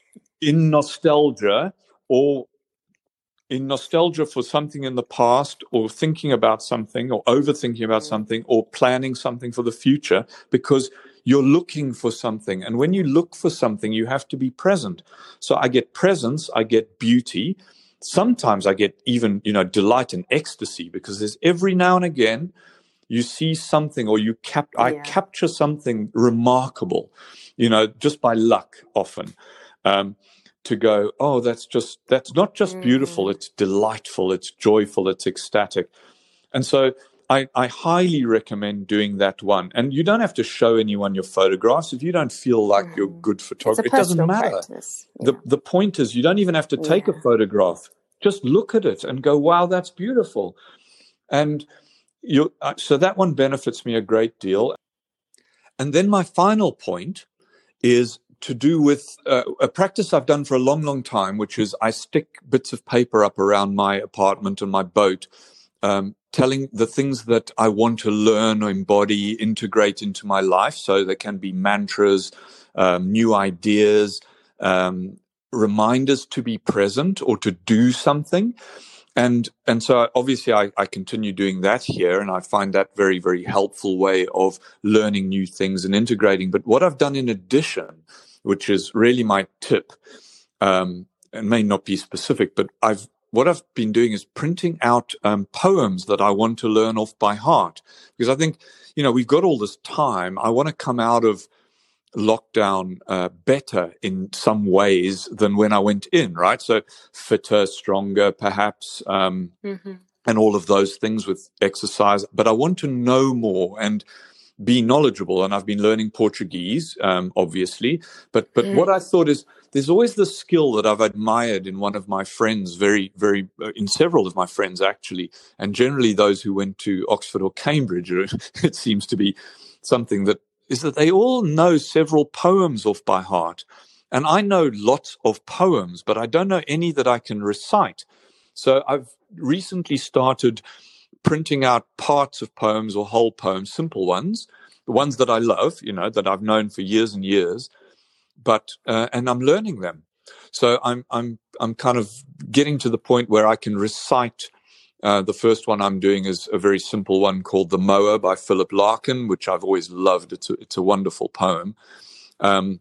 in nostalgia or in nostalgia for something in the past, or thinking about something, or overthinking about something, or planning something for the future, because you're looking for something. And when you look for something, you have to be present. So I get presence, I get beauty. Sometimes I get even, you know, delight and ecstasy, because there's every now and again you see something, or you cap I Yeah. capture something remarkable, you know, just by luck often. Um, to go, oh, that's just, that's not just beautiful, it's delightful, it's joyful, it's ecstatic. And so I, I highly recommend doing that one. And you don't have to show anyone your photographs if you don't feel like you're a good It's a photographer. It doesn't personal matter. practice. The, Yeah. the point is, you don't even have to take Yeah. a photograph. Just look at it and go, wow, that's beautiful. And you, uh, so that one benefits me a great deal. And then my final point is to do with uh, a practice I've done for a long, long time, which is I stick bits of paper up around my apartment and my boat, um, telling the things that I want to learn or embody, integrate into my life. So there can be mantras, um, new ideas, um, reminders to be present or to do something. And and so obviously I, I continue doing that here, and I find that very, very helpful way of learning new things and integrating. But what I've done in addition, which is really my tip, um, and may not be specific, but I've what I've been doing is printing out um, poems that I want to learn off by heart. Because I think, you know, we've got all this time. I want to come out of lockdown uh, better in some ways than when I went in, right? So fitter, stronger, perhaps, um, Mm-hmm. and all of those things with exercise. But I want to know more and be knowledgeable. And I've been learning Portuguese, um, obviously. But but what I thought is, there's always the skill that I've admired in one of my friends, very, very, uh, in several of my friends, actually, and generally those who went to Oxford or Cambridge. It seems to be something that is that they all know several poems off by heart. And I know lots of poems, but I don't know any that I can recite. So I've recently started printing out parts of poems or whole poems, simple ones, the ones that I love, you know, that I've known for years and years, but, uh, and I'm learning them. So I'm, I'm, I'm kind of getting to the point where I can recite. Uh, the first one I'm doing is a very simple one called The Mower by Philip Larkin, which I've always loved. It's a, it's a wonderful poem. Um,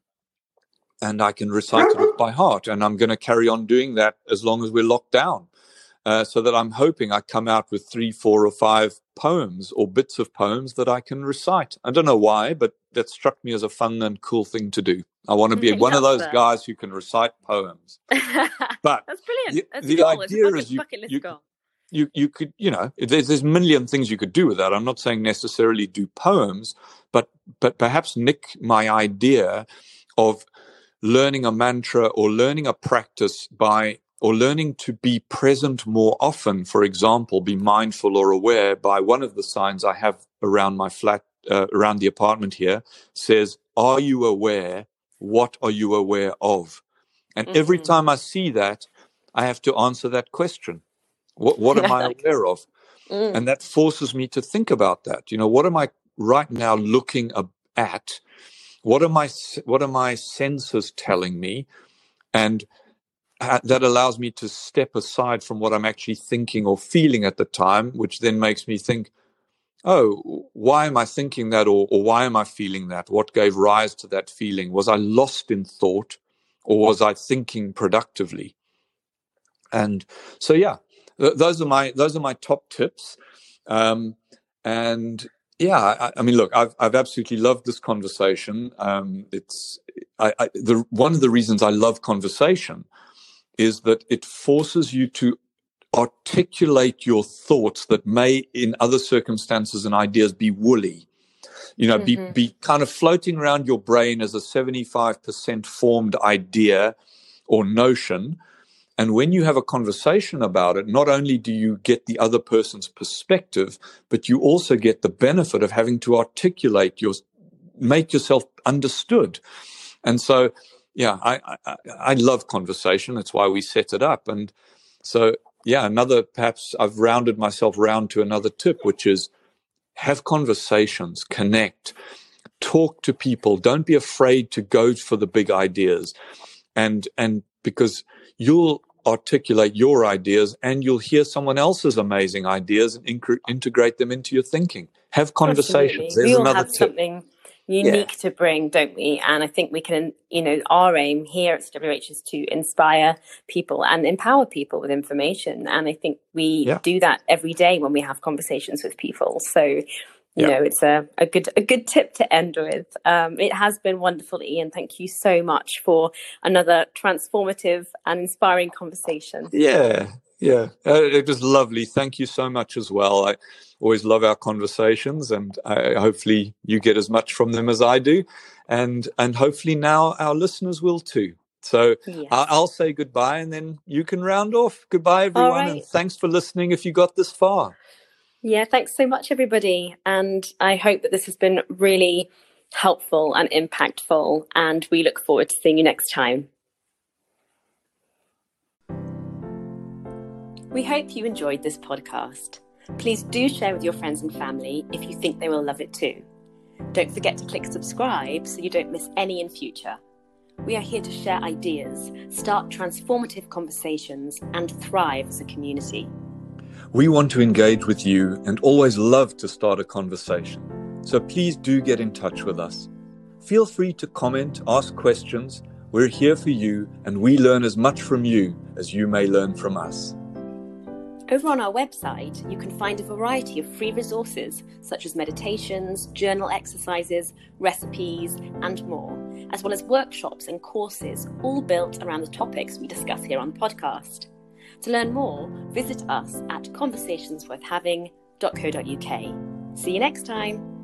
and I can recite it by heart. And I'm going to carry on doing that as long as we're locked down. Uh, so that I'm hoping I come out with three, four or five poems or bits of poems that I can recite. I don't know why, but that struck me as a fun and cool thing to do. I want to be one of those Jasper. guys who can recite poems. But that's brilliant. The, That's the a goal. idea it's a bucket, is you, bucket list you, goal. you, you could, you know, there's, there's a million things you could do with that. I'm not saying necessarily do poems, but, but perhaps nick my idea of learning a mantra or learning a practice by, or learning to be present more often. For example, be mindful or aware by one of the signs I have around my flat, uh, around the apartment here says, are you aware? What are you aware of? And mm-hmm. every time I see that, I have to answer that question. What, what am I aware of? Mm. And that forces me to think about that. You know, what am I right now looking at? What are my, what are my senses telling me? And that allows me to step aside from what I'm actually thinking or feeling at the time, which then makes me think, oh, why am I thinking that? Or, or why am I feeling that? What gave rise to that feeling? Was I lost in thought, or was I thinking productively? And so, yeah, th- those are my those are my top tips. Um, and yeah, I, I mean, look, I've I've absolutely loved this conversation. Um, it's I, I, the one of the reasons I love conversation is that it forces you to articulate your thoughts that may, in other circumstances and ideas, be woolly. You know, mm-hmm. be be kind of floating around your brain as a seventy-five percent formed idea or notion. And when you have a conversation about it, not only do you get the other person's perspective, but you also get the benefit of having to articulate your, make yourself understood. And so, yeah, I, I, I love conversation. That's why we set it up. And so, yeah, another, perhaps I've rounded myself round to another tip, which is have conversations, connect, talk to people. Don't be afraid to go for the big ideas. And, and because you'll articulate your ideas and you'll hear someone else's amazing ideas and inc- integrate them into your thinking. Have conversations. Absolutely. There's we all another have tip. Something unique yeah. to bring, don't we? And I think we can, you know, our aim here at C W H is to inspire people and empower people with information. And I think we yeah. do that every day when we have conversations with people. So, you yeah. know, it's a, a good a good tip to end with. Um, it has been wonderful, Ian. Thank you so much for another transformative and inspiring conversation. Yeah, yeah. Uh, it was lovely. Thank you so much as well. I always love our conversations, and I, hopefully you get as much from them as I do. And and hopefully now our listeners will too. So yes. I, I'll say goodbye and then you can round off. Goodbye, everyone. Right. And thanks for listening if you got this far. Yeah, thanks so much, everybody. And I hope that this has been really helpful and impactful. And we look forward to seeing you next time. We hope you enjoyed this podcast. Please do share with your friends and family if you think they will love it too. Don't forget to click subscribe so you don't miss any in future. We are here to share ideas, start transformative conversations, and thrive as a community. We want to engage with you and always love to start a conversation. So please do get in touch with us. Feel free to comment, ask questions. We're here for you, and we learn as much from you as you may learn from us. Over on our website, you can find a variety of free resources such as meditations, journal exercises, recipes, and more, as well as workshops and courses, all built around the topics we discuss here on the podcast. To learn more, visit us at conversationsworthhaving dot co dot uk. See you next time.